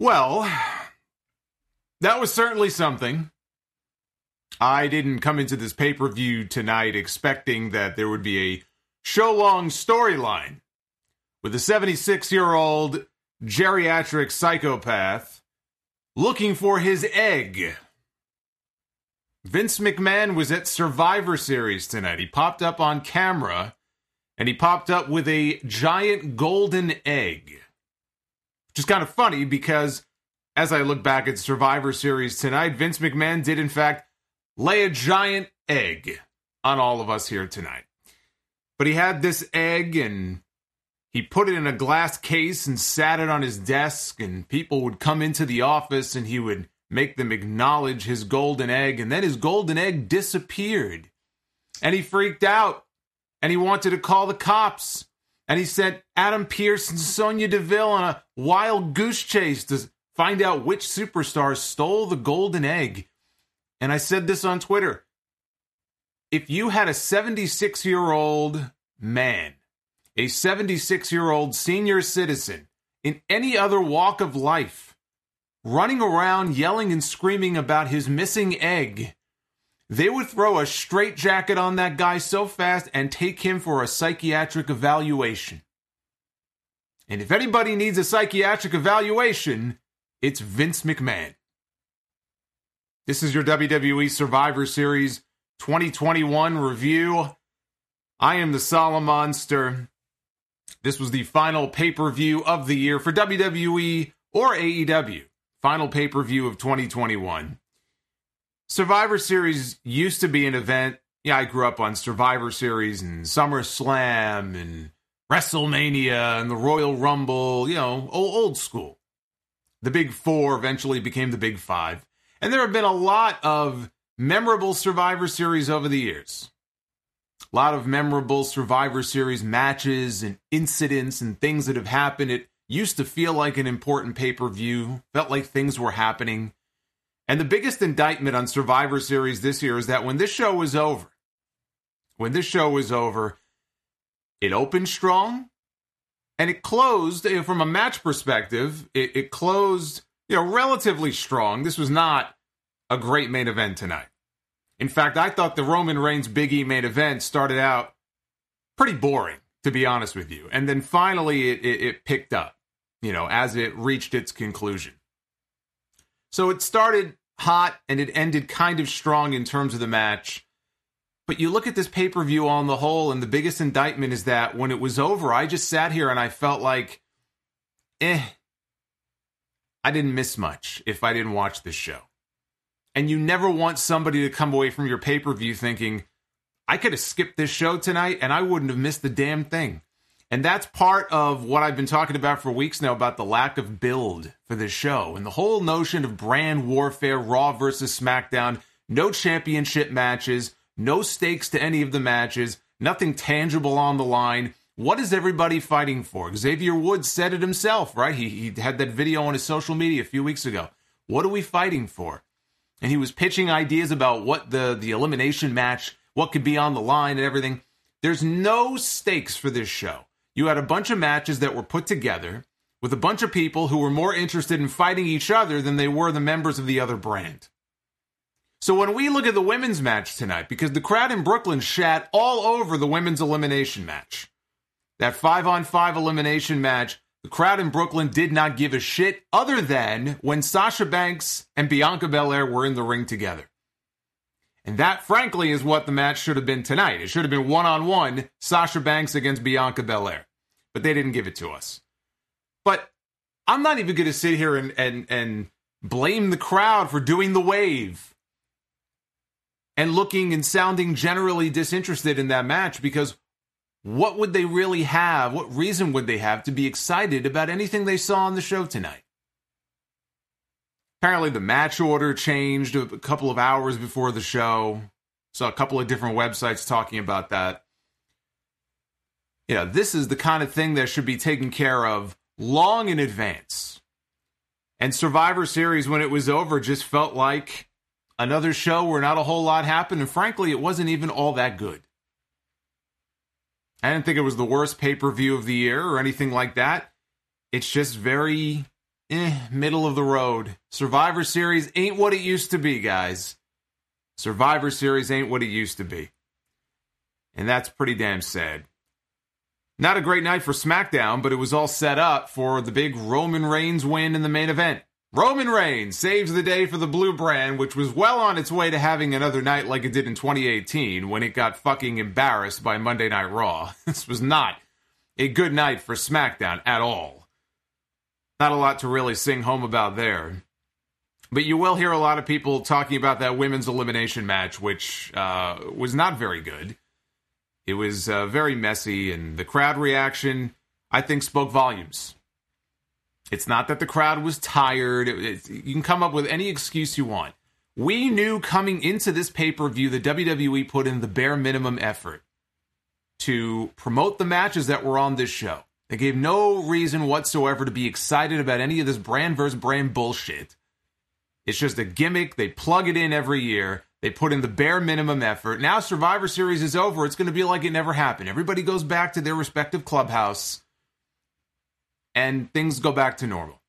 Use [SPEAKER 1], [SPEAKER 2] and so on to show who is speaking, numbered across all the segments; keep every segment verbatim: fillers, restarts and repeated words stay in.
[SPEAKER 1] Well, that was certainly something. I didn't come into this pay-per-view tonight expecting that there would be a show-long storyline with a seventy-six-year-old geriatric psychopath looking for his egg. Vince McMahon was at Survivor Series tonight. He popped up on camera, and he popped up with a giant golden egg. Which is kind of funny because as I look back at Survivor Series tonight, Vince McMahon did in fact lay a giant egg on all of us here tonight. But he had this egg and he put it in a glass case and sat it on his desk, and people would come into the office and he would make them acknowledge his golden egg, and then his golden egg disappeared. And he freaked out, and he wanted to call the cops, and he sent Adam Pearce and Sonya Deville on a wild goose chase to find out which superstar stole the golden egg. And I said this on Twitter. If you had a seventy-six-year-old man, a seventy-six-year-old senior citizen in any other walk of life, running around yelling and screaming about his missing egg, they would throw a straitjacket on that guy so fast and take him for a psychiatric evaluation. And if anybody needs a psychiatric evaluation, it's Vince McMahon. This is your W W E Survivor Series twenty twenty-one review. I am the Solemn Monster. This was the final pay-per-view of the year for W W E or A E W. Final pay-per-view of twenty twenty-one. Survivor Series used to be an event. Yeah, I grew up on Survivor Series and SummerSlam and WrestleMania and the Royal Rumble, you know, old, old school. The Big Four eventually became the Big Five. And there have been a lot of memorable Survivor Series over the years. A lot of memorable Survivor Series matches and incidents and things that have happened. It used to feel like an important pay-per-view, felt like things were happening. And the biggest indictment on Survivor Series this year is that when this show was over, when this show was over, it opened strong, and it closed, from a match perspective, it, it closed, you know, relatively strong. This was not a great main event tonight. In fact, I thought the Roman Reigns Big E main event started out pretty boring, to be honest with you. And then finally it, it, it picked up, you know, as it reached its conclusion. So it started hot and it ended kind of strong in terms of the match. But you look at this pay-per-view on the whole, and the biggest indictment is that when it was over, I just sat here and I felt like, eh, I didn't miss much if I didn't watch this show. And you never want somebody to come away from your pay-per-view thinking, I could have skipped this show tonight and I wouldn't have missed the damn thing. And that's part of what I've been talking about for weeks now about the lack of build for this show. And the whole notion of brand warfare, Raw versus SmackDown, no championship matches, no stakes to any of the matches, nothing tangible on the line. What is everybody fighting for? Xavier Woods said it himself, right? He, he had that video on his social media a few weeks ago. What are we fighting for? And he was pitching ideas about what the, the elimination match, what could be on the line and everything. There's no stakes for this show. You had a bunch of matches that were put together with a bunch of people who were more interested in fighting each other than they were the members of the other brand. So when we look at the women's match tonight, because the crowd in Brooklyn shat all over the women's elimination match, that five-on-five elimination match, the crowd in Brooklyn did not give a shit other than when Sasha Banks and Bianca Belair were in the ring together. And that, frankly, is what the match should have been tonight. It should have been one-on-one, Sasha Banks against Bianca Belair. But they didn't give it to us. But I'm not even going to sit here and, and, and blame the crowd for doing the wave and looking and sounding generally disinterested in that match, because what would they really have? What reason would they have to be excited about anything they saw on the show tonight? Apparently the match order changed a couple of hours before the show. Saw a couple of different websites talking about that. You know, this is the kind of thing that should be taken care of long in advance. And Survivor Series, when it was over, just felt like another show where not a whole lot happened. And frankly, it wasn't even all that good. I didn't think it was the worst pay-per-view of the year or anything like that. It's just very eh, middle of the road. Survivor Series ain't what it used to be, guys. Survivor Series ain't what it used to be. And that's pretty damn sad. Not a great night for SmackDown, but it was all set up for the big Roman Reigns win in the main event. Roman Reigns saves the day for the Blue Brand, which was well on its way to having another night like it did in twenty eighteen when it got fucking embarrassed by Monday Night Raw. This was not a good night for SmackDown at all. Not a lot to really sing home about there. But you will hear a lot of people talking about that women's elimination match, which uh, was not very good. It was uh, very messy, and the crowd reaction, I think, spoke volumes. It's not that the crowd was tired. It, it, you can come up with any excuse you want. We knew coming into this pay-per-view that W W E put in the bare minimum effort to promote the matches that were on this show. They gave no reason whatsoever to be excited about any of this brand versus brand bullshit. It's just a gimmick. They plug it in every year. They put in the bare minimum effort. Now Survivor Series is over. It's going to be like it never happened. Everybody goes back to their respective clubhouse, and things go back to normal.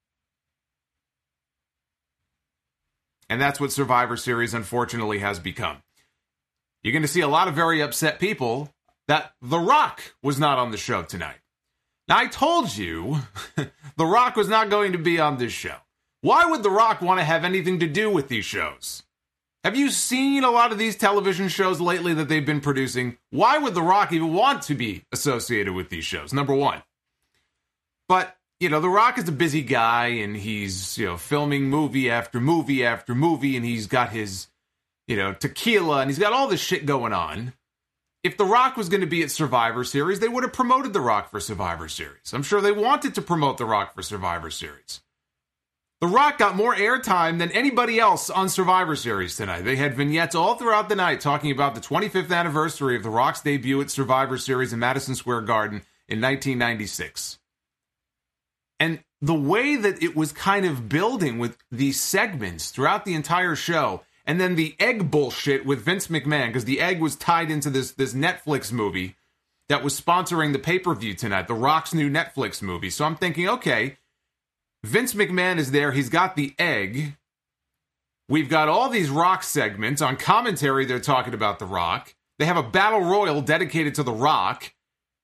[SPEAKER 1] And that's what Survivor Series, unfortunately, has become. You're going to see a lot of very upset people that The Rock was not on the show tonight. Now, I told you The Rock was not going to be on this show. Why would The Rock want to have anything to do with these shows? Have you seen a lot of these television shows lately that they've been producing? Why would The Rock even want to be associated with these shows? Number one. But, you know, The Rock is a busy guy, and he's, you know, filming movie after movie after movie, and he's got his, you know, tequila, and he's got all this shit going on. If The Rock was going to be at Survivor Series, they would have promoted The Rock for Survivor Series. I'm sure they wanted to promote The Rock for Survivor Series. The Rock got more airtime than anybody else on Survivor Series tonight. They had vignettes all throughout the night talking about the twenty-fifth anniversary of The Rock's debut at Survivor Series in Madison Square Garden in nineteen ninety-six. And the way that it was kind of building with these segments throughout the entire show, and then the egg bullshit with Vince McMahon, because the egg was tied into this, this Netflix movie that was sponsoring the pay-per-view tonight, The Rock's new Netflix movie. So I'm thinking, okay, Vince McMahon is there. He's got the egg. We've got all these Rock segments. On commentary, they're talking about The Rock. They have a battle royal dedicated to The Rock.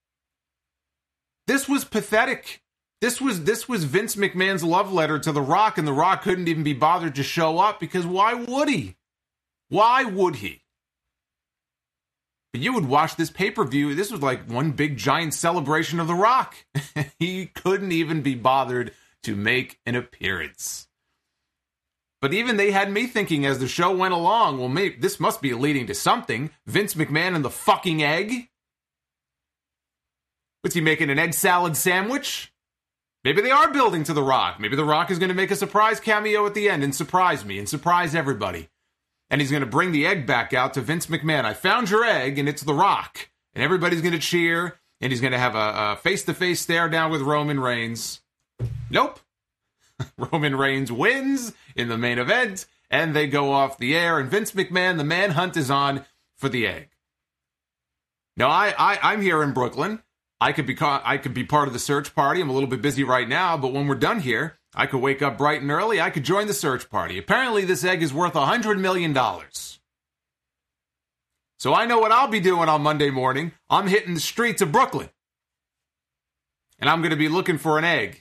[SPEAKER 1] This was pathetic. This was this was Vince McMahon's love letter to The Rock, and The Rock couldn't even be bothered to show up because why would he? Why would he? But you would watch this pay-per-view. This was like one big giant celebration of The Rock. He couldn't even be bothered to make an appearance. But even they had me thinking as the show went along, well, maybe this must be leading to something. Vince McMahon and the fucking egg? What's he making, an egg salad sandwich? Maybe they are building to The Rock. Maybe The Rock is going to make a surprise cameo at the end and surprise me and surprise everybody. And he's going to bring the egg back out to Vince McMahon. I found your egg, and it's The Rock. And everybody's going to cheer, and he's going to have a, a face-to-face stare down with Roman Reigns. Nope. Roman Reigns wins in the main event, and they go off the air, and Vince McMahon, the manhunt is on for the egg. Now, I, I, I'm here in Brooklyn. I could be ca- I could be part of the search party. I'm a little bit busy right now, but when we're done here, I could wake up bright and early. I could join the search party. Apparently, this egg is worth one hundred million dollars. So I know what I'll be doing on Monday morning. I'm hitting the streets of Brooklyn. And I'm going to be looking for an egg.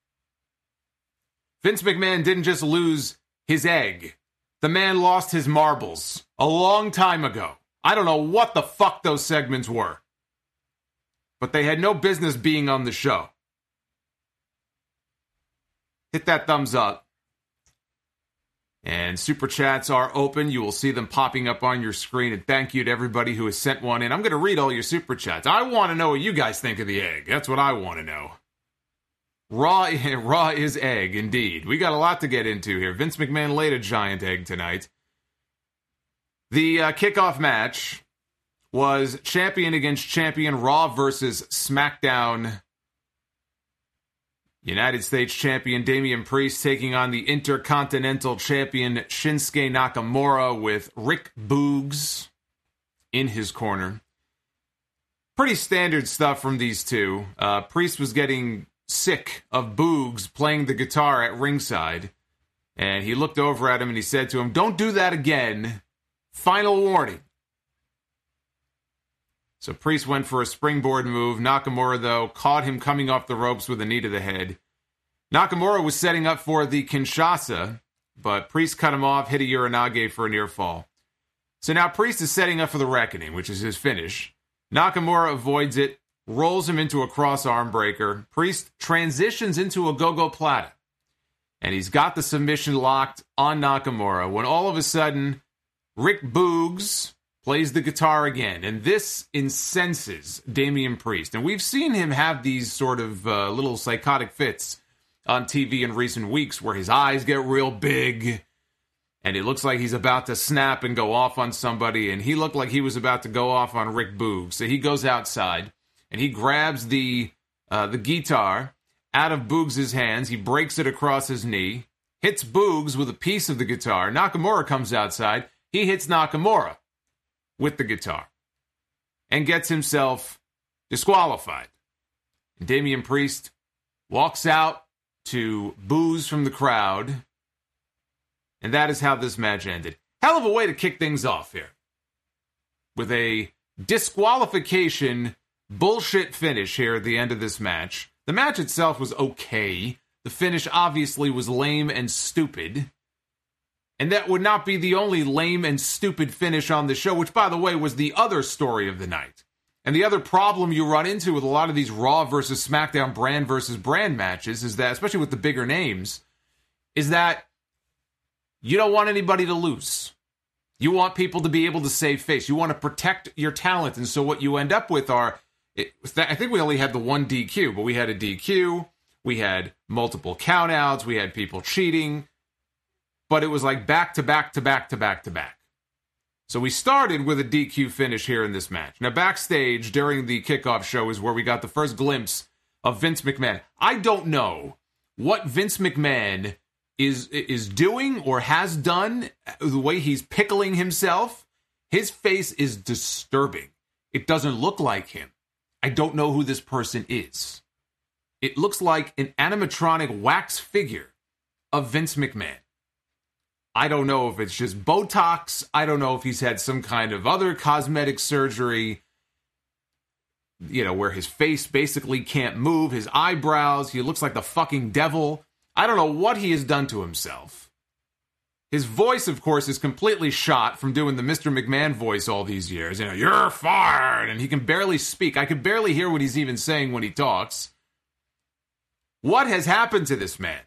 [SPEAKER 1] Vince McMahon didn't just lose his egg. The man lost his marbles a long time ago. I don't know what the fuck those segments were. But they had no business being on the show. Hit that thumbs up. And super chats are open. You will see them popping up on your screen. And thank you to everybody who has sent one in. I'm going to read all your super chats. I want to know what you guys think of the egg. That's what I want to know. Raw, raw is egg, indeed. We got a lot to get into here. Vince McMahon laid a giant egg tonight. The uh, kickoff match was champion against champion, Raw versus SmackDown. United States champion Damian Priest taking on the Intercontinental champion Shinsuke Nakamura with Rick Boogs in his corner. Pretty standard stuff from these two. Uh, Priest was getting sick of Boogs playing the guitar at ringside. And he looked over at him and he said to him, "Don't do that again. Final warning." So Priest went for a springboard move. Nakamura, though, caught him coming off the ropes with a knee to the head. Nakamura was setting up for the Kinshasa, but Priest cut him off, hit a Uranage for a near fall. So now Priest is setting up for the Reckoning, which is his finish. Nakamura avoids it, rolls him into a cross arm breaker. Priest transitions into a Gogoplata. And he's got the submission locked on Nakamura when all of a sudden, Rick Boogs plays the guitar again. And this incenses Damian Priest. And we've seen him have these sort of uh, little psychotic fits on T V in recent weeks where his eyes get real big and it looks like he's about to snap and go off on somebody. And he looked like he was about to go off on Rick Boogs. So he goes outside and he grabs the uh, the guitar out of Boogs' hands. He breaks it across his knee, hits Boogs with a piece of the guitar. Nakamura comes outside. He hits Nakamura with the guitar and gets himself disqualified. And Damian Priest walks out to boos from the crowd. And that is how this match ended. Hell of a way to kick things off here. With a disqualification bullshit finish here at the end of this match. The match itself was okay. The finish obviously was lame and stupid. And that would not be the only lame and stupid finish on the show, which, by the way, was the other story of the night. And the other problem you run into with a lot of these Raw versus SmackDown brand versus brand matches is that, especially with the bigger names, is that you don't want anybody to lose. You want people to be able to save face. You want to protect your talent. And so what you end up with are, it, I think we only had the one D Q, but we had a D Q. We had multiple countouts. We had people cheating. But it was like back to back to back to back to back. So we started with a D Q finish here in this match. Now, backstage during the kickoff show is where we got the first glimpse of Vince McMahon. I don't know what Vince McMahon is is doing or has done, the way he's pickling himself. His face is disturbing. It doesn't look like him. I don't know who this person is. It looks like an animatronic wax figure of Vince McMahon. I don't know if it's just Botox. I don't know if he's had some kind of other cosmetic surgery, you know, where his face basically can't move, his eyebrows, he looks like the fucking devil. I don't know what he has done to himself. His voice, of course, is completely shot from doing the Mister McMahon voice all these years. You know, "You're fired," and he can barely speak. I can barely hear what he's even saying when he talks. What has happened to this man?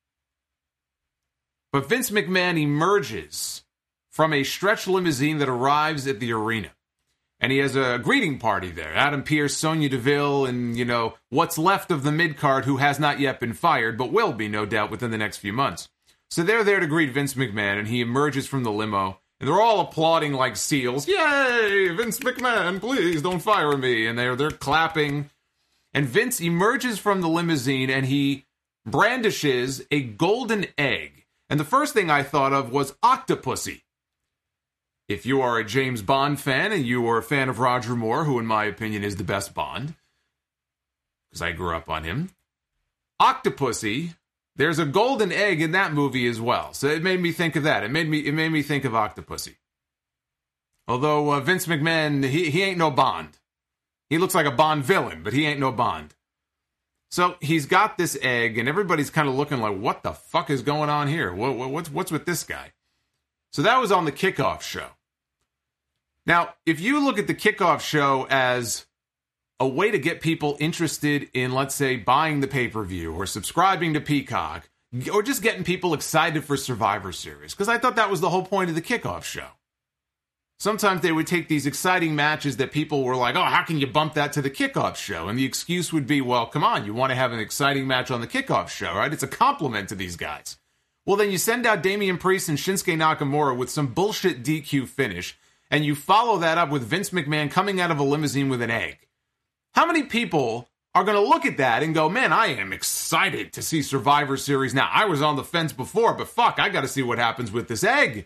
[SPEAKER 1] But Vince McMahon emerges from a stretch limousine that arrives at the arena. And he has a greeting party there. Adam Pearce, Sonya Deville, and, you know, what's left of the mid-card who has not yet been fired, but will be, no doubt, within the next few months. So they're there to greet Vince McMahon, and he emerges from the limo. And they're all applauding like seals. "Yay! Vince McMahon, please don't fire me." And they're, they're clapping. And Vince emerges from the limousine, and he brandishes a golden egg. And the first thing I thought of was Octopussy. If you are a James Bond fan and you are a fan of Roger Moore, who in my opinion is the best Bond, because I grew up on him, Octopussy, there's a golden egg in that movie as well. So it made me think of that. It made me it made me think of Octopussy. Although uh, Vince McMahon, he, he ain't no Bond. He looks like a Bond villain, but he ain't no Bond. So he's got this egg, and everybody's kind of looking like, what the fuck is going on here? What, what, what's, what's with this guy? So that was on the kickoff show. Now, if you look at the kickoff show as a way to get people interested in, let's say, buying the pay-per-view or subscribing to Peacock, or just getting people excited for Survivor Series, because I thought that was the whole point of the kickoff show. Sometimes they would take these exciting matches that people were like, oh, how can you bump that to the kickoff show? And the excuse would be, well, come on, you want to have an exciting match on the kickoff show, right? It's a compliment to these guys. Well, then you send out Damian Priest and Shinsuke Nakamura with some bullshit D Q finish, and you follow that up with Vince McMahon coming out of a limousine with an egg. How many people are going to look at that and go, man, I am excited to see Survivor Series now. I was on the fence before, but fuck, I got to see what happens with this egg.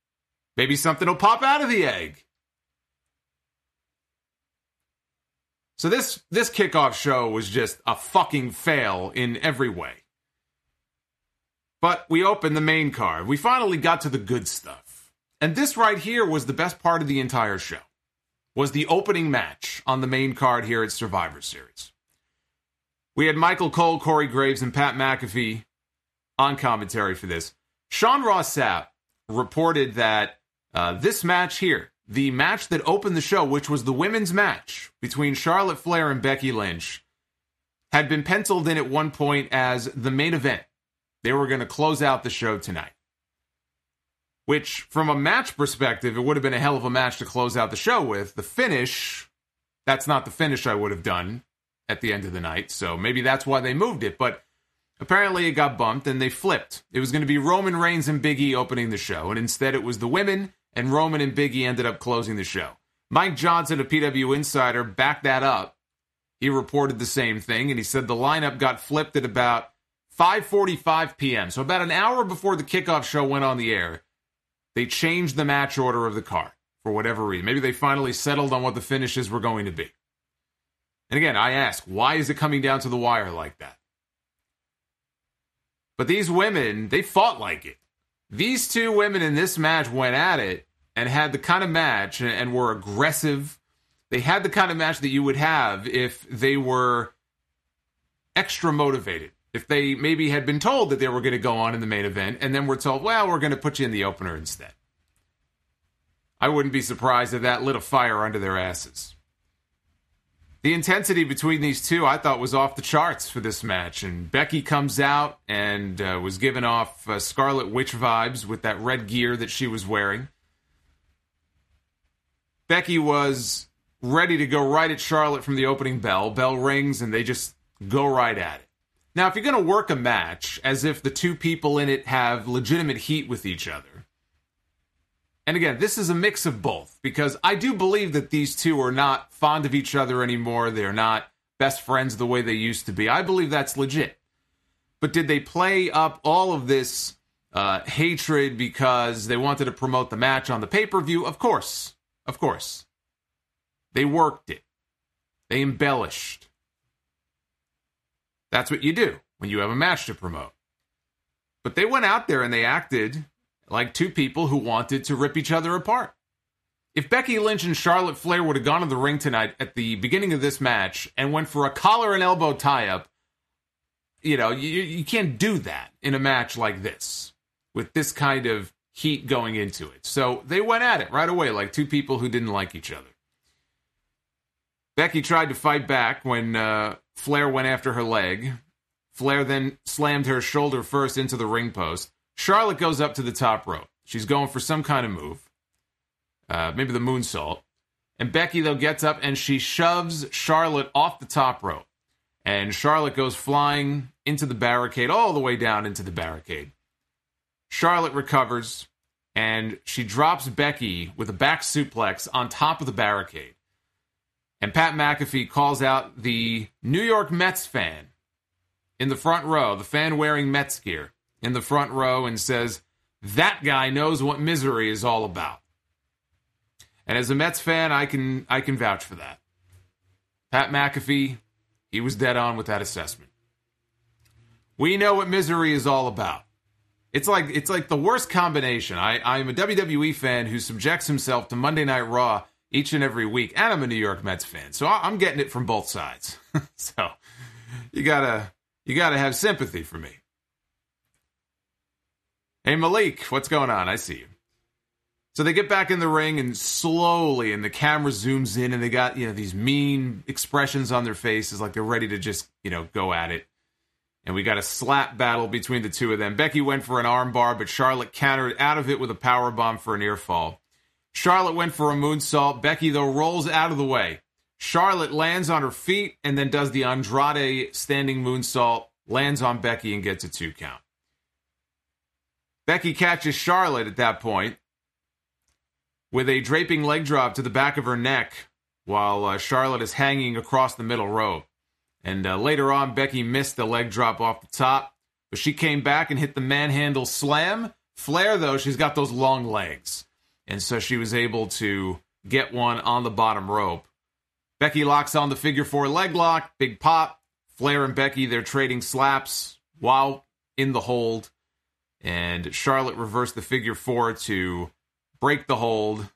[SPEAKER 1] Maybe something will pop out of the egg. So this, this kickoff show was just a fucking fail in every way. But we opened the main card. We finally got to the good stuff. And this right here was the best part of the entire show. Was the opening match on the main card here at Survivor Series. We had Michael Cole, Corey Graves, and Pat McAfee on commentary for this. Sean Ross Sapp reported that uh, this match here, the match that opened the show, which was the women's match between Charlotte Flair and Becky Lynch, had been penciled in at one point as the main event. They were going to close out the show tonight. Which, from a match perspective, it would have been a hell of a match to close out the show with. The finish, that's not the finish I would have done at the end of the night, so maybe that's why they moved it. But apparently it got bumped, and they flipped. It was going to be Roman Reigns and Big E opening the show, and instead it was the women, and Roman and Big E ended up closing the show. Mike Johnson, a P W Insider, backed that up. He reported the same thing, and he said the lineup got flipped at about five forty-five p.m., so about an hour before the kickoff show went on the air. They changed the match order of the card for whatever reason. Maybe they finally settled on what the finishes were going to be. And again, I ask, why is it coming down to the wire like that? But these women, they fought like it. These two women in this match went at it and had the kind of match and, and were aggressive. They had the kind of match that you would have if they were extra motivated. If they maybe had been told that they were going to go on in the main event, and then were told, well, we're going to put you in the opener instead. I wouldn't be surprised if that lit a fire under their asses. The intensity between these two, I thought, was off the charts for this match. And Becky comes out and uh, was giving off uh, Scarlet Witch vibes with that red gear that she was wearing. Becky was ready to go right at Charlotte from the opening bell. Bell rings, and they just go right at it. Now, if you're going to work a match as if the two people in it have legitimate heat with each other, and again, this is a mix of both, because I do believe that these two are not fond of each other anymore. They're not best friends the way they used to be. I believe that's legit. But did they play up all of this uh, hatred because they wanted to promote the match on the pay-per-view? Of course. Of course. They worked it. They embellished. That's what you do when you have a match to promote. But they went out there and they acted like two people who wanted to rip each other apart. If Becky Lynch and Charlotte Flair would have gone to the ring tonight at the beginning of this match and went for a collar and elbow tie-up, you know, you, you can't do that in a match like this with this kind of heat going into it. So they went at it right away like two people who didn't like each other. Becky tried to fight back when uh, Flair went after her leg. Flair then slammed her shoulder first into the ring post. Charlotte goes up to the top rope. She's going for some kind of move. Uh, maybe the moonsault. And Becky, though, gets up and she shoves Charlotte off the top rope. And Charlotte goes flying into the barricade, all the way down into the barricade. Charlotte recovers, and she drops Becky with a back suplex on top of the barricade. And Pat McAfee calls out the New York Mets fan in the front row, the fan wearing Mets gear in the front row, and says, that guy knows what misery is all about. And as a Mets fan, I can I can vouch for that. Pat McAfee, he was dead on with that assessment. We know what misery is all about. It's like it's like the worst combination. I, I'm a W W E fan who subjects himself to Monday Night Raw each and every week, and I'm a New York Mets fan, so I'm getting it from both sides. So you gotta you gotta have sympathy for me. Hey Malik, what's going on? I see you. So they get back in the ring, and slowly, and the camera zooms in, and they got, you know, these mean expressions on their faces, like they're ready to just, you know, go at it. And we got a slap battle between the two of them. Becky went for an armbar, but Charlotte countered out of it with a powerbomb for a near fall. Charlotte went for a moonsault. Becky, though, rolls out of the way. Charlotte lands on her feet and then does the Andrade standing moonsault, lands on Becky, and gets a two count. Becky catches Charlotte at that point with a draping leg drop to the back of her neck while uh, Charlotte is hanging across the middle rope. And uh, later on, Becky missed the leg drop off the top, but she came back and hit the manhandle slam. Flair, though, she's got those long legs. And so she was able to get one on the bottom rope Becky locks on the figure four leg lock, big pop. Flair and Becky, they're trading slaps while in the hold. And Charlotte reversed the figure four to break the hold.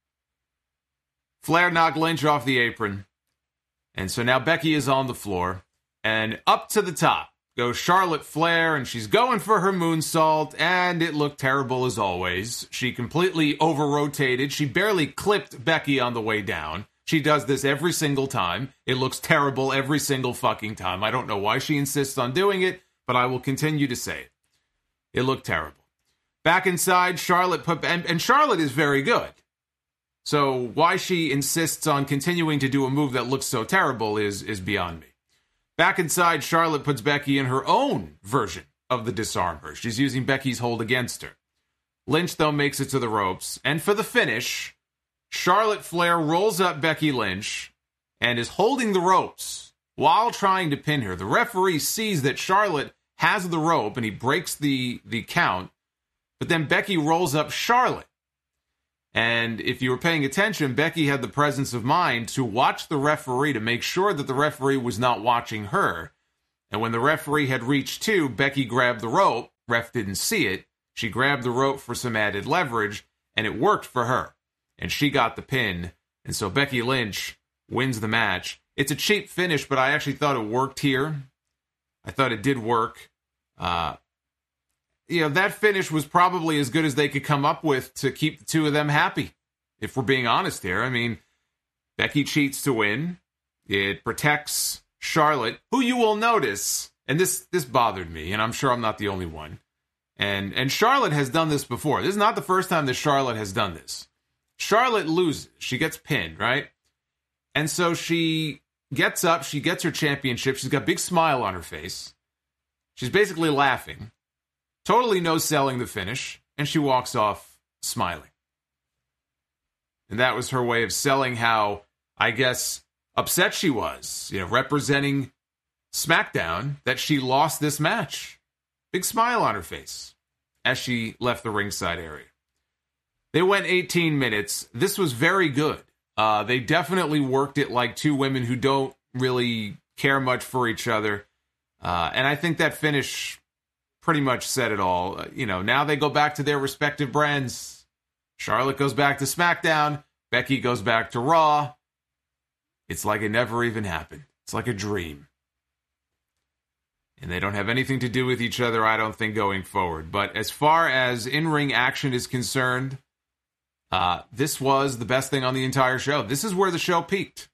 [SPEAKER 1] Flair knocked Lynch off the apron. And so now Becky is on the floor. And up to the top goes Charlotte Flair, and she's going for her moonsault, and it looked terrible as always. She completely over-rotated. She barely clipped Becky on the way down. She does this every single time. It looks terrible every single fucking time. I don't know why she insists on doing it, but I will continue to say it. It looked terrible. Back inside, Charlotte put... And, and Charlotte is very good. So why she insists on continuing to do a move that looks so terrible is, is beyond me. Back inside, Charlotte puts Becky in her own version of the disarm her. She's using Becky's hold against her. Lynch, though, makes it to the ropes. And for the finish, Charlotte Flair rolls up Becky Lynch and is holding the ropes while trying to pin her. The referee sees that Charlotte has the rope and he breaks the, the count. But then Becky rolls up Charlotte. And if you were paying attention, Becky had the presence of mind to watch the referee to make sure that the referee was not watching her. And when the referee had reached two, Becky grabbed the rope. Ref didn't see it. She grabbed the rope for some added leverage, and it worked for her. And she got the pin. And so Becky Lynch wins the match. It's a cheap finish, but I actually thought it worked here. I thought it did work. Uh... You know, that finish was probably as good as they could come up with to keep the two of them happy, if we're being honest here. I mean, Becky cheats to win. It protects Charlotte, who you will notice, and this this bothered me, and I'm sure I'm not the only one. And and Charlotte has done this before. This is not the first time that Charlotte has done this. Charlotte loses. She gets pinned, right? And so she gets up. She gets her championship. She's got a big smile on her face. She's basically laughing. Totally no-selling the finish, and she walks off smiling. And that was her way of selling how, I guess, upset she was, you know, representing SmackDown, that she lost this match. Big smile on her face as she left the ringside area. They went eighteen minutes. This was very good. Uh, they definitely worked it like two women who don't really care much for each other. Uh, and I think that finish pretty much said it all. Uh, you know, now they go back to their respective brands. Charlotte goes back to SmackDown. Becky goes back to Raw. It's like it never even happened. It's like a dream. And they don't have anything to do with each other, I don't think, going forward. But as far as in-ring action is concerned, uh, this was the best thing on the entire show. This is where the show peaked.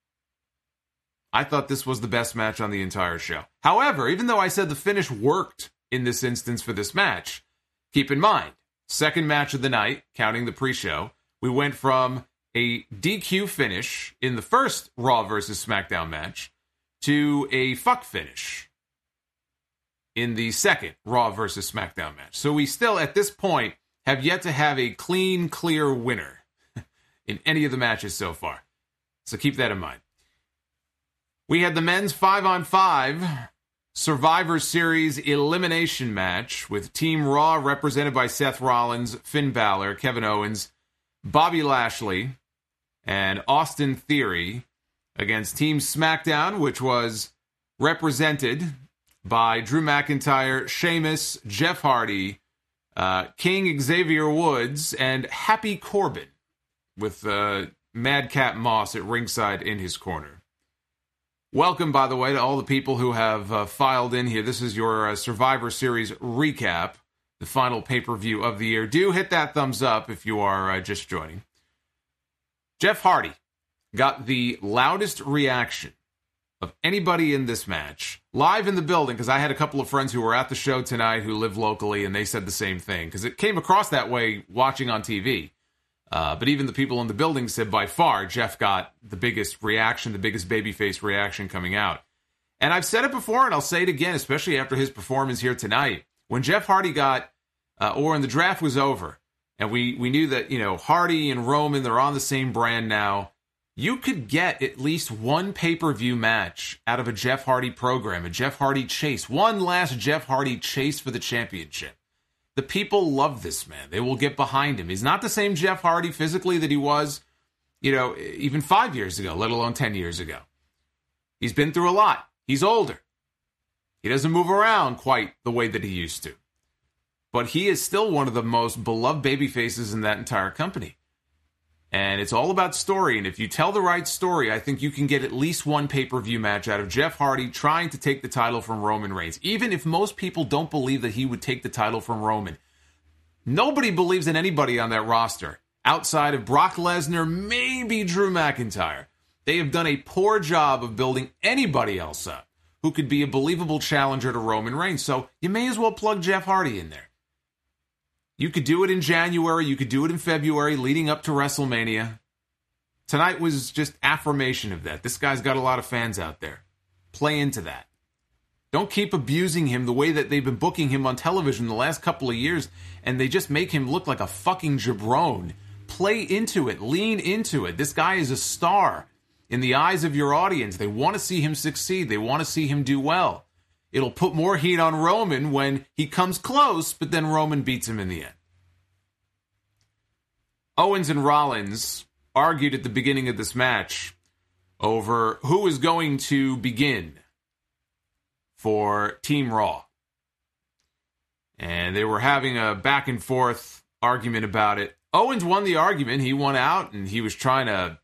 [SPEAKER 1] I thought this was the best match on the entire show. However, even though I said the finish worked in this instance for this match, keep in mind, second match of the night, counting the pre-show, we went from a D Q finish in the first Raw versus SmackDown match to a fuck finish in the second Raw versus SmackDown match. So we still, at this point, have yet to have a clean, clear winner in any of the matches so far. So keep that in mind. We had the men's five on five Survivor Series elimination match with Team Raw represented by Seth Rollins, Finn Balor, Kevin Owens, Bobby Lashley, and Austin Theory against Team SmackDown, which was represented by Drew McIntyre, Sheamus, Jeff Hardy, uh, King Xavier Woods, and Happy Corbin, with uh, Madcap Moss at ringside in his corner. Welcome, by the way, to all the people who have uh, filed in here. This is your uh, Survivor Series recap, the final pay-per-view of the year. Do hit that thumbs up if you are uh, just joining. Jeff Hardy got the loudest reaction of anybody in this match, live in the building, because I had a couple of friends who were at the show tonight who live locally, and they said the same thing, because it came across that way watching on T V. Uh, but even the people in the building said by far Jeff got the biggest reaction, the biggest babyface reaction coming out. And I've said it before, and I'll say it again, especially after his performance here tonight. When Jeff Hardy got, uh, or when the draft was over, and we, we knew that, you know, Hardy and Roman, they're on the same brand now, you could get at least one pay-per-view match out of a Jeff Hardy program, a Jeff Hardy chase, one last Jeff Hardy chase for the championship. The people love this man. They will get behind him. He's not the same Jeff Hardy physically that he was you know, even five years ago, let alone ten years ago. He's been through a lot. He's older. He doesn't move around quite the way that he used to. But he is still one of the most beloved baby faces in that entire company. And it's all about story. And if you tell the right story, I think you can get at least one pay-per-view match out of Jeff Hardy trying to take the title from Roman Reigns. Even if most people don't believe that he would take the title from Roman. Nobody believes in anybody on that roster outside of Brock Lesnar, maybe Drew McIntyre. They have done a poor job of building anybody else up who could be a believable challenger to Roman Reigns. So you may as well plug Jeff Hardy in there. You could do it in January. You could do it in February leading up to WrestleMania. Tonight was just affirmation of that. This guy's got a lot of fans out there. Play into that. Don't keep abusing him the way that they've been booking him on television the last couple of years, and they just make him look like a fucking jabron. Play into it. Lean into it. This guy is a star in the eyes of your audience. They want to see him succeed. They want to see him do well. It'll put more heat on Roman when he comes close, but then Roman beats him in the end. Owens and Rollins argued at the beginning of this match over who is going to begin for Team Raw. And they were having a back and forth argument about it. Owens won the argument. He won out, and he was trying to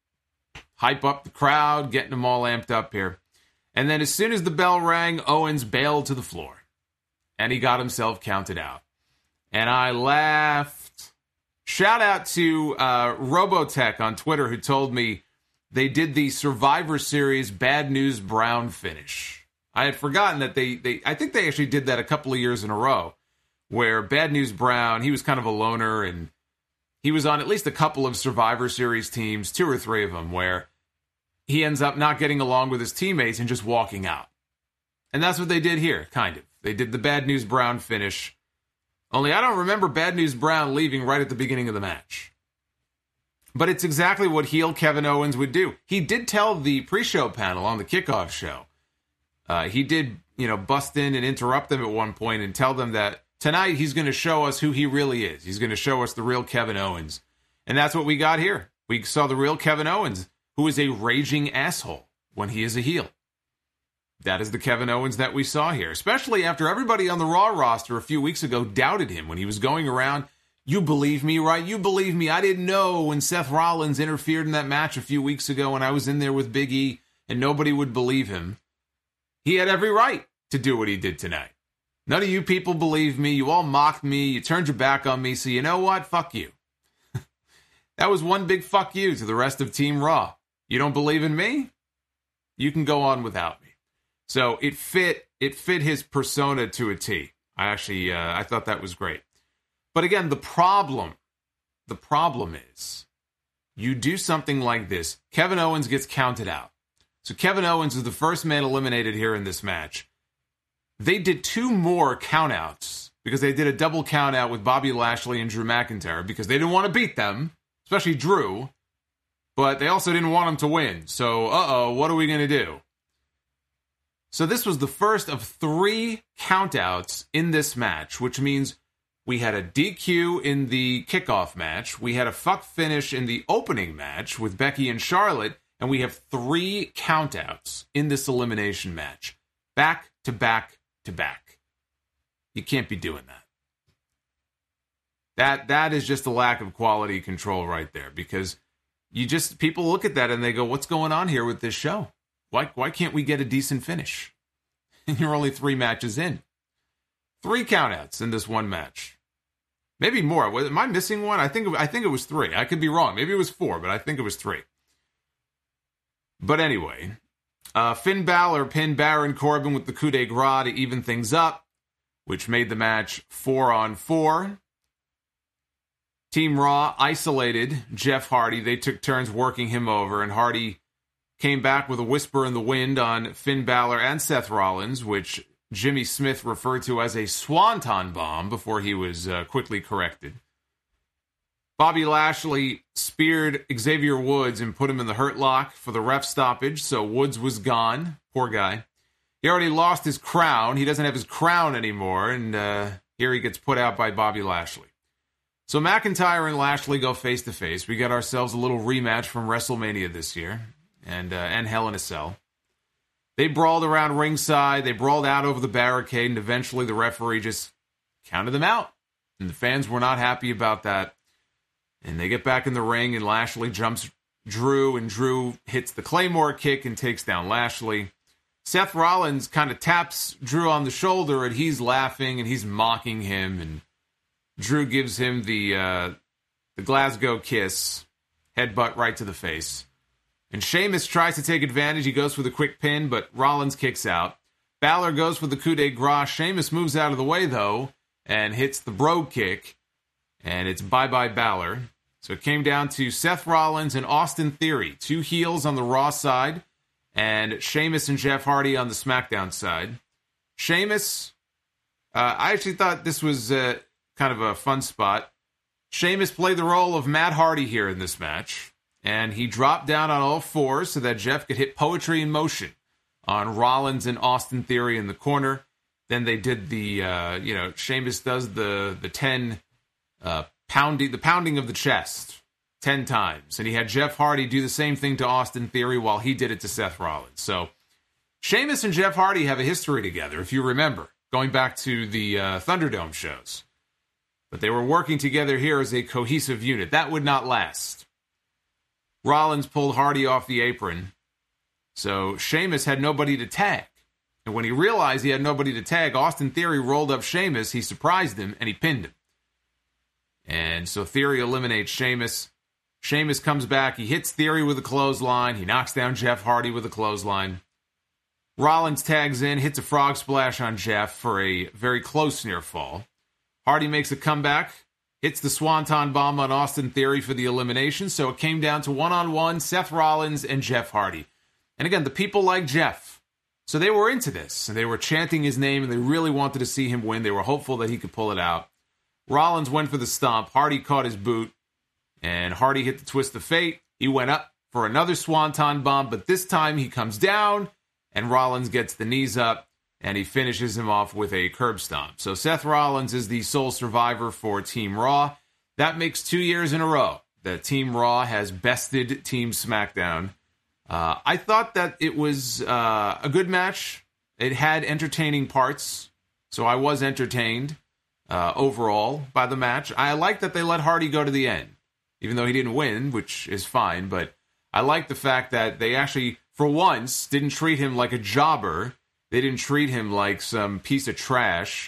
[SPEAKER 1] hype up the crowd, getting them all amped up here. And then as soon as the bell rang, Owens bailed to the floor. And he got himself counted out. And I laughed. Shout out to uh, Robotech on Twitter who told me they did the Survivor Series Bad News Brown finish. I had forgotten that they, they, I think they actually did that a couple of years in a row, where Bad News Brown, he was kind of a loner, and he was on at least a couple of Survivor Series teams, two or three of them, where he ends up not getting along with his teammates and just walking out. And that's what they did here, kind of. They did the Bad News Brown finish. Only I don't remember Bad News Brown leaving right at the beginning of the match. But it's exactly what heel Kevin Owens would do. He did tell the pre-show panel on the kickoff show. Uh, he did, you know, bust in and interrupt them at one point and tell them that tonight he's going to show us who he really is. He's going to show us the real Kevin Owens. And that's what we got here. We saw the real Kevin Owens, who is a raging asshole when he is a heel. That is the Kevin Owens that we saw here, especially after everybody on the Raw roster a few weeks ago doubted him when he was going around. You believe me, right? You believe me. I didn't know when Seth Rollins interfered in that match a few weeks ago when I was in there with Big E and nobody would believe him. He had every right to do what he did tonight. None of you people believe me. You all mocked me. You turned your back on me. So you know what? Fuck you. That was one big fuck you to the rest of Team Raw. You don't believe in me? You can go on without me. So it fit it fit his persona to a T. I actually, uh, I thought that was great. But again, the problem, the problem is, you do something like this. Kevin Owens gets counted out. So Kevin Owens is the first man eliminated here in this match. They did two more countouts because they did a double countout with Bobby Lashley and Drew McIntyre because they didn't want to beat them, especially Drew. But they also didn't want him to win. So, uh-oh, what are we going to do? So this was the first of three countouts in this match, which means we had a D Q in the kickoff match, we had a fuck finish in the opening match with Becky and Charlotte, and we have three countouts in this elimination match. Back to back to back. You can't be doing that. That that is just a lack of quality control right there, because you just, people look at that and they go, what's going on here with this show? Why why can't we get a decent finish? And you're only three matches in. Three countouts in this one match. Maybe more. Am I missing one? I think I think it was three. I could be wrong. Maybe it was four, but I think it was three. But anyway, uh, Finn Balor pinned Baron Corbin with the coup de grace to even things up, which made the match four on four. Team Raw isolated Jeff Hardy. They took turns working him over, and Hardy came back with a whisper in the wind on Finn Balor and Seth Rollins, which Jimmy Smith referred to as a swanton bomb before he was uh, quickly corrected. Bobby Lashley speared Xavier Woods and put him in the hurt lock for the ref stoppage, so Woods was gone. Poor guy. He already lost his crown. He doesn't have his crown anymore, and uh, here he gets put out by Bobby Lashley. So McIntyre and Lashley go face-to-face. We got ourselves a little rematch from WrestleMania this year and uh, and Hell in a Cell. They brawled around ringside. They brawled out over the barricade, and eventually the referee just counted them out. And the fans were not happy about that. And they get back in the ring, and Lashley jumps Drew, and Drew hits the Claymore kick and takes down Lashley. Seth Rollins kind of taps Drew on the shoulder, and he's laughing, and he's mocking him, and Drew gives him the uh, the Glasgow kiss, headbutt right to the face. And Sheamus tries to take advantage. He goes for the quick pin, but Rollins kicks out. Balor goes for the coup de grace. Sheamus moves out of the way, though, and hits the Brogue kick. And it's bye-bye Balor. So it came down to Seth Rollins and Austin Theory, two heels on the Raw side, and Sheamus and Jeff Hardy on the SmackDown side. Sheamus, uh, I actually thought this was uh, kind of a fun spot. Sheamus played the role of Matt Hardy here in this match. And he dropped down on all fours so that Jeff could hit Poetry in Motion on Rollins and Austin Theory in the corner. Then they did the, uh, you know, Sheamus does the the ten uh, pounding, the pounding of the chest ten times, and he had Jeff Hardy do the same thing to Austin Theory while he did it to Seth Rollins. So Sheamus and Jeff Hardy have a history together, if you remember, going back to the uh, Thunderdome shows. But they were working together here as a cohesive unit. That would not last. Rollins pulled Hardy off the apron, so Sheamus had nobody to tag. And when he realized he had nobody to tag, Austin Theory rolled up Sheamus, he surprised him, and he pinned him. And so Theory eliminates Sheamus. Sheamus comes back, he hits Theory with a clothesline, he knocks down Jeff Hardy with a clothesline. Rollins tags in, hits a frog splash on Jeff for a very close near fall. Hardy makes a comeback, hits the Swanton Bomb on Austin Theory for the elimination, so it came down to one-on-one Seth Rollins and Jeff Hardy. And again, the people like Jeff, so they were into this, and they were chanting his name, and they really wanted to see him win. They were hopeful that he could pull it out. Rollins went for the stomp. Hardy caught his boot, and Hardy hit the twist of fate. He went up for another Swanton Bomb, but this time he comes down, and Rollins gets the knees up, and he finishes him off with a curb stomp. So Seth Rollins is the sole survivor for Team Raw. That makes two years in a row that Team Raw has bested Team SmackDown. Uh, I thought that it was uh, a good match. It had entertaining parts, so I was entertained uh, overall by the match. I like that they let Hardy go to the end, even though he didn't win, which is fine. But I like the fact that they actually, for once, didn't treat him like a jobber. They didn't treat him like some piece of trash,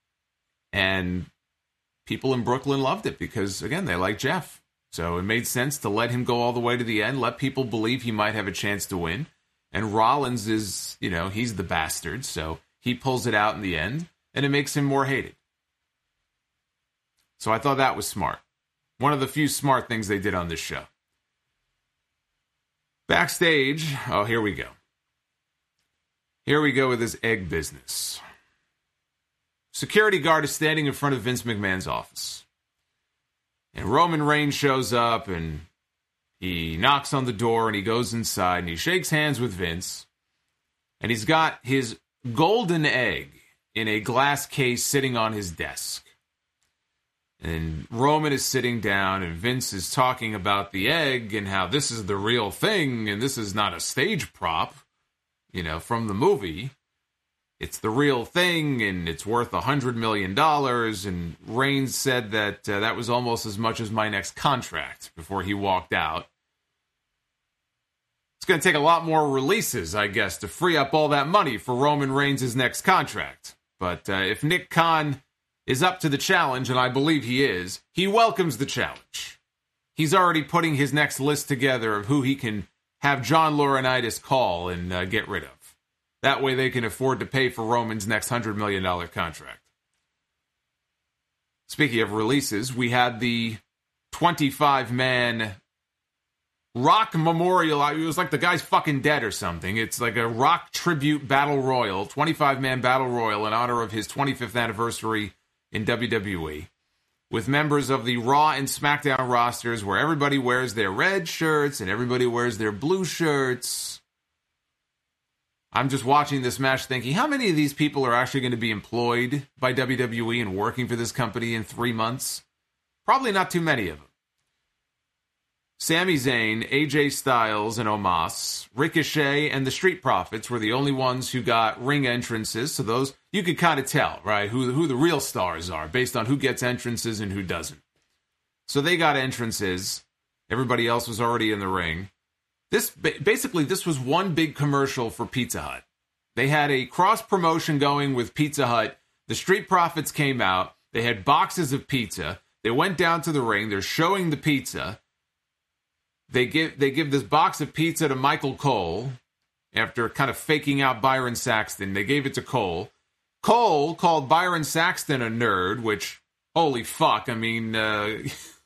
[SPEAKER 1] and people in Brooklyn loved it because, again, they like Jeff. So it made sense to let him go all the way to the end, let people believe he might have a chance to win. And Rollins is, you know, he's the bastard, so he pulls it out in the end, and it makes him more hated. So I thought that was smart. One of the few smart things they did on this show. Backstage, oh, here we go. Here we go with this egg business. Security guard is standing in front of Vince McMahon's office. And Roman Reigns shows up, and he knocks on the door, and he goes inside, and he shakes hands with Vince. And he's got his golden egg in a glass case sitting on his desk. And Roman is sitting down, and Vince is talking about the egg and how this is the real thing, and this is not a stage prop. You know, from the movie, it's the real thing, and it's worth one hundred million dollars, and Reigns said that uh, that was almost as much as my next contract before he walked out. It's going to take a lot more releases, I guess, to free up all that money for Roman Reigns' next contract. But uh, if Nick Khan is up to the challenge, and I believe he is, he welcomes the challenge. He's already putting his next list together of who he can have John Laurinaitis call and uh, get rid of. That way they can afford to pay for Roman's next one hundred million dollars contract. Speaking of releases, we had the twenty-five man Rock Memorial. It was like the guy's fucking dead or something. It's like a Rock tribute battle royal, twenty-five man battle royal in honor of his twenty-fifth anniversary in W W E. With members of the Raw and SmackDown rosters where everybody wears their red shirts and everybody wears their blue shirts. I'm just watching this match thinking, how many of these people are actually going to be employed by W W E and working for this company in three months? Probably not too many of them. Sami Zayn, A J Styles, and Omos, Ricochet, and the Street Profits were the only ones who got ring entrances. So those, you could kind of tell, right, who, who the real stars are based on who gets entrances and who doesn't. So they got entrances. Everybody else was already in the ring. This basically, this was one big commercial for Pizza Hut. They had a cross-promotion going with Pizza Hut. The Street Profits came out. They had boxes of pizza. They went down to the ring. They're showing the pizza. They give they give this box of pizza to Michael Cole after kind of faking out Byron Saxton. They gave it to Cole. Cole called Byron Saxton a nerd, which, holy fuck, I mean, uh,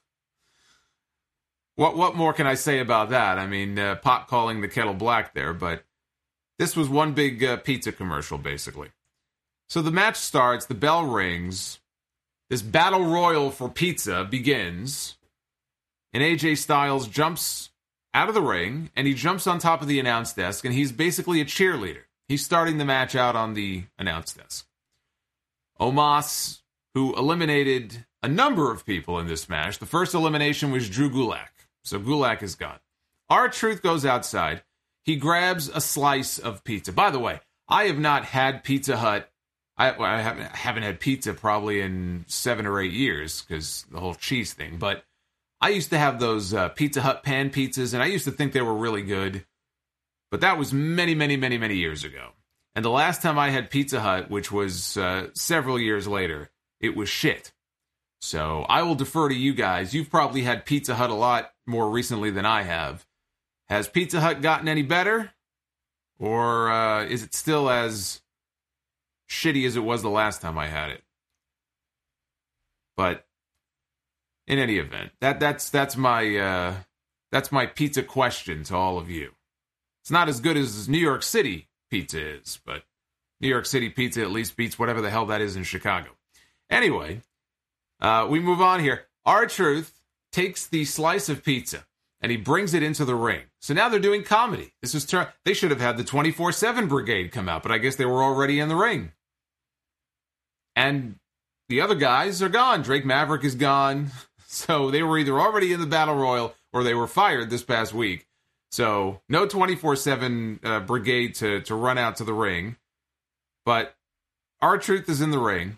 [SPEAKER 1] what what more can I say about that? I mean, uh, pot calling the kettle black there, but this was one big uh, pizza commercial, basically. So the match starts, the bell rings, this battle royal for pizza begins, and A J Styles jumps out of the ring, and he jumps on top of the announce desk, and he's basically a cheerleader. He's starting the match out on the announce desk. Omos, who eliminated a number of people in this match. The first elimination was Drew Gulak, so Gulak is gone. R-Truth goes outside. He grabs a slice of pizza. By the way, I have not had Pizza Hut. I, well, I haven't, haven't had pizza probably in seven or eight years because the whole cheese thing, but I used to have those uh, Pizza Hut pan pizzas, and I used to think they were really good. But that was many, many, many, many years ago. And the last time I had Pizza Hut, which was uh, several years later, it was shit. So I will defer to you guys. You've probably had Pizza Hut a lot more recently than I have. Has Pizza Hut gotten any better? Or uh, is it still as shitty as it was the last time I had it? But in any event, that that's that's my uh, that's my pizza question to all of you. It's not as good as New York City pizza is, but New York City pizza at least beats whatever the hell that is in Chicago. Anyway, uh, we move on here. R-Truth takes the slice of pizza and he brings it into the ring. So now they're doing comedy. This is ter- they should have had the twenty-four seven Brigade come out, but I guess they were already in the ring. And the other guys are gone. Drake Maverick is gone. So they were either already in the Battle Royal or they were fired this past week. So no twenty-four seven uh, Brigade to, to run out to the ring. But R-Truth is in the ring.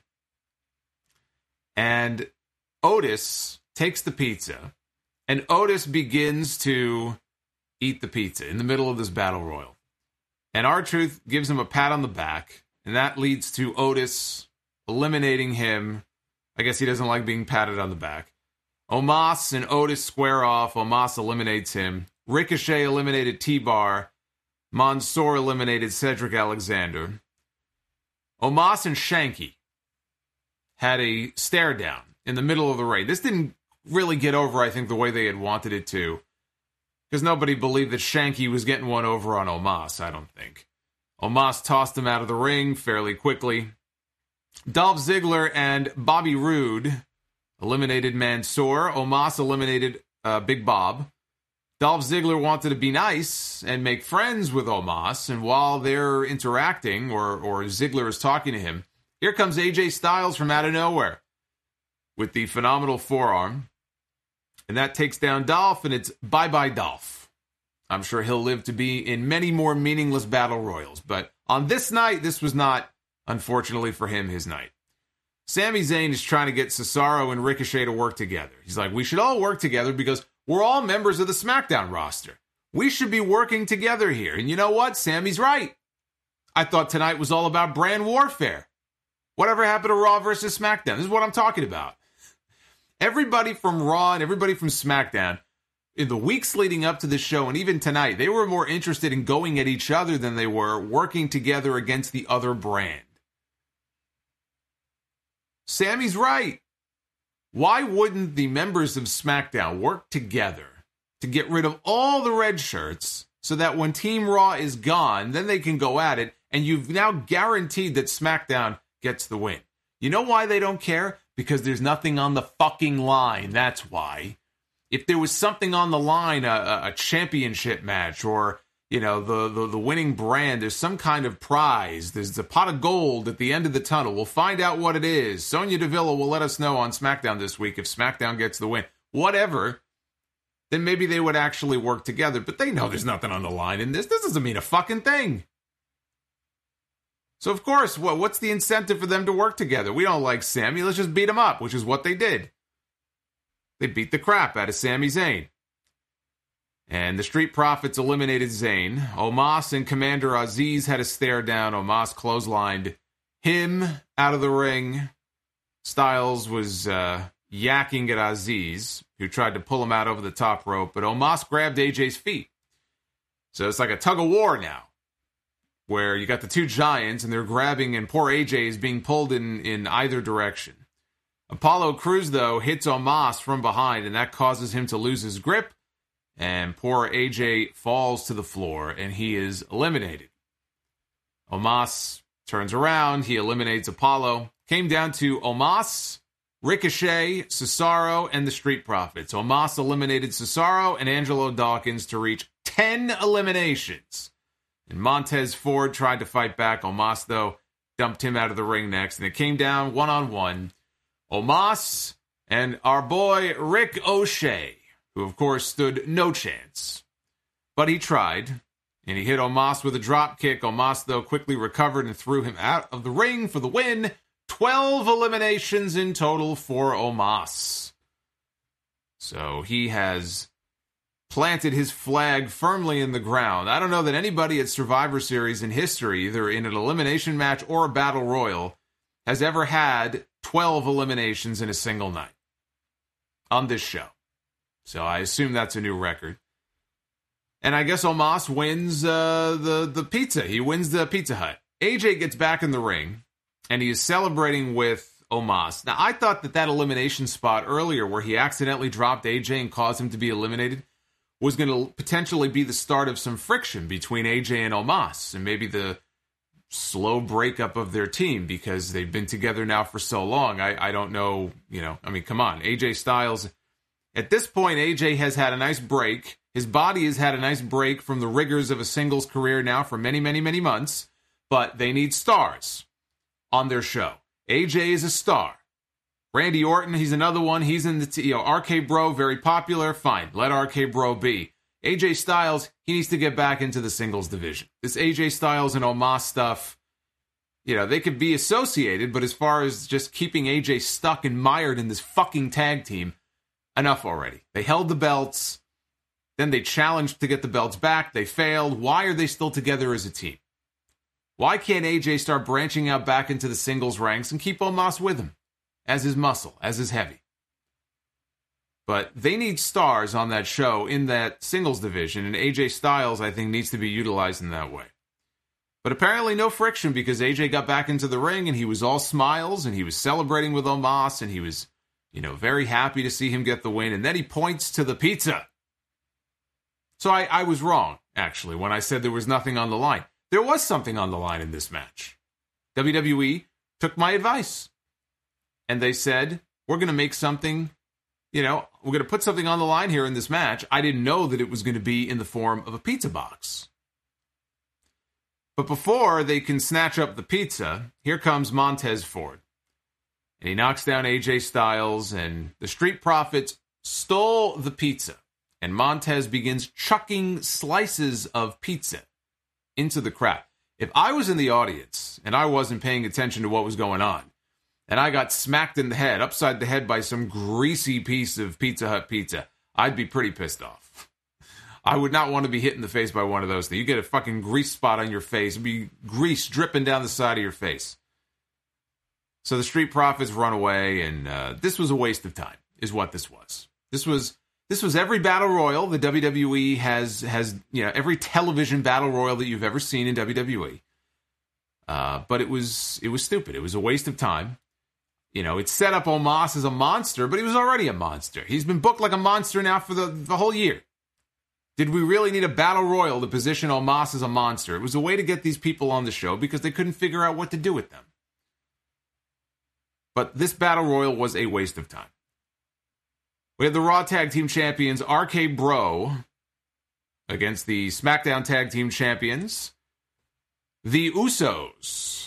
[SPEAKER 1] And Otis takes the pizza. And Otis begins to eat the pizza in the middle of this Battle Royal. And R-Truth gives him a pat on the back. And that leads to Otis eliminating him. I guess he doesn't like being patted on the back. Omos and Otis square off. Omos eliminates him. Ricochet eliminated T-Bar. Mansoor eliminated Cedric Alexander. Omos and Shanky had a stare down in the middle of the ring. This didn't really get over, I think, the way they had wanted it to. Because nobody believed that Shanky was getting one over on Omos, I don't think. Omos tossed him out of the ring fairly quickly. Dolph Ziggler and Bobby Roode eliminated Mansoor. Omos eliminated uh, Big Bob. Dolph Ziggler wanted to be nice and make friends with Omos, and while they're interacting, or, or Ziggler is talking to him, here comes A J Styles from out of nowhere with the phenomenal forearm, and that takes down Dolph, and it's bye-bye Dolph. I'm sure he'll live to be in many more meaningless battle royals, but on this night, this was not, unfortunately for him, his night. Sami Zayn is trying to get Cesaro and Ricochet to work together. He's like, we should all work together because we're all members of the SmackDown roster. We should be working together here. And you know what? Sammy's right. I thought tonight was all about brand warfare. Whatever happened to Raw versus SmackDown? This is what I'm talking about. Everybody from Raw and everybody from SmackDown, in the weeks leading up to the show, and even tonight, they were more interested in going at each other than they were working together against the other brand. Sammy's right. Why wouldn't the members of SmackDown work together to get rid of all the red shirts so that when Team Raw is gone, then they can go at it, and you've now guaranteed that SmackDown gets the win? You know why they don't care? Because there's nothing on the fucking line. That's why. If there was something on the line, a, a championship match, or, you know, the, the, the winning brand. There's some kind of prize. There's a pot of gold at the end of the tunnel. We'll find out what it is. Sonya Deville will let us know on SmackDown this week if SmackDown gets the win. Whatever. Then maybe they would actually work together. But they know there's nothing on the line in this. This doesn't mean a fucking thing. So, of course, what, what's the incentive for them to work together? We don't like Sami. Let's just beat him up, which is what they did. They beat the crap out of Sami Zayn. And the Street Profits eliminated Zayn. Omos and Commander Aziz had a stare down. Omos clotheslined him out of the ring. Styles was uh, yakking at Aziz, who tried to pull him out over the top rope, but Omos grabbed A J's feet. So it's like a tug of war now, where you got the two giants, and they're grabbing, and poor A J is being pulled in, in either direction. Apollo Crews, though, hits Omos from behind, and that causes him to lose his grip, and poor A J falls to the floor, and he is eliminated. Omos turns around, he eliminates Apollo. Came down to Omos, Ricochet, Cesaro, and the Street Profits. Omos eliminated Cesaro and Angelo Dawkins to reach ten eliminations. And Montez Ford tried to fight back. Omos, though, dumped him out of the ring next. And it came down one-on-one. Omos and our boy Rick O'Shea, who, of course, stood no chance. But he tried, and he hit Omos with a drop kick. Omos, though, quickly recovered and threw him out of the ring for the win. twelve eliminations in total for Omos. So he has planted his flag firmly in the ground. I don't know that anybody at Survivor Series in history, either in an elimination match or a battle royal, has ever had twelve eliminations in a single night on this show. So I assume that's a new record. And I guess Omos wins uh, the, the pizza. He wins the Pizza Hut. A J gets back in the ring, and he is celebrating with Omos. Now, I thought that that elimination spot earlier where he accidentally dropped A J and caused him to be eliminated was going to potentially be the start of some friction between A J and Omos, and maybe the slow breakup of their team because they've been together now for so long. I, I don't know, you know, I mean, come on. A J Styles, at this point, A J has had a nice break. His body has had a nice break from the rigors of a singles career now for many, many, many months, but they need stars on their show. A J is a star. Randy Orton, he's another one. He's in the, t- you know, R K Bro, very popular. Fine, let R K Bro be. A J Styles, he needs to get back into the singles division. This A J Styles and Omos stuff, you know, they could be associated, but as far as just keeping A J stuck and mired in this fucking tag team, enough already. They held the belts, then they challenged to get the belts back. They failed. Why are they still together as a team? Why can't A J start branching out back into the singles ranks and keep Omos with him as his muscle, as his heavy? But they need stars on that show in that singles division, and A J Styles, I think, needs to be utilized in that way. But apparently no friction because A J got back into the ring and he was all smiles and he was celebrating with Omos and he was, you know, very happy to see him get the win. And then he points to the pizza. So I, I was wrong, actually, when I said there was nothing on the line. There was something on the line in this match. W W E took my advice. And they said, we're going to make something, you know, we're going to put something on the line here in this match. I didn't know that it was going to be in the form of a pizza box. But before they can snatch up the pizza, here comes Montez Ford. And he knocks down A J Styles, and the Street Profits stole the pizza. And Montez begins chucking slices of pizza into the crowd. If I was in the audience and I wasn't paying attention to what was going on, and I got smacked in the head, upside the head by some greasy piece of Pizza Hut pizza, I'd be pretty pissed off. I would not want to be hit in the face by one of those things. You get a fucking grease spot on your face. It'd be grease dripping down the side of your face. So the Street Profits run away, and uh, this was a waste of time, is what this was. This was this was every battle royal the W W E has, has you know, every television battle royal that you've ever seen in W W E. Uh, but it was it was stupid. It was a waste of time. You know, it set up Omos as a monster, but he was already a monster. He's been booked like a monster now for the, the whole year. Did we really need a battle royal to position Omos as a monster? It was a way to get these people on the show because they couldn't figure out what to do with them. But this battle royal was a waste of time. We had the Raw Tag Team Champions, R K Bro, against the SmackDown Tag Team Champions, the Usos.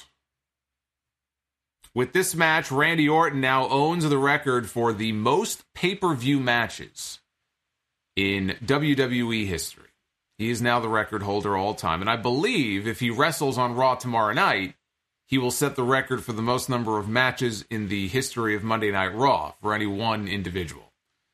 [SPEAKER 1] With this match, Randy Orton now owns the record for the most pay-per-view matches in W W E history. He is now the record holder all time. And I believe if he wrestles on Raw tomorrow night, he will set the record for the most number of matches in the history of Monday Night Raw for any one individual.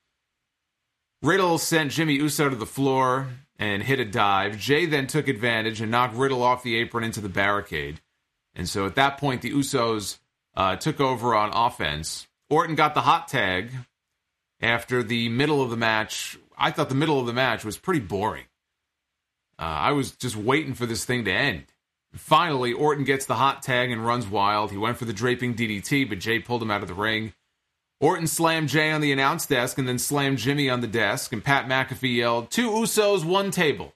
[SPEAKER 1] Riddle sent Jimmy Uso to the floor and hit a dive. Jay then took advantage and knocked Riddle off the apron into the barricade. And so at that point, the Usos uh, took over on offense. Orton got the hot tag after the middle of the match. I thought the middle of the match was pretty boring. Uh, I was just waiting for this thing to end. Finally, Orton gets the hot tag and runs wild. He went for the draping D D T, but Jay pulled him out of the ring. Orton slammed Jay on the announce desk and then slammed Jimmy on the desk, and Pat McAfee yelled, "Two Usos, one table."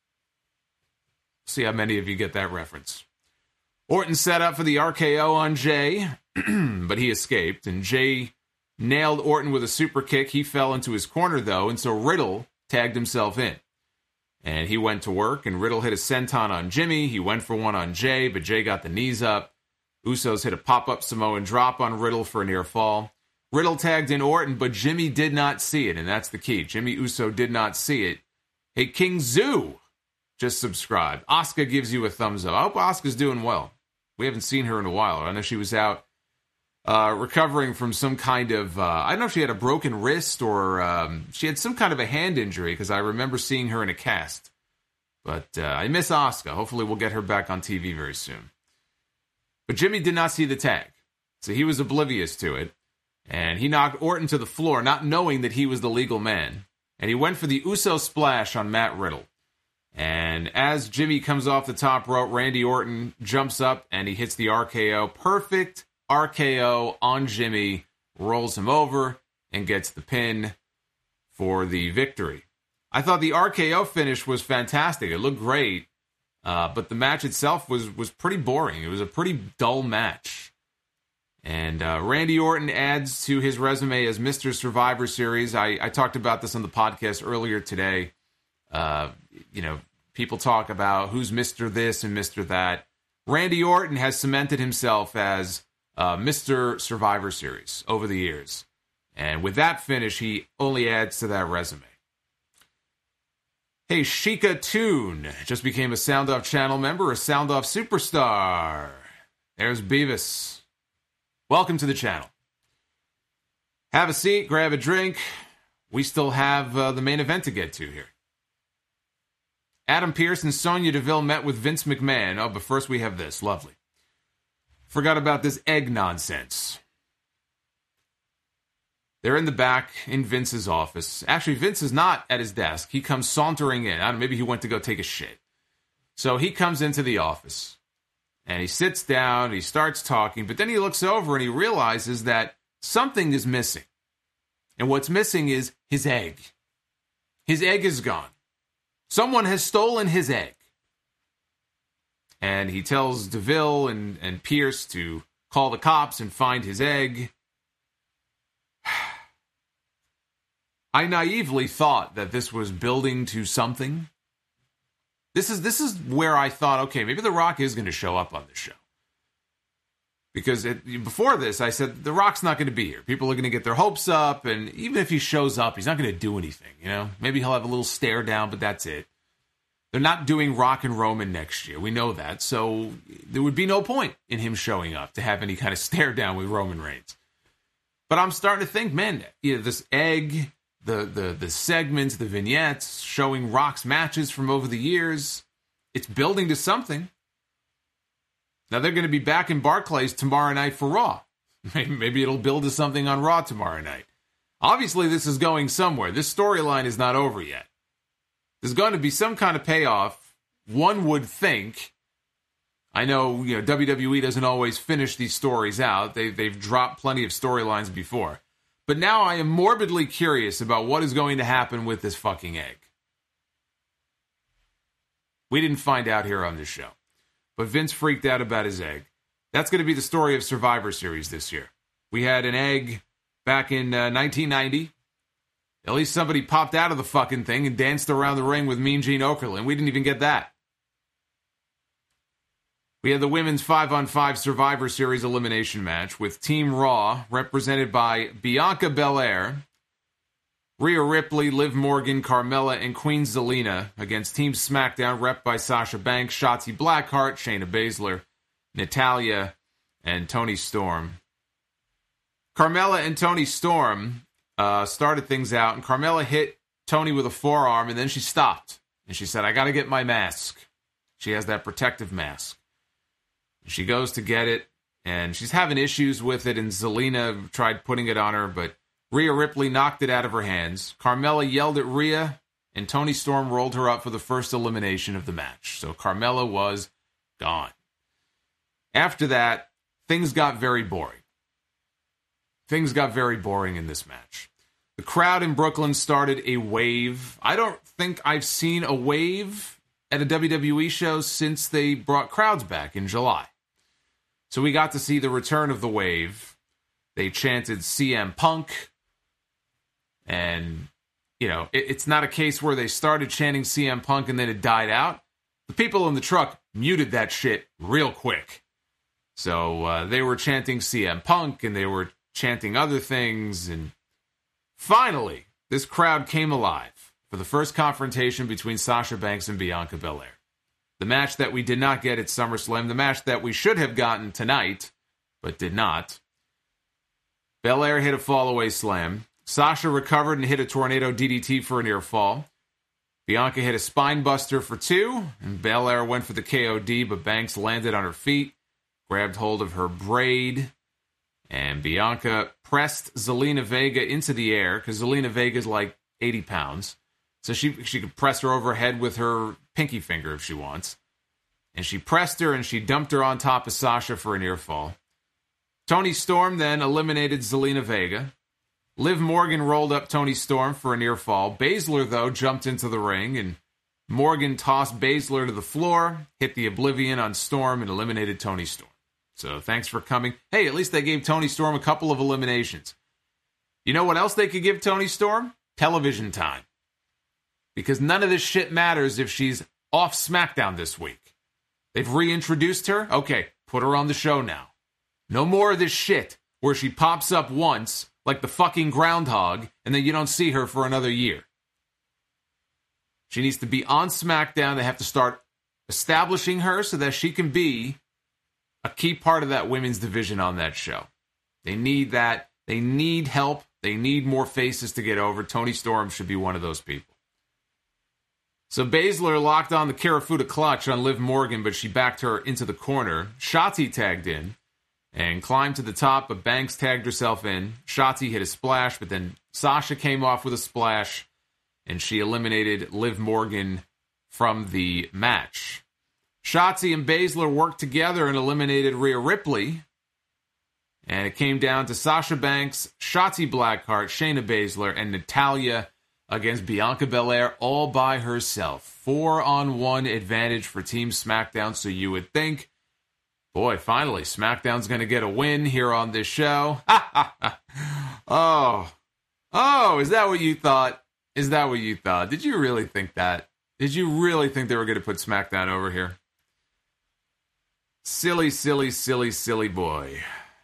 [SPEAKER 1] See how many of you get that reference. Orton set up for the R K O on Jay, but he escaped, and Jay nailed Orton with a super kick. He fell into his corner, though, and so Riddle tagged himself in. And he went to work, and Riddle hit a senton on Jimmy. He went for one on Jay, but Jay got the knees up. Usos hit a pop-up Samoan drop on Riddle for a near fall. Riddle tagged in Orton, but Jimmy did not see it, and that's the key. Jimmy Uso did not see it. Hey, King Zoo just subscribed. Asuka gives you a thumbs up. I hope Asuka's doing well. We haven't seen her in a while. I know she was out uh, recovering from some kind of, uh, I don't know if she had a broken wrist or um, she had some kind of a hand injury, because I remember seeing her in a cast. But uh, I miss Asuka. Hopefully we'll get her back on T V very soon. But Jimmy did not see the tag, so he was oblivious to it. And he knocked Orton to the floor, not knowing that he was the legal man. And he went for the Uso splash on Matt Riddle. And as Jimmy comes off the top rope, Randy Orton jumps up and he hits the R K O. Perfect R K O on Jimmy, rolls him over, and gets the pin for the victory. I thought the R K O finish was fantastic. It looked great, uh, but the match itself was, was pretty boring. It was a pretty dull match. And uh, Randy Orton adds to his resume as Mister Survivor Series. I, I talked about this on the podcast earlier today. Uh, you know, people talk about who's Mister this and Mister that. Randy Orton has cemented himself as uh, Mister Survivor Series over the years. And with that finish, he only adds to that resume. Hey, Sheikah Toon just became a Sound Off channel member, a Sound Off superstar. There's Beavis. Welcome to the channel. Have a seat, grab a drink. We still have uh, the main event to get to here. Adam Pearce and Sonya Deville met with Vince McMahon. Oh, but first we have this. Lovely. Forgot about this egg nonsense. They're in the back in Vince's office. Actually, Vince is not at his desk. He comes sauntering in. I don't know, maybe he went to go take a shit. So he comes into the office. And he sits down, and he starts talking, but then he looks over and he realizes that something is missing. And what's missing is his egg. His egg is gone. Someone has stolen his egg. And he tells DeVille and, and Pierce to call the cops and find his egg. I naively thought that this was building to something. This is this is where I thought, okay, maybe The Rock is going to show up on this show. Because it, before this, I said, The Rock's not going to be here. People are going to get their hopes up, and even if he shows up, he's not going to do anything, you know? Maybe he'll have a little stare down, but that's it. They're not doing Rock and Roman next year. We know that. So there would be no point in him showing up to have any kind of stare down with Roman Reigns. But I'm starting to think, man, you know, this egg... The, the the segments, the vignettes, showing Rock's matches from over the years. It's building to something. Now they're going to be back in Barclays tomorrow night for Raw. Maybe it'll build to something on Raw tomorrow night. Obviously, this is going somewhere. This storyline is not over yet. There's going to be some kind of payoff, one would think. I know, you know, W W E doesn't always finish these stories out. They, they've dropped plenty of storylines before. But now I am morbidly curious about what is going to happen with this fucking egg. We didn't find out here on this show. But Vince freaked out about his egg. That's going to be the story of Survivor Series this year. We had an egg back in uh, nineteen ninety. At least somebody popped out of the fucking thing and danced around the ring with Mean Gene Okerlund. We didn't even get that. We had the women's five on five Survivor Series elimination match with Team Raw, represented by Bianca Belair, Rhea Ripley, Liv Morgan, Carmella, and Queen Zelina, against Team SmackDown, rep by Sasha Banks, Shotzi Blackheart, Shayna Baszler, Natalya, and Toni Storm. Carmella and Toni Storm uh, started things out, and Carmella hit Toni with a forearm, and then she stopped. And she said, I got to get my mask. She has that protective mask. She goes to get it, and she's having issues with it, and Zelina tried putting it on her, but Rhea Ripley knocked it out of her hands. Carmella yelled at Rhea, and Toni Storm rolled her up for the first elimination of the match. So Carmella was gone. After that, things got very boring. Things got very boring in this match. The crowd in Brooklyn started a wave. I don't think I've seen a wave at a W W E show since they brought crowds back in July. So we got to see the return of the wave. They chanted C M Punk. And, you know, it, it's not a case where they started chanting C M Punk and then it died out. The people in the truck muted that shit real quick. So uh, they were chanting C M Punk and they were chanting other things. And finally, this crowd came alive for the first confrontation between Sasha Banks and Bianca Belair. The match that we did not get at SummerSlam, the match that we should have gotten tonight, but did not. Belair hit a fallaway slam. Sasha recovered and hit a tornado D D T for a near fall. Bianca hit a spine buster for two, and Belair went for the K O D, but Banks landed on her feet, grabbed hold of her braid, and Bianca pressed Zelina Vega into the air, because Zelina Vega's like eighty pounds. So she she could press her over her head with her pinky finger if she wants. And she pressed her and she dumped her on top of Sasha for a near fall. Toni Storm then eliminated Zelina Vega. Liv Morgan rolled up Toni Storm for a near fall. Baszler, though, jumped into the ring, and Morgan tossed Baszler to the floor, hit the Oblivion on Storm, and eliminated Toni Storm. So thanks for coming. Hey, at least they gave Toni Storm a couple of eliminations. You know what else they could give Toni Storm? Television time. Because none of this shit matters if she's off SmackDown this week. They've reintroduced her? Okay, put her on the show now. No more of this shit where she pops up once like the fucking groundhog and then you don't see her for another year. She needs to be on SmackDown. They have to start establishing her so that she can be a key part of that women's division on that show. They need that. They need help. They need more faces to get over. Toni Storm should be one of those people. So Baszler locked on the Karafuda clutch on Liv Morgan, but she backed her into the corner. Shotzi tagged in and climbed to the top, but Banks tagged herself in. Shotzi hit a splash, but then Sasha came off with a splash, and she eliminated Liv Morgan from the match. Shotzi and Baszler worked together and eliminated Rhea Ripley, and it came down to Sasha Banks, Shotzi Blackheart, Shayna Baszler, and Natalya against Bianca Belair all by herself. Four-on-one advantage for Team SmackDown, so you would think, boy, finally, SmackDown's going to get a win here on this show. oh, oh, is that what you thought? Is that what you thought? Did you really think that? Did you really think they were going to put SmackDown over here? Silly, silly, silly, silly boy.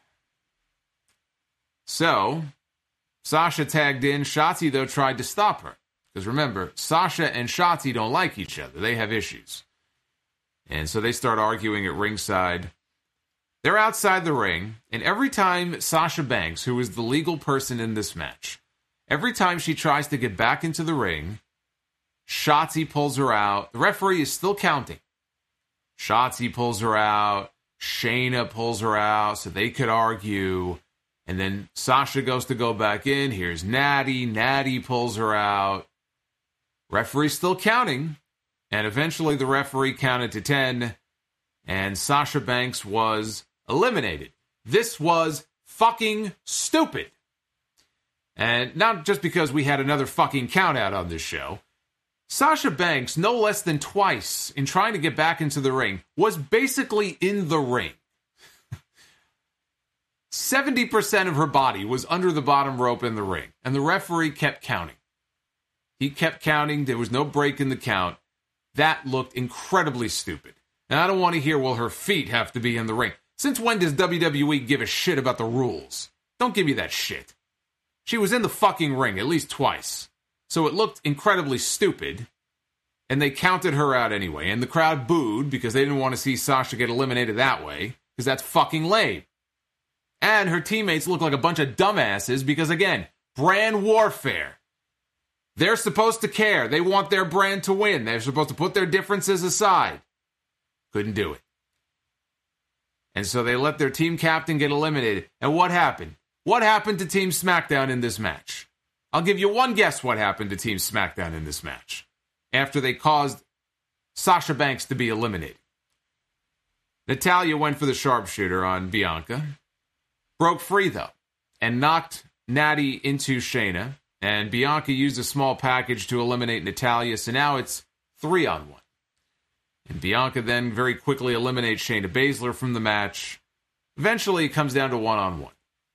[SPEAKER 1] So, Sasha tagged in. Shotzi, though, tried to stop her. Because remember, Sasha and Shotzi don't like each other. They have issues. And so they start arguing at ringside. They're outside the ring, and every time Sasha Banks, who is the legal person in this match, every time she tries to get back into the ring, Shotzi pulls her out. The referee is still counting. Shotzi pulls her out. Shayna pulls her out so they could argue. And then Sasha goes to go back in. Here's Natty. Natty pulls her out. Referee's still counting. And eventually the referee counted to ten. And Sasha Banks was eliminated. This was fucking stupid. And not just because we had another fucking count out on this show. Sasha Banks, no less than twice in trying to get back into the ring, was basically in the ring. seventy percent of her body was under the bottom rope in the ring, and the referee kept counting. He kept counting. There was no break in the count. That looked incredibly stupid. And I don't want to hear, well, her feet have to be in the ring. Since when does W W E give a shit about the rules? Don't give me that shit. She was in the fucking ring at least twice. So it looked incredibly stupid. And they counted her out anyway. And the crowd booed because they didn't want to see Sasha get eliminated that way. Because that's fucking lame. And her teammates look like a bunch of dumbasses because, again, brand warfare. They're supposed to care. They want their brand to win. They're supposed to put their differences aside. Couldn't do it. And so they let their team captain get eliminated. And what happened? What happened to Team SmackDown in this match? I'll give you one guess what happened to Team SmackDown in this match. After they caused Sasha Banks to be eliminated. Natalya went for the sharpshooter on Bianca. Broke free, though. And knocked Natty into Shayna. And Bianca used a small package to eliminate Natalya. So now it's three on one. And Bianca then very quickly eliminates Shayna Baszler from the match. Eventually, it comes down to one-on-one.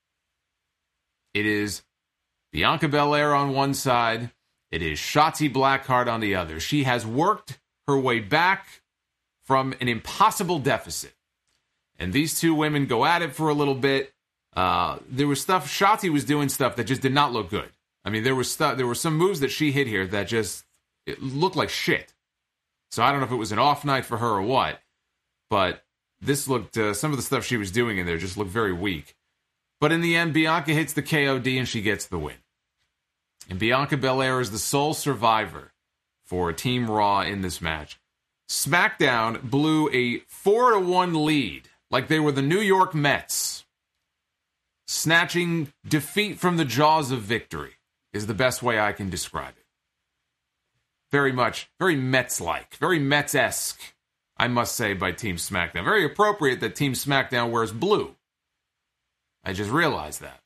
[SPEAKER 1] It is Bianca Belair on one side. It is Shotzi Blackheart on the other. She has worked her way back from an impossible deficit. And these two women go at it for a little bit. Uh, there was stuff, Shotzi was doing stuff that just did not look good. I mean, there was stuff, there were some moves that she hit here that just it looked like shit. So I don't know if it was an off night for her or what, but this looked, uh, some of the stuff she was doing in there just looked very weak. But in the end, Bianca hits the K O D and she gets the win. And Bianca Belair is the sole survivor for Team Raw in this match. SmackDown blew a four to one lead, like they were the New York Mets. Snatching defeat from the jaws of victory is the best way I can describe it. Very much, very Mets-like, very Mets-esque, I must say, by Team SmackDown. Very appropriate that Team SmackDown wears blue. I just realized that.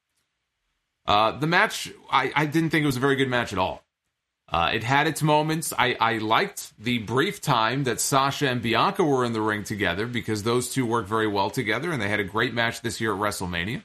[SPEAKER 1] Uh, the match, I, I didn't think it was a very good match at all. Uh, it had its moments. I, I liked the brief time that Sasha and Bianca were in the ring together because those two worked very well together and they had a great match this year at WrestleMania.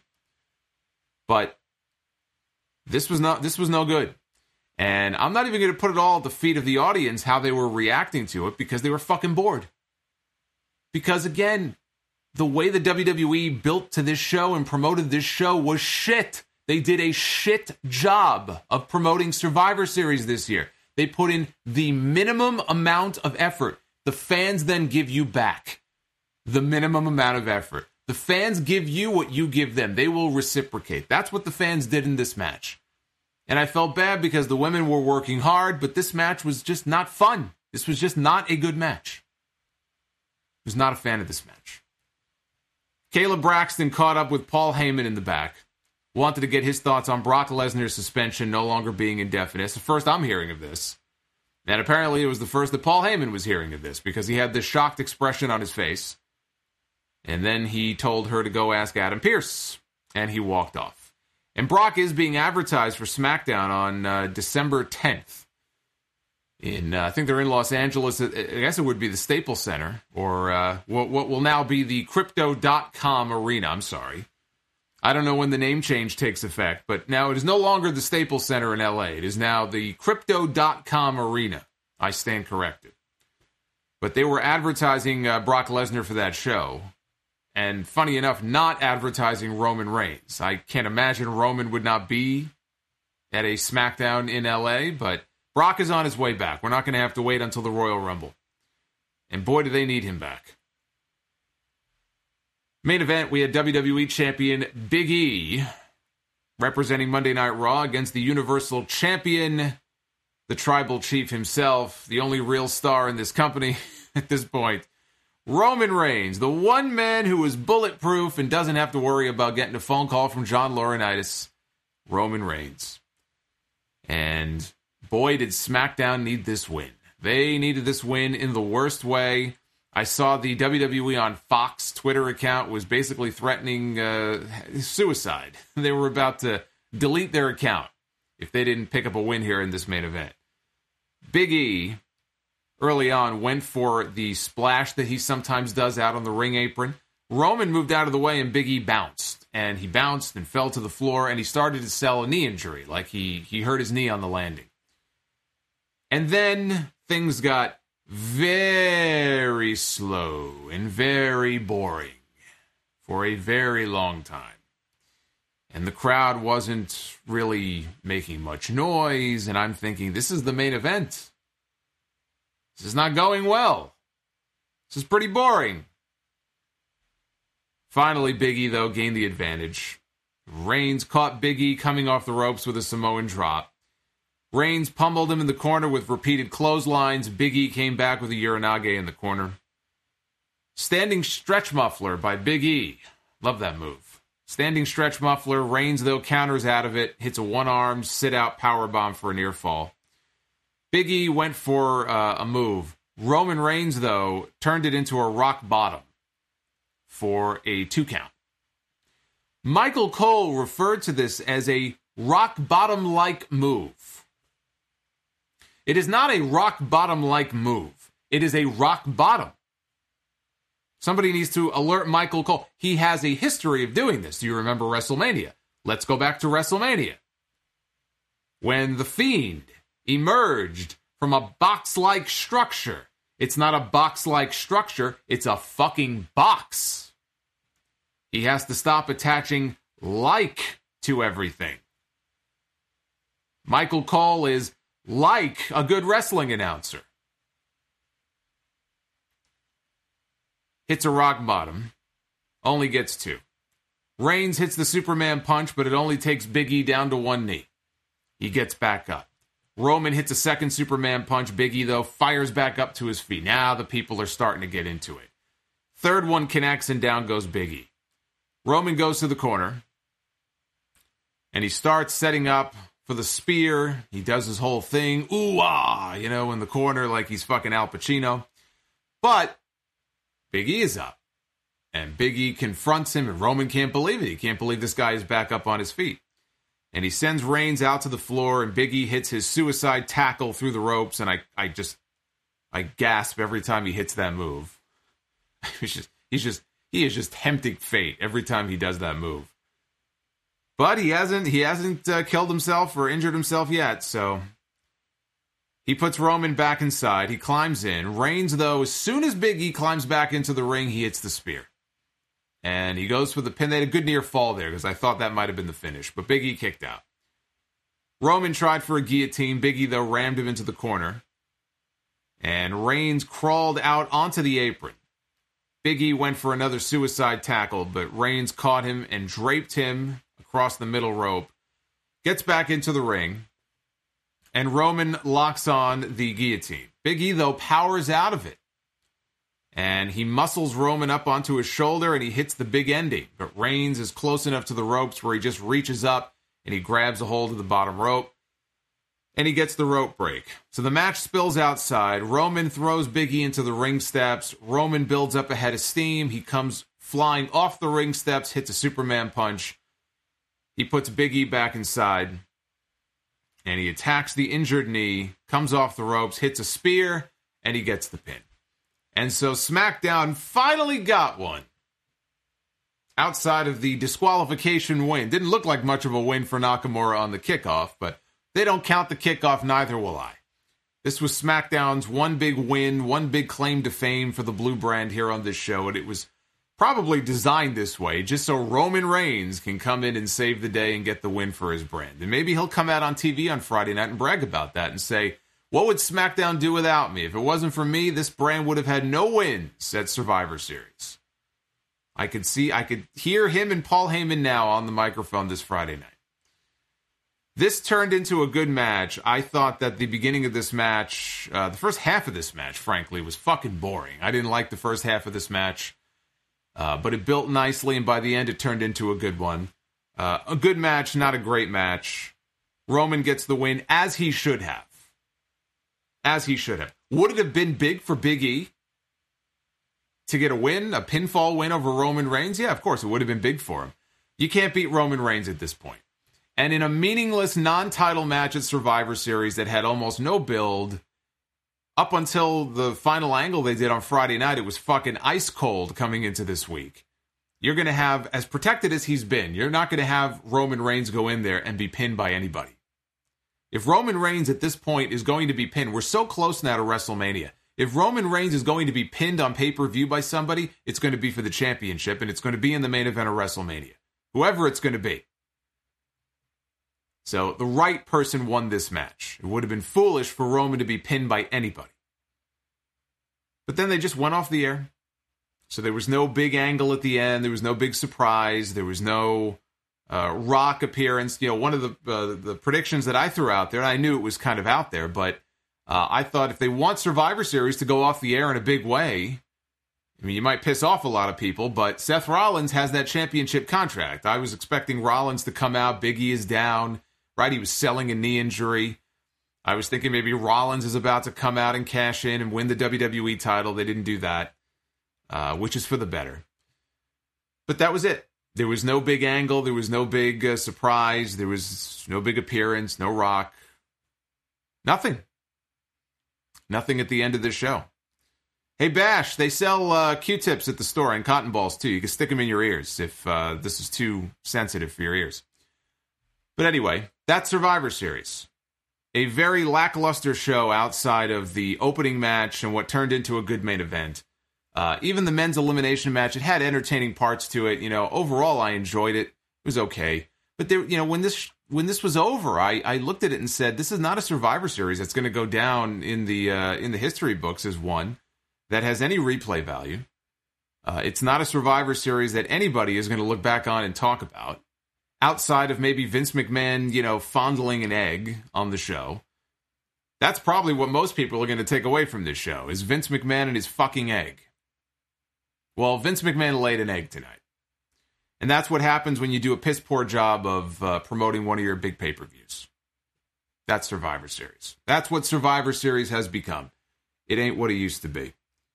[SPEAKER 1] But this was not this was no good. And I'm not even going to put it all at the feet of the audience how they were reacting to it because they were fucking bored. Because again, the way the W W E built to this show and promoted this show was shit. They did a shit job of promoting Survivor Series this year. They put in the minimum amount of effort. The fans then give you back the minimum amount of effort. The fans give you what you give them. They will reciprocate. That's what the fans did in this match. And I felt bad because the women were working hard, but this match was just not fun. This was just not a good match. I was not a fan of this match. Kayla Braxton caught up with Paul Heyman in the back. Wanted to get his thoughts on Brock Lesnar's suspension no longer being indefinite. It's the first I'm hearing of this. And apparently it was the first that Paul Heyman was hearing of this because he had this shocked expression on his face. And then he told her to go ask Adam Pearce. And he walked off. And Brock is being advertised for SmackDown on uh, December tenth. In uh, I think they're in Los Angeles. I guess it would be the Staples Center. Or uh, what, what will now be the Crypto dot com Arena. I'm sorry. I don't know when the name change takes effect, but now it is no longer the Staples Center in L A. It is now the Crypto dot com Arena. I stand corrected. But they were advertising uh, Brock Lesnar for that show. And funny enough, not advertising Roman Reigns. I can't imagine Roman would not be at a SmackDown in L A, but Brock is on his way back. We're not going to have to wait until the Royal Rumble. And boy, do they need him back. Main event, we had W W E Champion Big E representing Monday Night Raw against the Universal Champion, the Tribal Chief himself, the only real star in this company at this point, Roman Reigns, the one man who is bulletproof and doesn't have to worry about getting a phone call from John Laurinaitis, Roman Reigns. And boy, did SmackDown need this win. They needed this win in the worst way. I saw the W W E on Fox Twitter account was basically threatening uh, suicide. They were about to delete their account if they didn't pick up a win here in this main event. Big E, early on, went for the splash that he sometimes does out on the ring apron. Roman moved out of the way and Big E bounced. And he bounced and fell to the floor and he started to sell a knee injury, like he, he hurt his knee on the landing. And then things got very slow and very boring for a very long time. And the crowd wasn't really making much noise, and I'm thinking, this is the main event. This is not going well. This is pretty boring. Finally, Big E, though, gained the advantage. Reigns caught Big E coming off the ropes with a Samoan drop. Reigns pummeled him in the corner with repeated clotheslines. Big E came back with a Uranage in the corner. Standing stretch muffler by Big E. Love that move. Standing stretch muffler. Reigns, though, counters out of it. Hits a one-arm sit-out powerbomb for a near fall. Big E went for uh, a move. Roman Reigns, though, turned it into a rock bottom for a two count. Michael Cole referred to this as a rock bottom-like move. It is not a rock bottom-like move. It is a rock bottom. Somebody needs to alert Michael Cole. He has a history of doing this. Do you remember WrestleMania? Let's go back to WrestleMania. When The Fiend emerged from a box-like structure. It's not a box-like structure. It's a fucking box. He has to stop attaching like to everything. Michael Cole is like a good wrestling announcer. Hits a rock bottom. Only gets two. Reigns hits the Superman punch, but it only takes Big E down to one knee. He gets back up. Roman hits a second Superman punch. Big E, though, fires back up to his feet. Now the people are starting to get into it. Third one connects, and down goes Big E. Roman goes to the corner, and he starts setting up for the spear. He does his whole thing, ooh-ah, you know, in the corner like he's fucking Al Pacino. But Big E is up, and Big E confronts him, and Roman can't believe it. He can't believe this guy is back up on his feet. And he sends Reigns out to the floor, and Big E hits his suicide tackle through the ropes, and I, I just, I gasp every time he hits that move. He's just, he's just, he is just tempting fate every time he does that move. But he hasn't, he hasn't uh, killed himself or injured himself yet, so he puts Roman back inside. He climbs in. Reigns, though, as soon as Big E climbs back into the ring, he hits the spear. And he goes for the pin. They had a good near fall there because I thought that might have been the finish. But Big E kicked out. Roman tried for a guillotine. Big E, though, rammed him into the corner. And Reigns crawled out onto the apron. Big E went for another suicide tackle, but Reigns caught him and draped him across the middle rope. Gets back into the ring. And Roman locks on the guillotine. Big E, though, powers out of it. And he muscles Roman up onto his shoulder, and he hits the big ending. But Reigns is close enough to the ropes where he just reaches up, and he grabs a hold of the bottom rope. And he gets the rope break. So the match spills outside. Roman throws Big E into the ring steps. Roman builds up a head of steam. He comes flying off the ring steps, hits a Superman punch. He puts Big E back inside. And he attacks the injured knee, comes off the ropes, hits a spear, and he gets the pin. And so SmackDown finally got one. Outside of the disqualification win. Didn't look like much of a win for Nakamura on the kickoff, but they don't count the kickoff, neither will I. This was SmackDown's one big win, one big claim to fame for the Blue brand here on this show, and it was probably designed this way, just so Roman Reigns can come in and save the day and get the win for his brand. And maybe he'll come out on T V on Friday night and brag about that and say, what would SmackDown do without me? If it wasn't for me, this brand would have had no wins at Survivor Series. I could see, I could hear him and Paul Heyman now on the microphone this Friday night. This turned into a good match. I thought that the beginning of this match, uh, the first half of this match, frankly, was fucking boring. I didn't like the first half of this match, uh, but it built nicely, and by the end, it turned into a good one. Uh, a good match, not a great match. Roman gets the win, as he should have. As he should have. Would it have been big for Big E to get a win, a pinfall win over Roman Reigns? Yeah, of course, it would have been big for him. You can't beat Roman Reigns at this point. And in a meaningless non-title match at Survivor Series that had almost no build, up until the final angle they did on Friday night, it was fucking ice cold coming into this week. You're going to have, as protected as he's been, you're not going to have Roman Reigns go in there and be pinned by anybody. If Roman Reigns at this point is going to be pinned, we're so close now to WrestleMania. If Roman Reigns is going to be pinned on pay-per-view by somebody, it's going to be for the championship, and it's going to be in the main event of WrestleMania. Whoever it's going to be. So the right person won this match. It would have been foolish for Roman to be pinned by anybody. But then they just went off the air. So there was no big angle at the end. There was no big surprise. There was no uh, Rock appearance. You know, one of the uh, the predictions that I threw out there, and I knew it was kind of out there, but uh, I thought if they want Survivor Series to go off the air in a big way, I mean, you might piss off a lot of people, but Seth Rollins has that championship contract. I was expecting Rollins to come out. Biggie is down, right? He was selling a knee injury. I was thinking maybe Rollins is about to come out and cash in and win the W W E title. They didn't do that. Uh, which is for the better. But that was it. There was no big angle. There was no big uh, surprise. There was no big appearance. No Rock. Nothing. Nothing at the end of the show. Hey, Bash, they sell uh, Q-tips at the store and cotton balls, too. You can stick them in your ears if uh, this is too sensitive for your ears. But anyway, that's Survivor Series. A very lackluster show outside of the opening match and what turned into a good main event. Uh, even the men's elimination match, it had entertaining parts to it. You know, overall, I enjoyed it. It was okay. But there, you know, when this when this was over, I, I looked at it and said, this is not a Survivor Series that's going to go down in the uh, in the history books as one that has any replay value. Uh, it's not a Survivor Series that anybody is going to look back on and talk about, outside of maybe Vince McMahon, you know, fondling an egg on the show. That's probably what most people are going to take away from this show, is Vince McMahon and his fucking egg. Well, Vince McMahon laid an egg tonight. And that's what happens when you do a piss-poor job of uh, promoting one of your big pay-per-views. That's Survivor Series. That's what Survivor Series has become. It ain't what it used to be.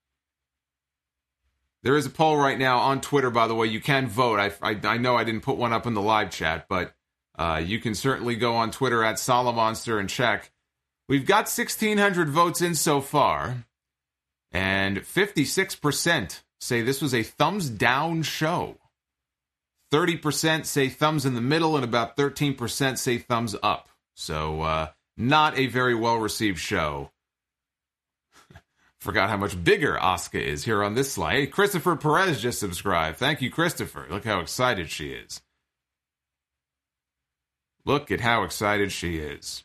[SPEAKER 1] There is a poll right now on Twitter, by the way. You can vote. I, I, I know I didn't put one up in the live chat, but uh, you can certainly go on Twitter at Solomonster and check. We've got sixteen hundred votes in so far, and fifty-six percent say this was a thumbs down show. thirty percent say thumbs in the middle, and about thirteen percent say thumbs up. So, uh, not a very well-received show. Forgot how much bigger Asuka is here on this slide. Hey, Christopher Perez just subscribed. Thank you, Christopher. Look how excited she is. Look at how excited she is.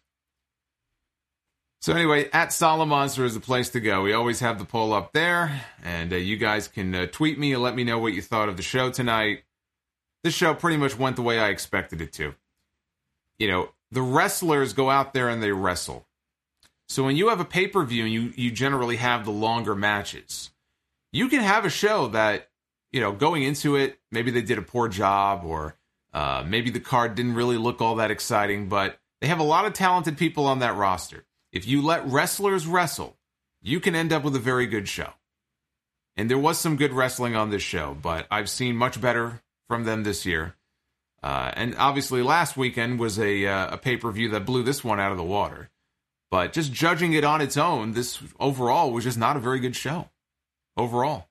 [SPEAKER 1] So anyway, at Solomonster is the place to go. We always have the poll up there, and uh, you guys can uh, tweet me and let me know what you thought of the show tonight. This show pretty much went the way I expected it to. You know, the wrestlers go out there and they wrestle. So when you have a pay-per-view and you, you generally have the longer matches, you can have a show that, you know, going into it, maybe they did a poor job, or uh, maybe the card didn't really look all that exciting, but they have a lot of talented people on that roster. If you let wrestlers wrestle, you can end up with a very good show. And there was some good wrestling on this show, but I've seen much better from them this year. Uh, and obviously last weekend was a, uh, a pay-per-view that blew this one out of the water. But just judging it on its own, this overall was just not a very good show. Overall.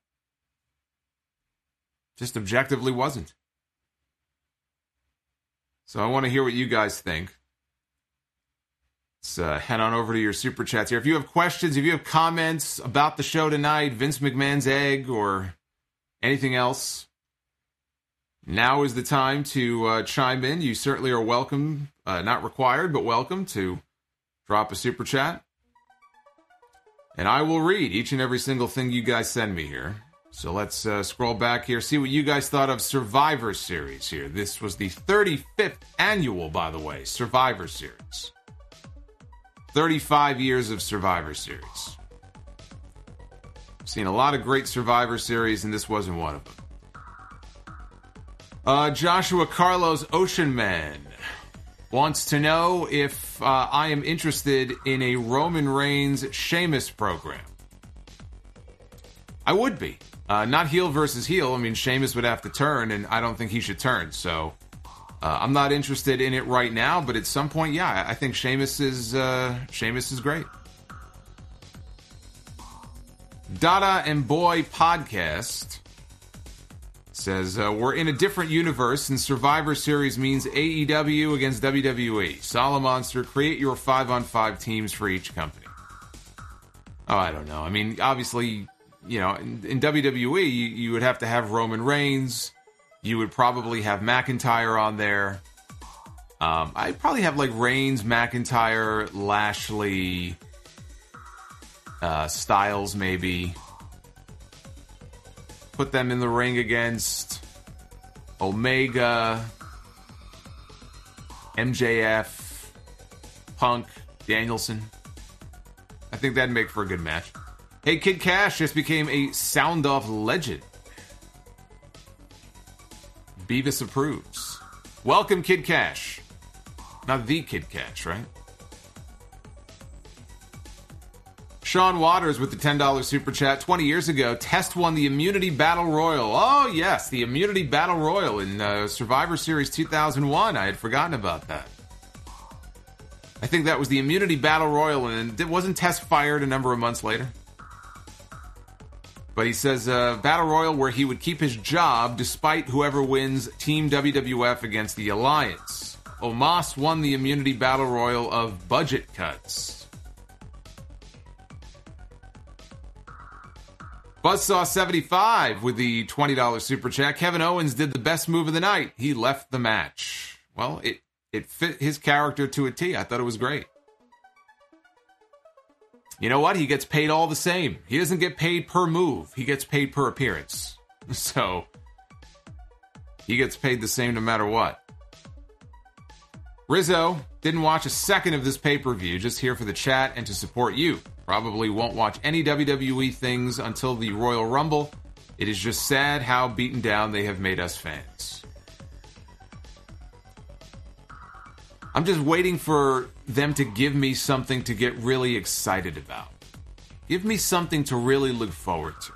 [SPEAKER 1] Just objectively wasn't. So I want to hear what you guys think. Let's uh, head on over to your super chats here. If you have questions, if you have comments about the show tonight, Vince McMahon's egg, or anything else, now is the time to uh, chime in. You certainly are welcome, uh, not required, but welcome to drop a super chat. And I will read each and every single thing you guys send me here. So let's uh, scroll back here, see what you guys thought of Survivor Series here. This was the thirty-fifth annual, by the way, Survivor Series. thirty-five years of Survivor Series. Seen a lot of great Survivor Series, and this wasn't one of them. Uh, Joshua Carlos Ocean Man wants to know if uh, I am interested in a Roman Reigns Sheamus program. I would be. Uh, not heel versus heel. I mean, Sheamus would have to turn, and I don't think he should turn. So uh, I'm not interested in it right now, but at some point, yeah, I think Sheamus is, uh, Sheamus is great. Dada and Boy Podcast says, uh, we're in a different universe, and Survivor Series means A E W against W W E. Solomonster, create your five-on-five teams for each company. Oh, I don't know. I mean, obviously, you know, in, in W W E, you, you would have to have Roman Reigns. You would probably have McIntyre on there. Um, I'd probably have, like, Reigns, McIntyre, Lashley, uh, Styles, maybe. Put them in the ring against Omega, M J F, Punk, Danielson. I think that'd make for a good match. Hey, Kid Cash just became a Sound Off legend. Beavis approves. Welcome, Kid Cash. Not the Kid Cash, right? Sean Waters with the ten dollars Super Chat. twenty years ago, Test won the Immunity Battle Royal. Oh, yes, the Immunity Battle Royal in uh, Survivor Series two thousand one. I had forgotten about that. I think that was the Immunity Battle Royal, and it wasn't Test fired a number of months later. But he says, uh, Battle Royal where he would keep his job despite whoever wins Team W W F against the Alliance. Omos won the Immunity Battle Royal of budget cuts. Buzzsaw seventy-five with the twenty dollars Super Chat. Kevin Owens did the best move of the night. He left the match. Well, it, it fit his character to a T. I thought it was great. You know what? He gets paid all the same. He doesn't get paid per move. He gets paid per appearance. So, he gets paid the same no matter what. Rizzo didn't watch a second of this pay-per-view, just here for the chat and to support you. Probably won't watch any W W E things until the Royal Rumble. It is just sad how beaten down they have made us fans. I'm just waiting for them to give me something to get really excited about. Give me something to really look forward to.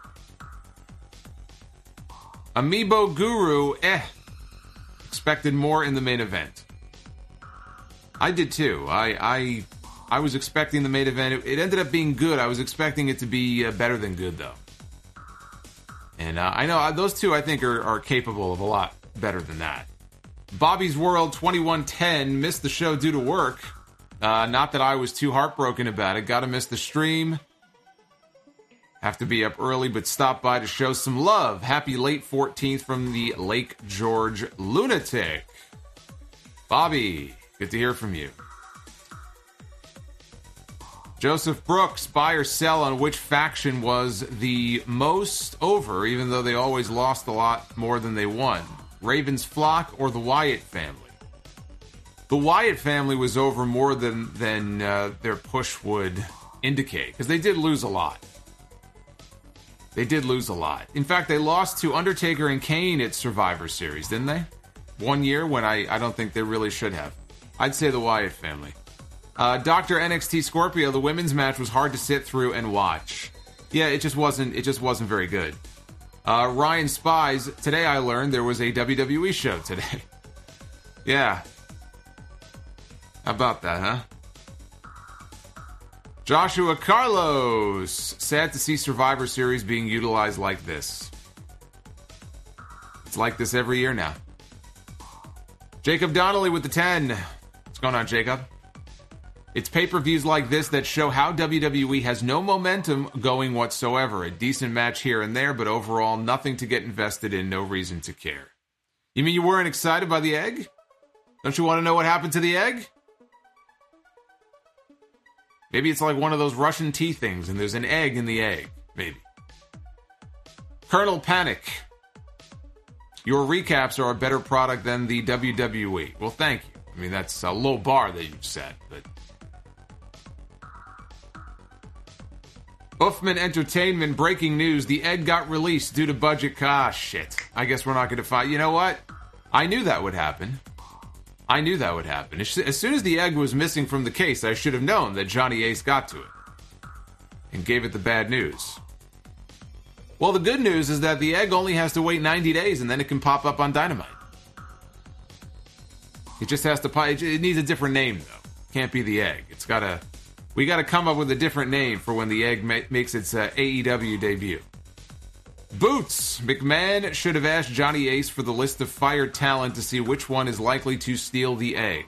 [SPEAKER 1] Amiibo Guru, eh. Expected more in the main event. I did too. I I, I was expecting the main event. It, it ended up being good. I was expecting it to be uh, better than good, though. And uh, I know uh, those two, I think, are, are capable of a lot better than that. Bobby's World twenty-one ten missed the show due to work. Uh, not that I was too heartbroken about it. Gotta miss the stream. Have to be up early, but stop by to show some love. Happy late fourteenth from the Lake George Lunatic. Bobby, good to hear from you. Joseph Brooks, buy or sell on which faction was the most over, even though they always lost a lot more than they won. Raven's Flock or the Wyatt family? The Wyatt family was over more than, than uh, their push would indicate, because they did lose a lot. They did lose a lot. In fact, they lost to Undertaker and Kane at Survivor Series, didn't they? One year when I, I don't think they really should have. I'd say the Wyatt family. Uh, Doctor N X T Scorpio, the women's match was hard to sit through and watch. Yeah, it just wasn't. It just wasn't very good. Uh, Ryan Spies, today I learned there was a W W E show today. Yeah. How about that, huh? Joshua Carlos, sad to see Survivor Series being utilized like this. It's like this every year now. Jacob Donnelly with the ten. What's going on, Jacob? It's pay-per-views like this that show how W W E has no momentum going whatsoever. A decent match here and there, but overall, nothing to get invested in, no reason to care. You mean you weren't excited by the egg? Don't you want to know what happened to the egg? Maybe it's like one of those Russian tea things, and there's an egg in the egg. Maybe. Colonel Panic. Your recaps are a better product than the W W E. Well, thank you. I mean, that's a low bar that you've set, but... Uffman Entertainment, breaking news. The egg got released due to budget. Ah, shit. I guess we're not going to find... You know what? I knew that would happen. I knew that would happen. As soon as the egg was missing from the case, I should have known that Johnny Ace got to it. And gave it the bad news. Well, the good news is that the egg only has to wait ninety days and then it can pop up on Dynamite. It just has to... It needs a different name, though. Can't be the egg. It's got to... We got to come up with a different name for when the egg ma- makes its uh, A E W debut. Boots. McMahon should have asked Johnny Ace for the list of fired talent to see which one is likely to steal the egg.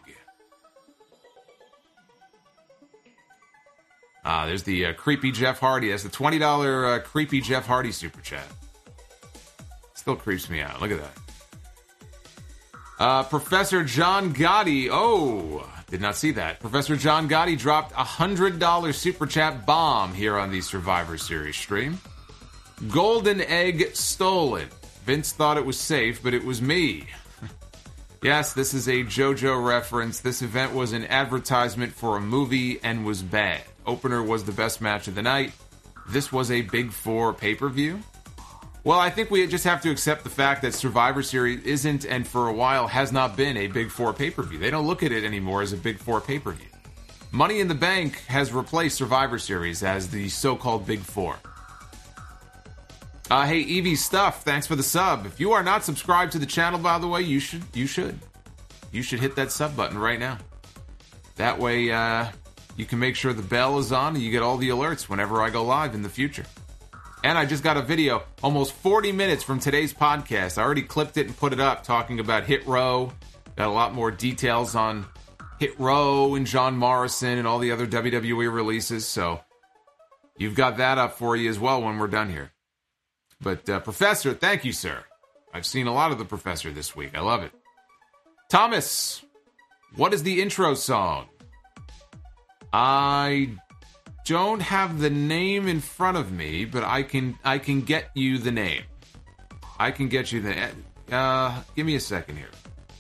[SPEAKER 1] Ah, there's the uh, creepy Jeff Hardy. That's the twenty dollars uh, creepy Jeff Hardy super chat. Still creeps me out. Look at that. Uh, Professor John Gotti. Oh, did not see that. Professor John Gotti dropped a one hundred dollars super chat bomb here on the Survivor Series stream. Golden egg stolen. Vince thought it was safe, but it was me. Yes, this is a JoJo reference. This event was an advertisement for a movie and was bad. Opener was the best match of the night. This was a Big Four pay-per-view. Well, I think we just have to accept the fact that Survivor Series isn't, and for a while has not been, a Big Four pay-per-view. They don't look at it anymore as a Big Four pay-per-view. Money in the Bank has replaced Survivor Series as the so-called Big Four. Uh, hey, Evie Stuff, thanks for the sub. If you are not subscribed to the channel, by the way, you should. You should. You should hit that sub button right now. That way, uh, you can make sure the bell is on and you get all the alerts whenever I go live in the future. And I just got a video almost forty minutes from today's podcast. I already clipped it and put it up talking about Hit Row. Got a lot more details on Hit Row and John Morrison and all the other W W E releases. So you've got that up for you as well when we're done here. But uh, Professor, thank you, sir. I've seen a lot of the Professor this week. I love it. Thomas, what is the intro song? I don't have the name in front of me, but I can I can get you the name. I can get you the... Uh, give me a second here.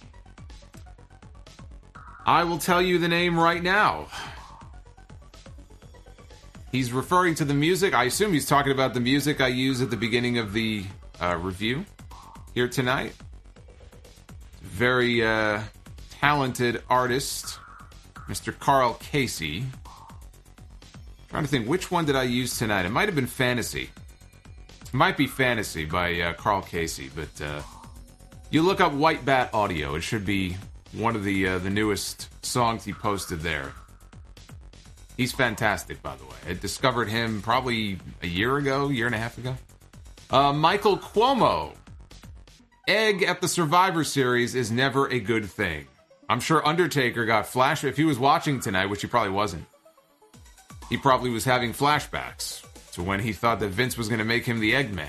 [SPEAKER 1] I will tell you the name right now. He's referring to the music. I assume he's talking about the music I use at the beginning of the uh, review here tonight. Very uh, talented artist, Mister Carl Casey. Trying to think, which one did I use tonight? It might have been Fantasy. It might be Fantasy by uh, Carl Casey, but uh, you look up White Bat Audio. It should be one of the uh, the newest songs he posted there. He's fantastic, by the way. I discovered him probably a year ago, year and a half ago. Uh, Michael Cuomo. Egg at the Survivor Series is never a good thing. I'm sure Undertaker got flash. If he was watching tonight, which he probably wasn't, he probably was having flashbacks to when he thought that Vince was going to make him the Eggman.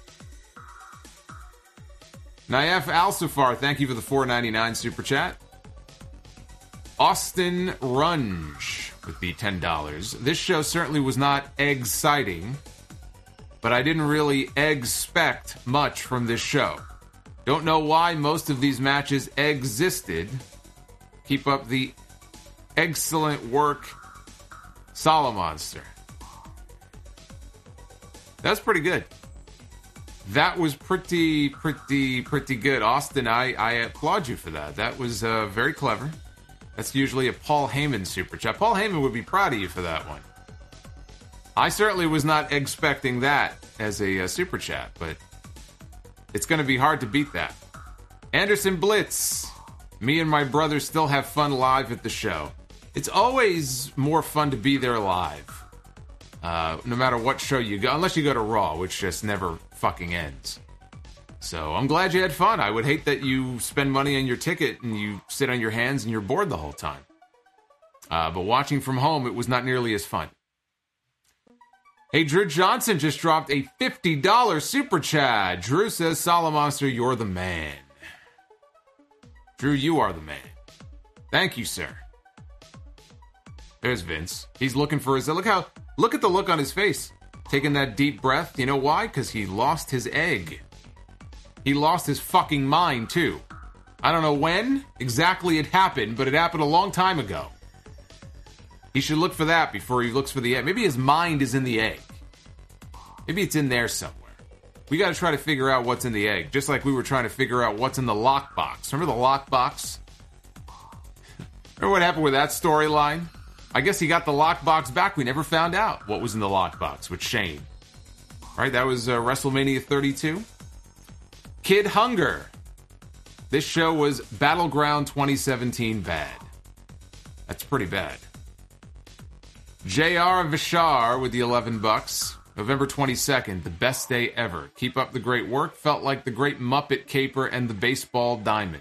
[SPEAKER 1] Naif Al-Safar, thank you for the four ninety-nine super chat. Austin Runge with the ten dollars. This show certainly was not egg-citing, but I didn't really expect much from this show. Don't know why most of these matches existed. Keep up the excellent work, Solomonster. That's pretty good. That was pretty, pretty, pretty good. Austin, I, I applaud you for that. That was uh, very clever. That's usually a Paul Heyman super chat. Paul Heyman would be proud of you for that one. I certainly was not expecting that as a uh, super chat, but it's going to be hard to beat that. Anderson Blitz. Me and my brother still have fun live at the show. It's always more fun to be there live. Uh, no matter what show you go, unless you go to Raw, which just never fucking ends. So I'm glad you had fun. I would hate that you spend money on your ticket and you sit on your hands and you're bored the whole time. Uh, but watching from home, it was not nearly as fun. Hey, Drew Johnson just dropped a fifty dollars super chat. Drew says, Solomonster, you're the man. Drew, you are the man. Thank you, sir. There's Vince. He's looking for his... Look how... Look at the look on his face. Taking that deep breath. You know why? Because he lost his egg. He lost his fucking mind, too. I don't know when exactly it happened, but it happened a long time ago. He should look for that before he looks for the egg. Maybe his mind is in the egg. Maybe it's in there somewhere. We got to try to figure out what's in the egg, just like we were trying to figure out what's in the lockbox. Remember the lockbox? Remember what happened with that storyline? I guess he got the lockbox back. We never found out what was in the lockbox with Shane. Right, that was uh, WrestleMania thirty-two. Kid Hunger. This show was Battleground twenty seventeen bad. That's pretty bad. J R Vishar with the eleven bucks. November twenty-second, the best day ever. Keep up the great work. Felt like the great Muppet Caper and the baseball diamond.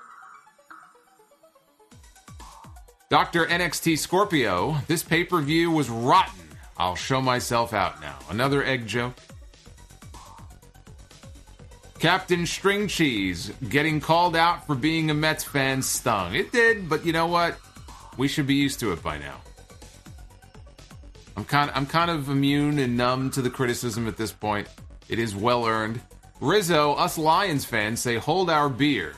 [SPEAKER 1] Doctor N X T Scorpio, this pay-per-view was rotten. I'll show myself out now. Another egg joke. Captain String Cheese, getting called out for being a Mets fan stung. It did, but you know what? We should be used to it by now. I'm kind of, I'm kind of immune and numb to the criticism at this point. It is well earned. Rizzo, us Lions fans say, hold our beer.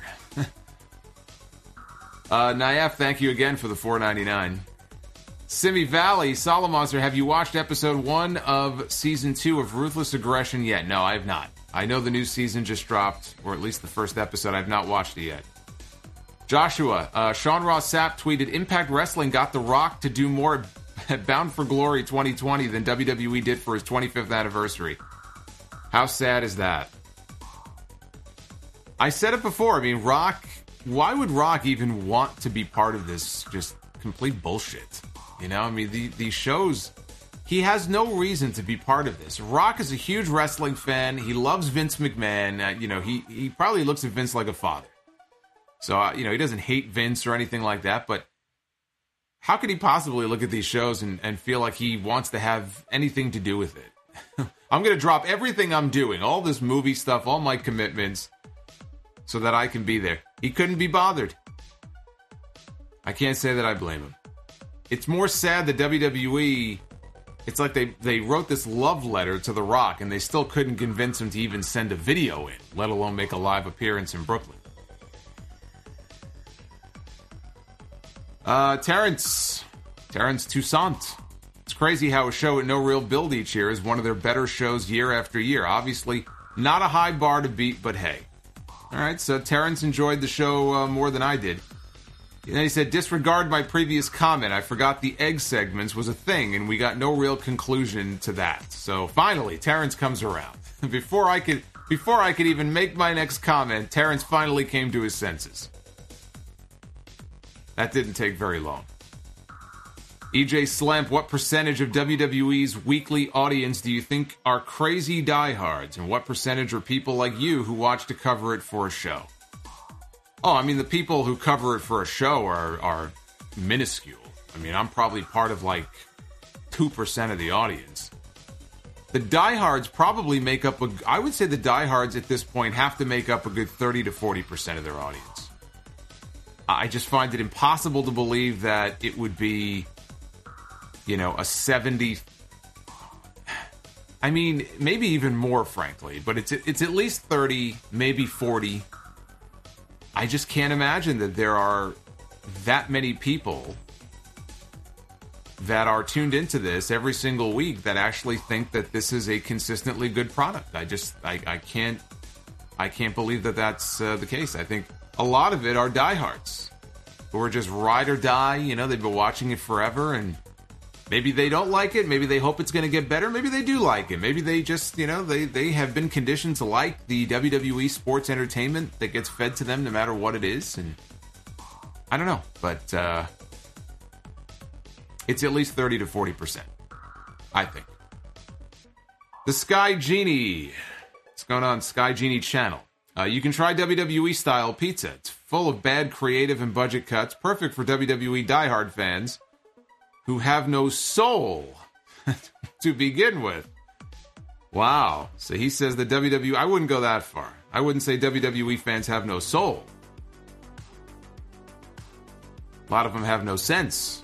[SPEAKER 1] uh, Naif, thank you again for the four ninety-nine. Simi Valley, Solomonster, have you watched episode one of season two of Ruthless Aggression yet? No, I have not. I know the new season just dropped, or at least the first episode. I've not watched it yet. Joshua, uh, Sean Ross Sapp tweeted, Impact Wrestling got The Rock to do more Bound for Glory twenty twenty than W W E did for his twenty-fifth anniversary. How sad is that? I said it before. I mean, Rock, why would Rock even want to be part of this just complete bullshit? You know, I mean, the, these shows, he has no reason to be part of this. Rock is a huge wrestling fan. He loves Vince McMahon. Uh, you know, he, he probably looks at Vince like a father. So, uh, you know, he doesn't hate Vince or anything like that, but how could he possibly look at these shows and, and feel like he wants to have anything to do with it? I'm going to drop everything I'm doing, all this movie stuff, all my commitments, so that I can be there. He couldn't be bothered. I can't say that I blame him. It's more sad that W W E, it's like they, they wrote this love letter to The Rock, and they still couldn't convince him to even send a video in, let alone make a live appearance in Brooklyn. Uh, Terrence. Terrence Toussaint. It's crazy how a show with no real build each year is one of their better shows year after year. Obviously, not a high bar to beat, but hey. Alright, so Terrence enjoyed the show uh, more than I did. And he said, disregard my previous comment. I forgot the egg segments was a thing, and we got no real conclusion to that. So finally, Terrence comes around. before I could, before I could even make my next comment, Terrence finally came to his senses. That didn't take very long. E J Slamp, what percentage of W W E's weekly audience do you think are crazy diehards? And what percentage are people like you who watch to cover it for a show? Oh, I mean, the people who cover it for a show are, are minuscule. I mean, I'm probably part of like two percent of the audience. The diehards probably make up, a, I would say the diehards at this point have to make up a good thirty to forty percent of their audience. I just find it impossible to believe that it would be, you know, a seventy. I mean, maybe even more, frankly, but it's it's at least thirty, maybe forty. I just can't imagine that there are that many people that are tuned into this every single week that actually think that this is a consistently good product. I just, I, I can't, I can't believe that that's uh, the case. I think a lot of it are diehards who are just ride or die. You know, they've been watching it forever, and maybe they don't like it. Maybe they hope it's going to get better. Maybe they do like it. Maybe they just, you know, they, they have been conditioned to like the W W E sports entertainment that gets fed to them no matter what it is. And I don't know, but uh, it's at least thirty to forty percent, I think. The Sky Genie. What's going on, Sky Genie channel? Uh, you can try W W E-style pizza. It's full of bad creative and budget cuts, perfect for W W E diehard fans who have no soul to begin with. Wow. So he says the W W E... I wouldn't go that far. I wouldn't say W W E fans have no soul. A lot of them have no sense.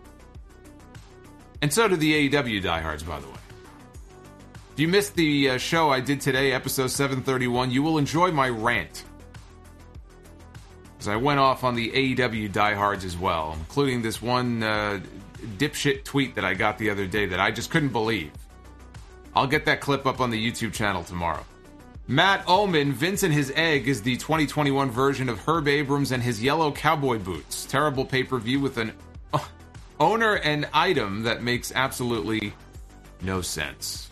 [SPEAKER 1] And so do the A E W diehards, by the way. If you missed the uh, show I did today, episode seven thirty-one, you will enjoy my rant. As I went off on the A E W diehards as well, including this one uh, dipshit tweet that I got the other day that I just couldn't believe. I'll get that clip up on the YouTube channel tomorrow. Matt Oman, Vince and His Egg is the twenty twenty-one version of Herb Abrams and His Yellow Cowboy Boots. Terrible pay-per-view with an uh, owner and item that makes absolutely no sense.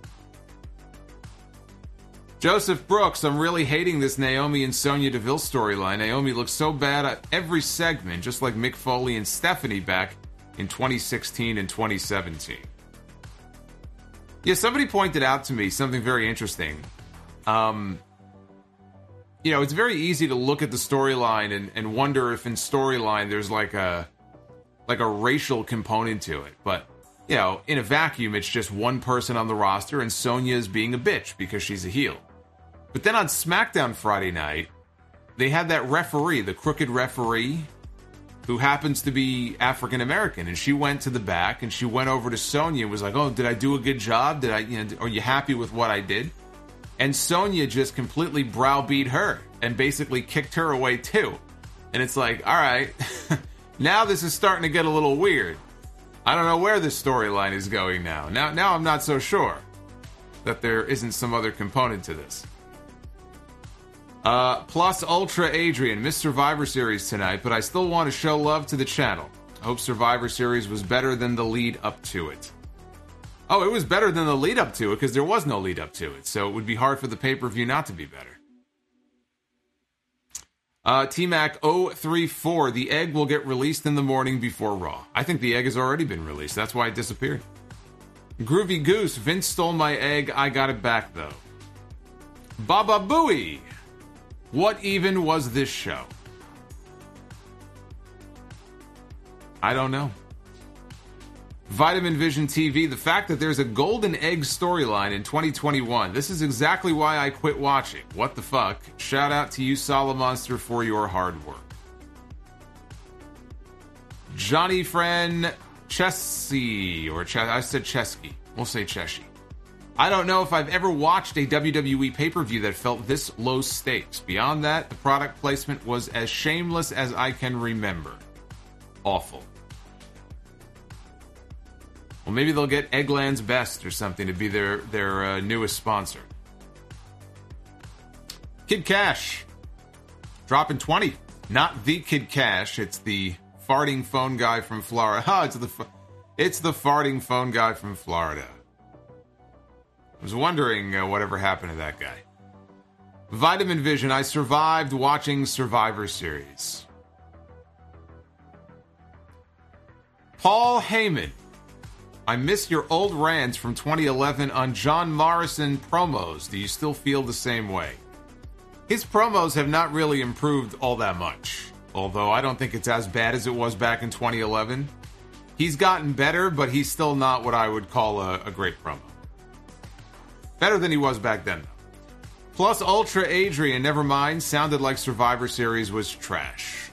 [SPEAKER 1] Joseph Brooks, I'm really hating this Naomi and Sonya Deville storyline. Naomi looks so bad at every segment, just like Mick Foley and Stephanie back in twenty sixteen and twenty seventeen. Yeah, somebody pointed out to me something very interesting. Um, you know, it's very easy to look at the storyline and, and wonder if in storyline there's like a like a racial component to it. But, you know, in a vacuum, it's just one person on the roster, and Sonya is being a bitch because she's a heel. But then on SmackDown Friday night, they had that referee, the crooked referee, who happens to be African American, and she went to the back and she went over to Sonya and was like, "Oh, did I do a good job? Did I? You know, are you happy with what I did?" And Sonya just completely browbeat her and basically kicked her away too. And it's like, all right, now this is starting to get a little weird. I don't know where this storyline is going now. Now, now I'm not so sure that there isn't some other component to this. Uh, plus Ultra Adrian missed Survivor Series tonight, but I still want to show love to the channel. I hope Survivor Series was better than the lead up to it. Oh, it was better than the lead up to it because there was no lead up to it, so it would be hard for the pay-per-view not to be better. Uh, T-Mac oh three four, the egg will get released in the morning before Raw. I think the egg has already been released. That's why it disappeared. Groovy Goose, Vince stole my egg. I got it back, though. Baba Booey. What even was this show? I don't know. Vitamin Vision T V, the fact that there's a golden egg storyline in twenty twenty-one. This is exactly why I quit watching. What the fuck? Shout out to you, Solomonster, for your hard work. Johnny Friend Chesky, or Ch- I said Chesky. We'll say Chesky. I don't know if I've ever watched a W W E pay-per-view that felt this low stakes. Beyond that, the product placement was as shameless as I can remember. Awful. Well, maybe they'll get Eggland's Best or something to be their, their uh, newest sponsor. Kid Cash. Dropping twenty. Not the Kid Cash. It's the farting phone guy from Florida. Oh, it's the, it's the farting phone guy from Florida. I was wondering uh, whatever happened to that guy. Vitamin Vision, I survived watching Survivor Series. Paul Heyman, I miss your old rants from twenty eleven on John Morrison promos. Do you still feel the same way? His promos have not really improved all that much, although I don't think it's as bad as it was back in twenty eleven. He's gotten better, but he's still not what I would call a, a great promo. Better than he was back then, though. Plus, Ultra Adrian, never mind, sounded like Survivor Series was trash.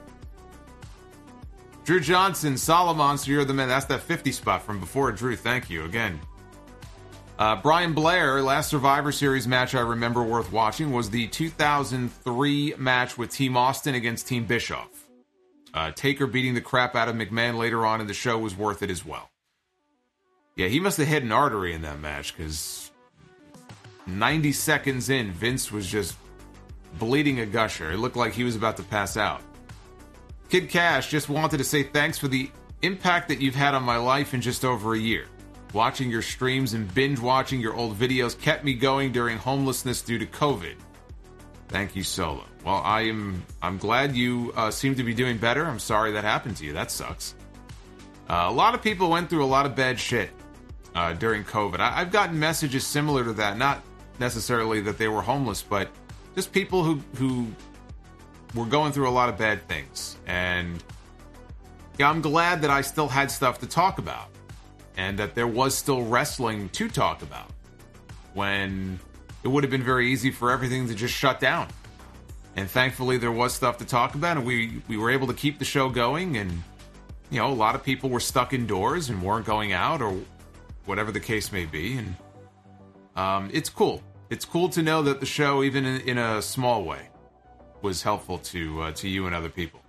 [SPEAKER 1] Drew Johnson, Solomonster, you're the man. That's that fifty spot from before, Drew. Thank you again. Uh, Brian Blair, last Survivor Series match I remember worth watching was the two thousand three match with Team Austin against Team Bischoff. Uh, Taker beating the crap out of McMahon later on in the show was worth it as well. Yeah, he must have hit an artery in that match because ninety seconds in, Vince was just bleeding a gusher. It looked like he was about to pass out. Kid Cash, just wanted to say thanks for the impact that you've had on my life in just over a year. Watching your streams and binge watching your old videos kept me going during homelessness due to COVID. Thank you, Solo. Well, I am I'm glad you uh, seem to be doing better. I'm sorry that happened to you. That sucks. Uh, a lot of people went through a lot of bad shit uh, during COVID. I, I've gotten messages similar to that. Not necessarily that they were homeless, but just people who who were going through a lot of bad things. And yeah, I'm glad that I still had stuff to talk about and that there was still wrestling to talk about when it would have been very easy for everything to just shut down. And thankfully there was stuff to talk about, and we, we were able to keep the show going. And, you know, a lot of people were stuck indoors and weren't going out or whatever the case may be. And um, it's cool. It's cool to know that the show, even in, in a small way, was helpful to uh, to you and other people.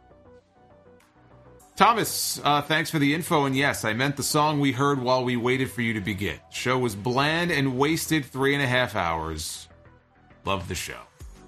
[SPEAKER 1] Thomas, uh, thanks for the info, and yes, I meant the song we heard while we waited for you to begin. The show was bland and wasted three and a half hours. Love the show.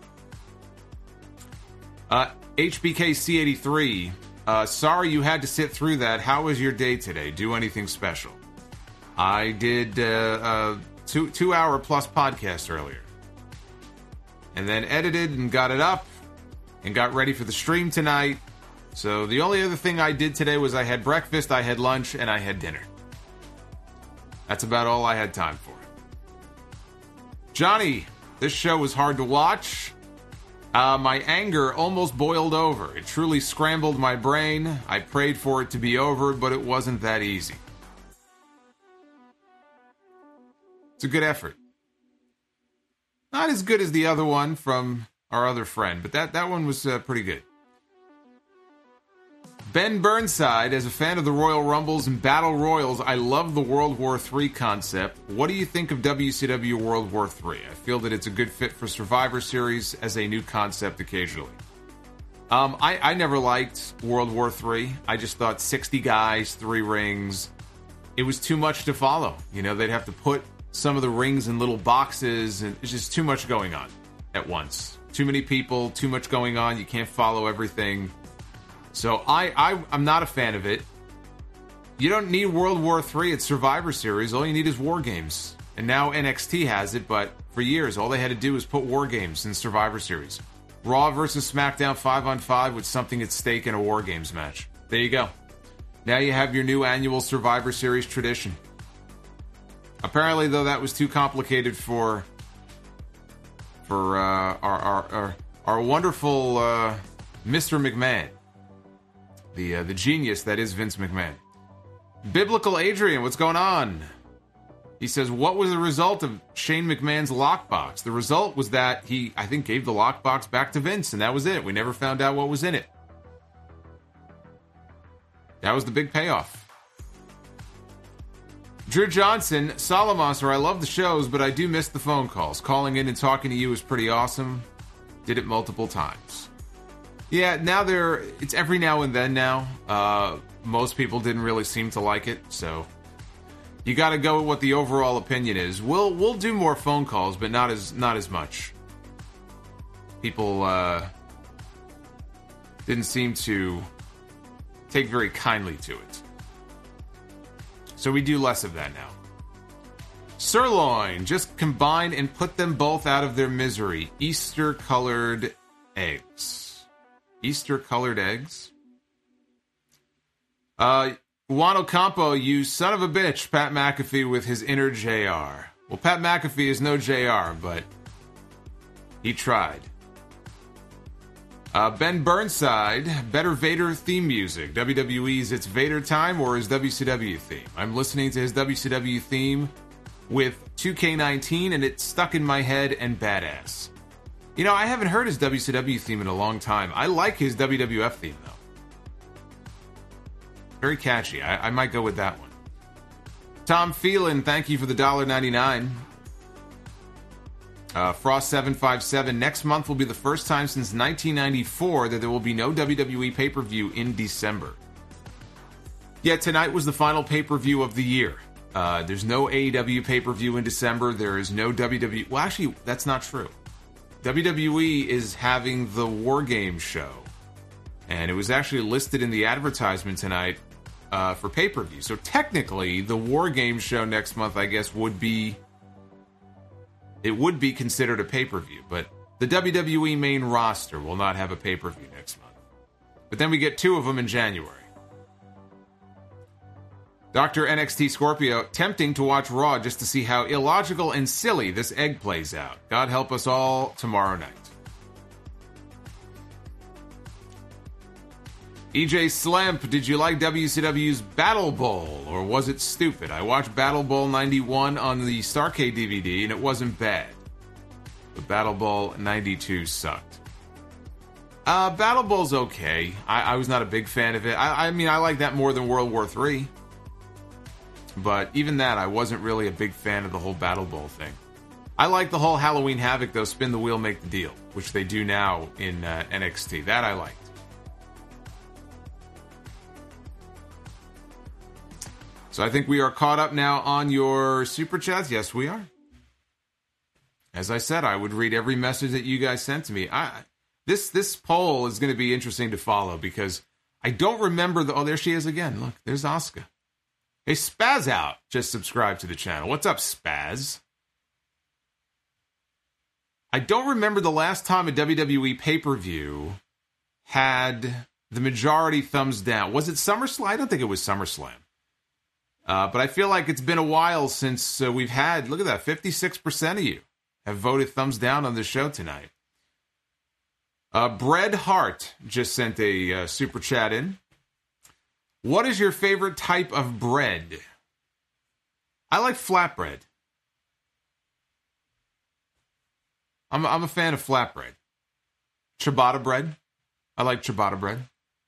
[SPEAKER 1] Uh, H B K C eighty-three, uh, sorry you had to sit through that. How was your day today? Do anything special? I did uh, a two, two hour plus podcast earlier. And then edited and got it up and got ready for the stream tonight. So the only other thing I did today was I had breakfast, I had lunch, and I had dinner. That's about all I had time for. Johnny, this show was hard to watch. Uh, my anger almost boiled over. It truly scrambled my brain. I prayed for it to be over, but it wasn't that easy. It's a good effort. Not as good as the other one from our other friend, but that, that one was uh, pretty good. Ben Burnside, as a fan of the Royal Rumbles and Battle Royals, I love the World War Three concept. What do you think of W C W World War Three? I feel that it's a good fit for Survivor Series as a new concept occasionally. Um, I, I never liked World War Three. I just thought sixty guys, three rings. It was too much to follow. You know, they'd have to put some of the rings in little boxes, and it's just too much going on at once. Too many people, too much going on. You can't follow everything. So I, I, I'm not a fan of it. You don't need World War Three at Survivor Series. All you need is War Games. And now N X T has it, but for years, all they had to do was put War Games in Survivor Series. Raw versus SmackDown five on five with something at stake in a War Games match. There you go. Now you have your new annual Survivor Series tradition. Apparently, though, that was too complicated for for uh, our, our, our, our wonderful uh, Mister McMahon. The uh, the genius that is Vince McMahon. Biblical Adrian, what's going on? He says, what was the result of Shane McMahon's lockbox? The result was that he, I think, gave the lockbox back to Vince, and that was it. We never found out what was in it. That was the big payoff. Drew Johnson, Solomonster, I love the shows, but I do miss the phone calls. Calling in and talking to you is pretty awesome. Did it multiple times. Yeah, now they're, it's every now and then now. Uh, most people didn't really seem to like it, so you got to go with what the overall opinion is. We'll we'll do more phone calls, but not as not as much. People uh, didn't seem to take very kindly to it. So we do less of that now. Sirloin, just combine and put them both out of their misery. Easter-colored eggs. Easter-colored eggs. Uh, Juan Ocampo, you son of a bitch, Pat McAfee with his inner J R. Well, Pat McAfee is no J R, but he tried. Uh, Ben Burnside, better Vader theme music. W W E's It's Vader Time or his W C W theme? I'm listening to his W C W theme with two K nineteen, and it's stuck in my head and badass. You know, I haven't heard his W C W theme in a long time. I like his W W F theme, though. Very catchy. I, I might go with that one. Tom Phelan, thank you for the one dollar ninety-nine. Uh, Frost seven five seven, next month will be the first time since nineteen ninety-four that there will be no W W E pay-per-view in December. Yeah, tonight was the final pay-per-view of the year. Uh, there's no A E W pay-per-view in December. There is no W W E... Well, actually, that's not true. W W E is having the War Games show. And it was actually listed in the advertisement tonight uh, for pay-per-view. So technically, the War Games show next month, I guess, would be... It would be considered a pay-per-view. But the W W E main roster will not have a pay-per-view next month. But then we get two of them in January. Doctor N X T Scorpio, tempting to watch Raw just to see how illogical and silly this egg plays out. God help us all tomorrow night. E J Slamp, did you like W C W's Battle Bowl, or was it stupid? I watched Battle Bowl ninety-one on the Starrcade D V D, and it wasn't bad. But Battle Bowl ninety-two sucked. Uh, Battle Bowl's okay. I, I was not a big fan of it. I, I mean, I like that more than World War Three. But even that, I wasn't really a big fan of the whole Battle Bowl thing. I like the whole Halloween Havoc, though, spin the wheel, make the deal, which they do now in uh, N X T. That I liked. So I think we are caught up now on your Super Chats. Yes, we are. As I said, I would read every message that you guys sent to me. I, this this poll is going to be interesting to follow because I don't remember the... Oh, there she is again. Look, there's Asuka. Hey, Spaz Out just subscribed to the channel. What's up, Spaz? I don't remember the last time a W W E pay-per-view had the majority thumbs down. Was it SummerSlam? I don't think it was SummerSlam. Uh, but I feel like it's been a while since uh, we've had, look at that, fifty-six percent of you have voted thumbs down on the show tonight. Uh, Bread Hart just sent a uh, super chat in. What is your favorite type of bread? I like flatbread. I'm, I'm a fan of flatbread. Ciabatta bread. I like ciabatta bread.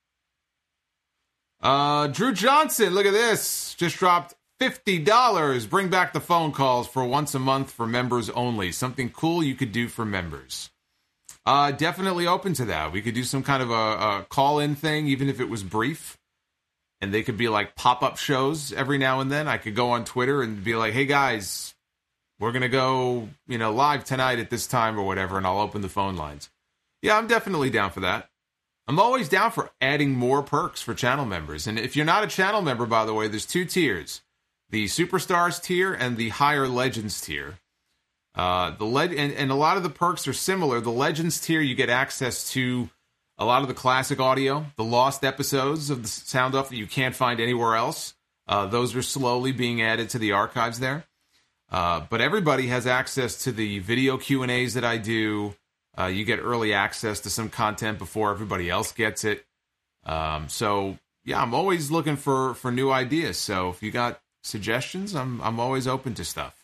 [SPEAKER 1] Uh, Drew Johnson, look at this. Just dropped fifty dollars. Bring back the phone calls for once a month for members only. Something cool you could do for members. Uh, definitely open to that. We could do some kind of a, a call-in thing, even if it was brief. And they could be like pop-up shows every now and then. I could go on Twitter and be like, hey guys, we're going to go, you know, live tonight at this time or whatever, and I'll open the phone lines. Yeah, I'm definitely down for that. I'm always down for adding more perks for channel members. And if you're not a channel member, by the way, there's two tiers. The Superstars tier and the Higher Legends tier. Uh, the le- and, and a lot of the perks are similar. The Legends tier, you get access to a lot of the classic audio, the lost episodes of the Sound Off that you can't find anywhere else. Uh, those are slowly being added to the archives there. Uh, but everybody has access to the video Q and A's that I do. Uh, you get early access to some content before everybody else gets it. Um, so, yeah, I'm always looking for, for new ideas. So if you got suggestions, I'm I'm always open to stuff.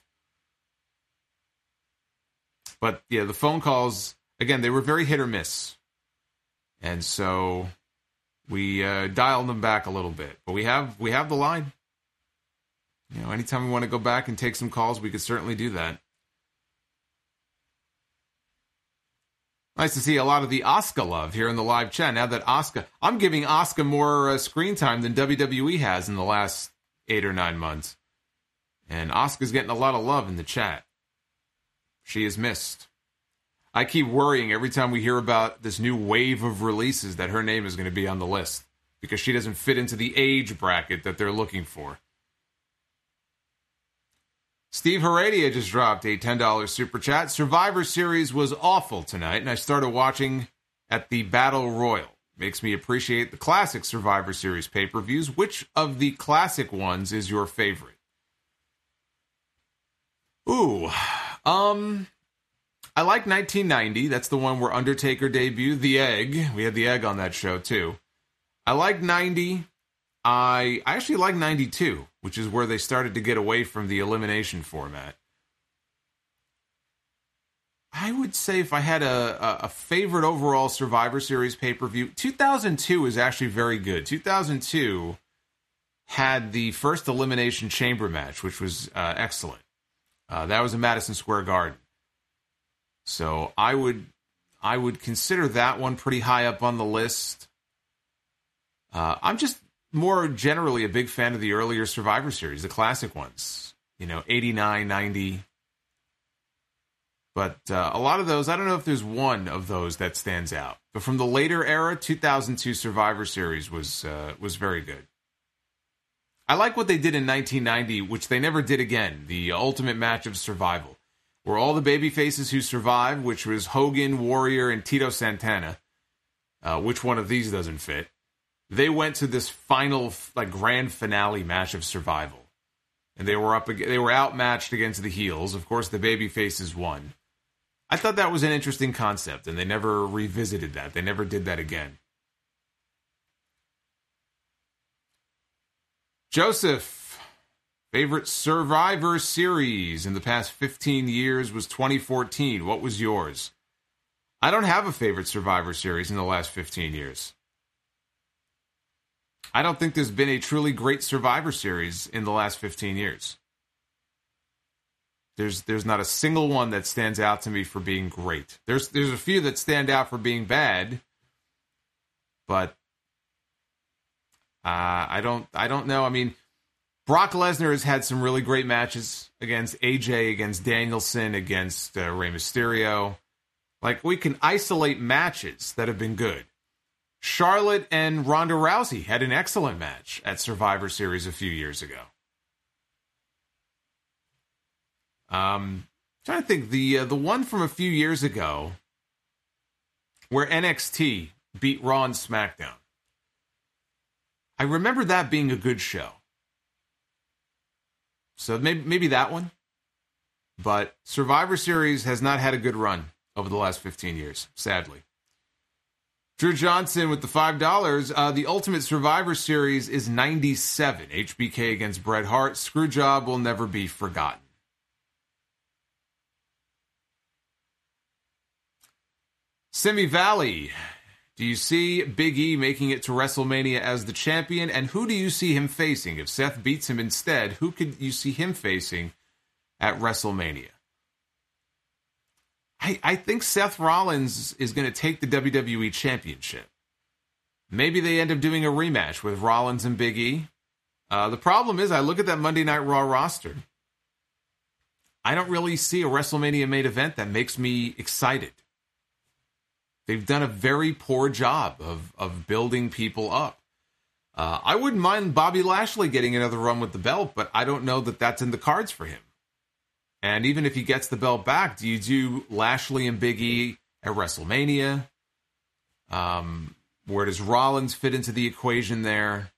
[SPEAKER 1] But, yeah, the phone calls, again, they were very hit or miss. And so we uh, dialed them back a little bit. But we have we have the line. You know, anytime we want to go back and take some calls, we could certainly do that. Nice to see a lot of the Asuka love here in the live chat. Now that Asuka, I'm giving Asuka more uh, screen time than W W E has in the last eight or nine months. And Asuka's getting a lot of love in the chat. She is missed. I keep worrying every time we hear about this new wave of releases that her name is going to be on the list because she doesn't fit into the age bracket that they're looking for. Steve Heredia just dropped a ten dollars super chat. Survivor Series was awful tonight, and I started watching at the Battle Royal. Makes me appreciate the classic Survivor Series pay-per-views. Which of the classic ones is your favorite? Ooh, um, I like nineteen ninety. That's the one where Undertaker debuted. The Egg. We had The Egg on that show, too. I like ninety. I, I actually like ninety-two, which is where they started to get away from the elimination format. I would say if I had a, a, a favorite overall Survivor Series pay-per-view, two thousand two is actually very good. two thousand two had the first Elimination Chamber match, which was uh, excellent. Uh, that was in Madison Square Garden. So I would I would consider that one pretty high up on the list. Uh, I'm just more generally a big fan of the earlier Survivor Series, the classic ones. You know, eighty-nine, ninety. But uh, a lot of those, I don't know if there's one of those that stands out. But from the later era, two thousand two Survivor Series was uh, was very good. I like what they did in nineteen ninety, which they never did again, the Ultimate Match of Survival, where all the babyfaces who survived, which was Hogan, Warrior, and Tito Santana, uh, which one of these doesn't fit, they went to this final, like, grand finale match of Survival. And they were up, they were outmatched against the heels. Of course, the babyfaces won. I thought that was an interesting concept, and they never revisited that. They never did that again. Joseph, favorite Survivor Series in the past fifteen years was twenty fourteen. What was yours? I don't have a favorite Survivor Series in the last fifteen years. I don't think there's been a truly great Survivor Series in the last fifteen years. There's there's not a single one that stands out to me for being great. There's there's a few that stand out for being bad, but uh, I don't I don't know. I mean, Brock Lesnar has had some really great matches against A J, against Danielson, against uh, Rey Mysterio. Like, we can isolate matches that have been good. Charlotte and Ronda Rousey had an excellent match at Survivor Series a few years ago. Um, trying to think, the uh, the one from a few years ago where N X T beat Raw and SmackDown. I remember that being a good show. So maybe maybe that one. But Survivor Series has not had a good run over the last fifteen years, sadly. Drew Johnson with the five dollars. Uh, the Ultimate Survivor Series is ninety-seven. H B K against Bret Hart. Screwjob will never be forgotten. Simi Valley. Do you see Big E making it to WrestleMania as the champion? And who do you see him facing? If Seth beats him instead, who could you see him facing at WrestleMania? I, I think Seth Rollins is going to take the W W E Championship. Maybe they end up doing a rematch with Rollins and Big E. Uh, the problem is, I look at that Monday Night Raw roster. I don't really see a WrestleMania main event that makes me excited. They've done a very poor job of, of building people up. Uh, I wouldn't mind Bobby Lashley getting another run with the belt, but I don't know that that's in the cards for him. And even if he gets the belt back, do you do Lashley and Big E at WrestleMania? Um, where does Rollins fit into the equation there?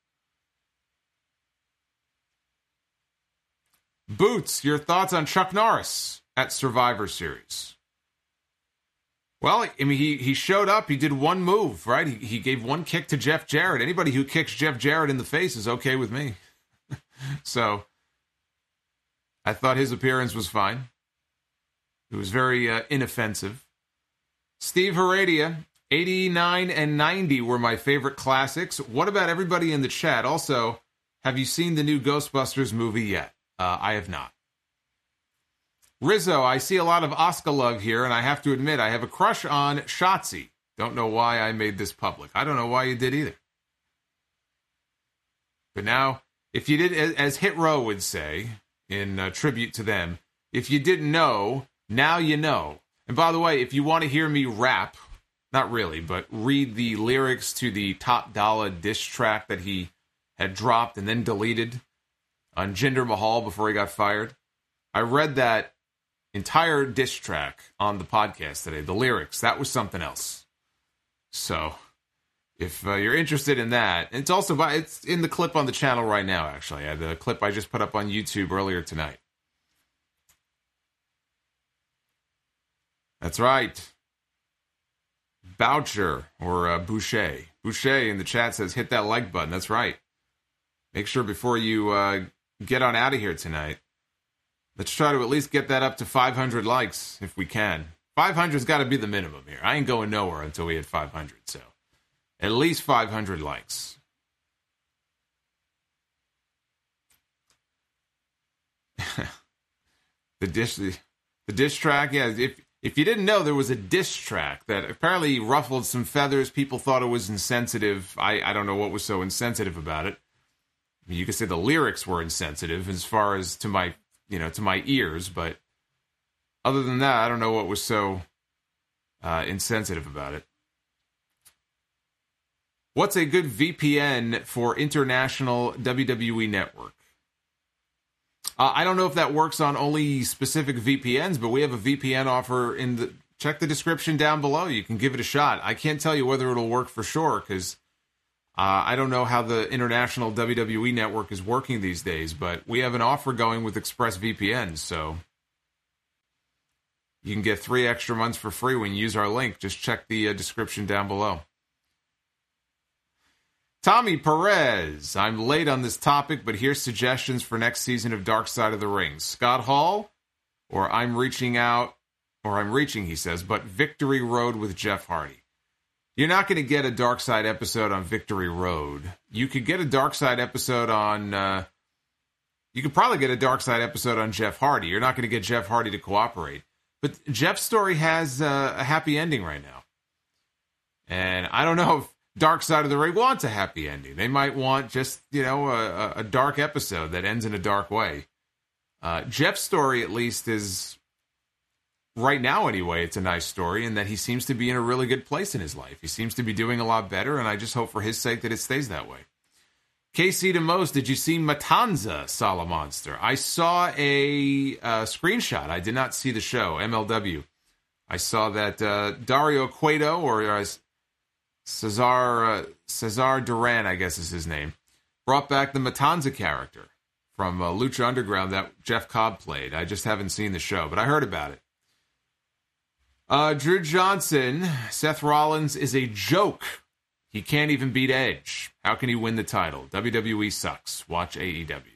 [SPEAKER 1] Boots, your thoughts on Chuck Norris at Survivor Series? Well, I mean, he, he showed up. He did one move, right? He, he gave one kick to Jeff Jarrett. Anybody who kicks Jeff Jarrett in the face is okay with me. So I thought his appearance was fine. It was very uh, inoffensive. Steve Heredia, eighty-nine and ninety were my favorite classics. What about everybody in the chat? Also, have you seen the new Ghostbusters movie yet? Uh, I have not. Rizzo, I see a lot of Oscar love here, and I have to admit I have a crush on Shotzi. Don't know why I made this public. I don't know why you did either. But now, if you did, as Hit Row would say, in uh, tribute to them, if you didn't know, now you know. And by the way, if you want to hear me rap, not really, but read the lyrics to the Top Dollar diss track that he had dropped and then deleted on Jinder Mahal before he got fired, I read that entire diss track on the podcast today. The lyrics, that was something else. So, if uh, you're interested in that, it's also by, it's in the clip on the channel right now, actually. Uh, the clip I just put up on YouTube earlier tonight. That's right. Boucher, or uh, Boucher. Boucher in the chat says, hit that like button. That's right. Make sure before you uh, get on out of here tonight, let's try to at least get that up to five hundred likes, if we can. five hundred's got to be the minimum here. I ain't going nowhere until we hit five hundred, so at least five hundred likes. the dish, the, the dish track, yeah. If if you didn't know, there was a dish track that apparently ruffled some feathers. People thought it was insensitive. I I don't know what was so insensitive about it. I mean, you could say the lyrics were insensitive as far as to my you know to my ears, but other than that, I don't know what was so uh, insensitive about it. What's a good V P N for international W W E Network? Uh, I don't know if that works on only specific V P Ns, but we have a V P N offer in the... Check the description down below. You can give it a shot. I can't tell you whether it'll work for sure, because uh, I don't know how the international W W E Network is working these days, but we have an offer going with ExpressVPN, so you can get three extra months for free when you use our link. Just check the uh, description down below. Tommy Perez, I'm late on this topic, but here's suggestions for next season of Dark Side of the Ring. Scott Hall, or I'm reaching out, or I'm reaching, he says, but Victory Road with Jeff Hardy. You're not going to get a Dark Side episode on Victory Road. You could get a Dark Side episode on, uh, you could probably get a Dark Side episode on Jeff Hardy. You're not going to get Jeff Hardy to cooperate. But Jeff's story has uh, a happy ending right now. And I don't know if Dark Side of the Ring wants a happy ending. They might want just, you know, a, a dark episode that ends in a dark way. Uh, Jeff's story, at least, is, right now anyway, it's a nice story, and that he seems to be in a really good place in his life. He seems to be doing a lot better, and I just hope for his sake that it stays that way. K C DeMose, did you see Matanza, Salamonster? I saw a uh, screenshot. I did not see the show, M L W. I saw that uh, Dario Cueto, or uh, Cesar uh, Cesar Duran, I guess is his name, brought back the Matanza character from uh, Lucha Underground that Jeff Cobb played. I just haven't seen the show, but I heard about it. Uh, Drew Johnson, Seth Rollins is a joke. He can't even beat Edge. How can he win the title? W W E sucks. Watch A E W.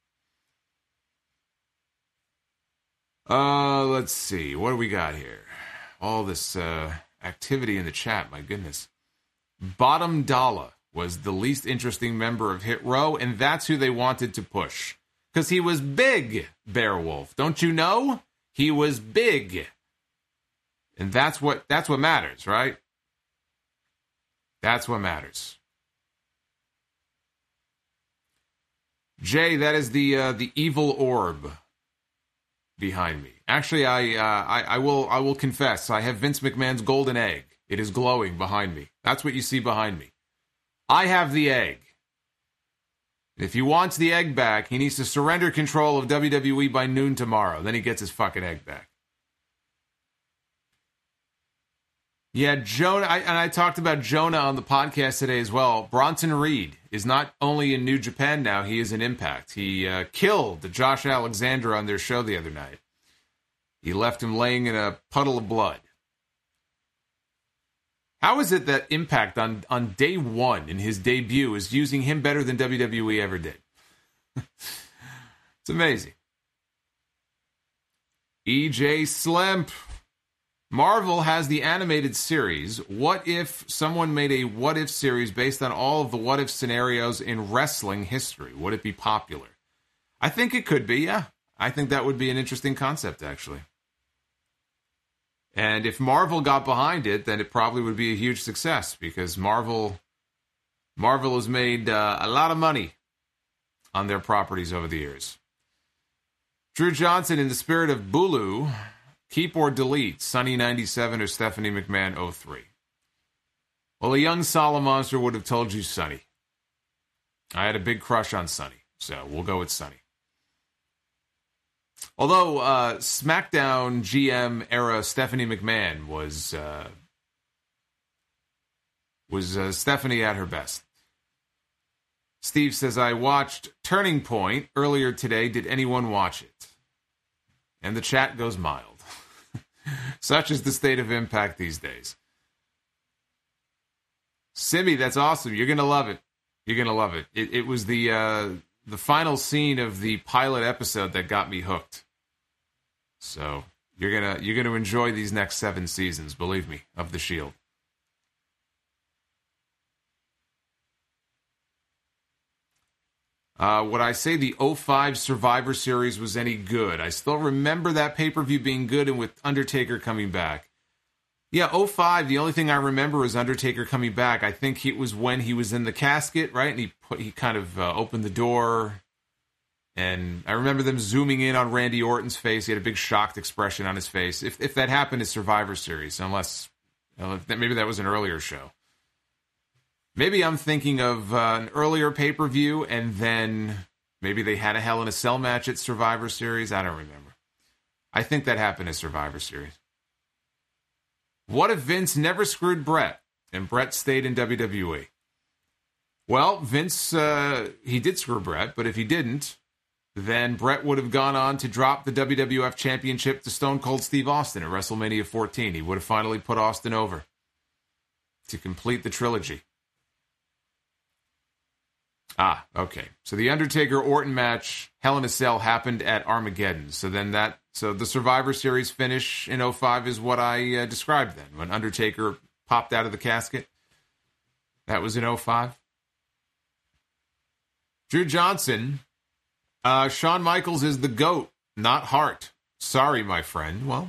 [SPEAKER 1] Uh, let's see. What do we got here? All this uh, activity in the chat. My goodness. Bottom Dollar was the least interesting member of Hit Row, and that's who they wanted to push. Because he was big, Beowulf. Don't you know? He was big. And that's what that's what matters, right? That's what matters. Jay, that is the uh, the evil orb behind me. Actually, I, uh, I I will I will confess, I have Vince McMahon's golden egg. It is glowing behind me. That's what you see behind me. I have the egg. If he wants the egg back, he needs to surrender control of W W E by noon tomorrow. Then he gets his fucking egg back. Yeah, Jonah, I, and I talked about Jonah on the podcast today as well. Bronson Reed is not only in New Japan now, he is in Impact. He uh, killed Josh Alexander on their show the other night. He left him laying in a puddle of blood. How is it that Impact on, on day one in his debut is using him better than W W E ever did? It's amazing. E J Slimp. Marvel has the animated series. What if someone made a what if series based on all of the what if scenarios in wrestling history? Would it be popular? I think it could be, yeah. I think that would be an interesting concept, actually. And if Marvel got behind it, then it probably would be a huge success because Marvel Marvel has made uh, a lot of money on their properties over the years. Drew Johnson, in the spirit of Bulu, keep or delete Sunny ninety-seven or Stephanie McMahon oh three. Well, a young Solid Monster would have told you Sunny. I had a big crush on Sunny, so we'll go with Sunny. Although uh, SmackDown G M era Stephanie McMahon was uh, was uh, Stephanie at her best. Steve says, I watched Turning Point earlier today. Did anyone watch it? And the chat goes mild. Such is the state of Impact these days. Simi, that's awesome. You're going to love it. You're going to love it. It, it was the uh, the final scene of the pilot episode that got me hooked. So you're going to you're going to enjoy these next seven seasons, believe me, of The Shield. Uh, would I say the oh five Survivor Series was any good? I still remember that pay-per-view being good and with Undertaker coming back. Yeah, oh five, the only thing I remember is Undertaker coming back. I think it was when he was in the casket, right? And he put, he kind of uh, opened the door. And I remember them zooming in on Randy Orton's face. He had a big shocked expression on his face. If if that happened at Survivor Series, unless you know, maybe that was an earlier show. Maybe I'm thinking of uh, an earlier pay-per-view, and then maybe they had a Hell in a Cell match at Survivor Series. I don't remember. I think that happened at Survivor Series. What if Vince never screwed Brett, and Brett stayed in W W E? Well, Vince, uh, he did screw Brett, but if he didn't, then Brett would have gone on to drop the W W F Championship to Stone Cold Steve Austin at WrestleMania fourteen. He would have finally put Austin over to complete the trilogy. Ah, okay. So the Undertaker-Orton match, Hell in a Cell, happened at Armageddon. So then that, so the Survivor Series finish in oh five is what I uh, described then. When Undertaker popped out of the casket, that was in oh five. Drew Johnson, uh, Shawn Michaels is the GOAT, not Hart. Sorry, my friend. Well,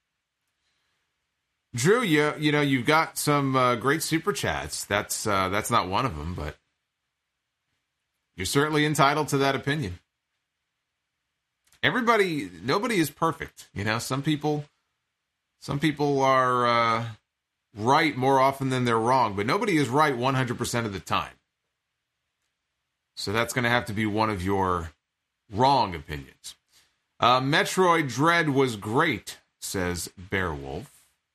[SPEAKER 1] Drew, you you know you've got some uh, great super chats. That's uh, that's not one of them, but you're certainly entitled to that opinion. Everybody, nobody is perfect. You know, some people, some people are uh, right more often than they're wrong, but nobody is right one hundred percent of the time. So that's going to have to be one of your wrong opinions. Uh, Metroid Dread was great, says Beowulf.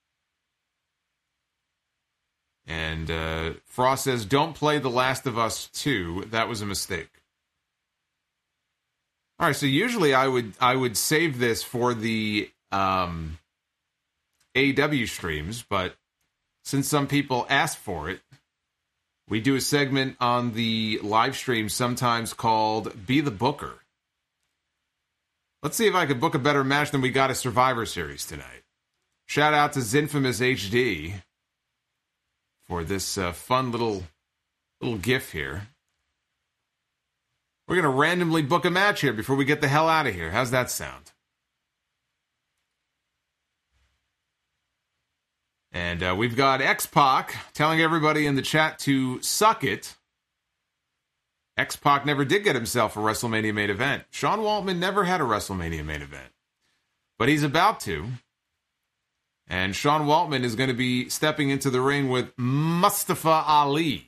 [SPEAKER 1] And uh, Frost says, don't play The Last of Us two. That was a mistake. All right, so usually I would I would save this for the um, A E W streams, but since some people asked for it, we do a segment on the live stream sometimes called Be the Booker. Let's see if I could book a better match than we got at Survivor Series tonight. Shout out to Zinfamous H D for this uh, fun little little gif here. We're going to randomly book a match here before we get the hell out of here. How's that sound? And uh, we've got X-Pac telling everybody in the chat to suck it. X-Pac never did get himself a WrestleMania main event. Sean Waltman never had a WrestleMania main event. But he's about to. And Sean Waltman is going to be stepping into the ring with Mustafa Ali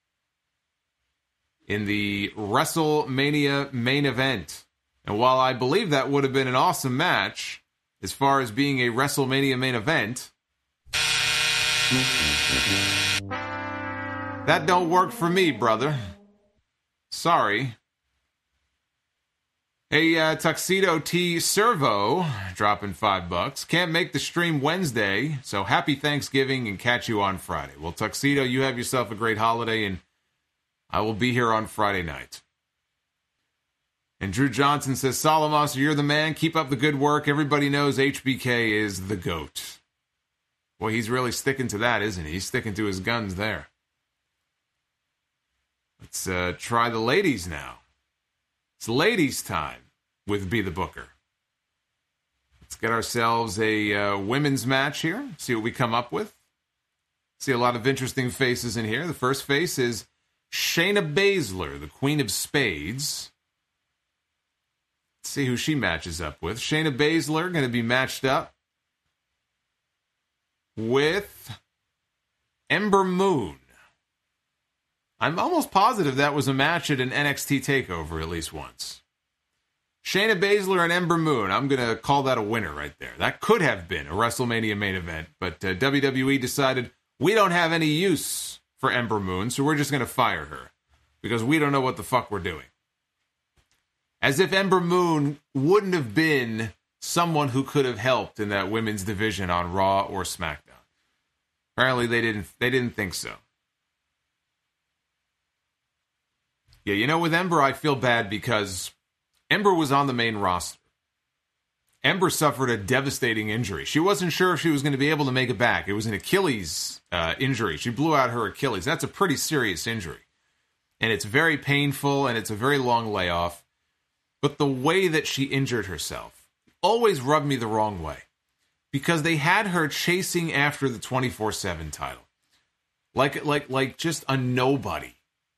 [SPEAKER 1] in the WrestleMania main event. And while I believe that would have been an awesome match, as far as being a WrestleMania main event, that don't work for me, brother. Sorry. Hey, uh, Tuxedo T Servo, dropping five bucks. Can't make the stream Wednesday, so happy Thanksgiving and catch you on Friday. Well, Tuxedo, you have yourself a great holiday, and I will be here on Friday night. And Drew Johnson says, Solomos, you're the man. Keep up the good work. Everybody knows H B K is the GOAT. Well, he's really sticking to that, isn't he? He's sticking to his guns there. Let's uh, try the ladies now. It's ladies' time with Be the Booker. Let's get ourselves a uh, women's match here. See what we come up with. See a lot of interesting faces in here. The first face is Shayna Baszler, the Queen of Spades. Let's see who she matches up with. Shayna Baszler going to be matched up with Ember Moon. I'm almost positive that was a match at an N X T TakeOver at least once. Shayna Baszler and Ember Moon. I'm going to call that a winner right there. That could have been a WrestleMania main event, but uh, W W E decided we don't have any use for Ember Moon, so we're just going to fire her because we don't know what the fuck we're doing. As if Ember Moon wouldn't have been someone who could have helped in that women's division on Raw or SmackDown. Apparently they didn't they didn't think so. Yeah, you know, with Ember, I feel bad because Ember was on the main roster. Ember suffered a devastating injury. She wasn't sure if she was going to be able to make it back. It was an Achilles uh, injury. She blew out her Achilles. That's a pretty serious injury. And it's very painful, and it's a very long layoff. But the way that she injured herself always rubbed me the wrong way. Because they had her chasing after the twenty-four seven title. Like, like, like just a nobody.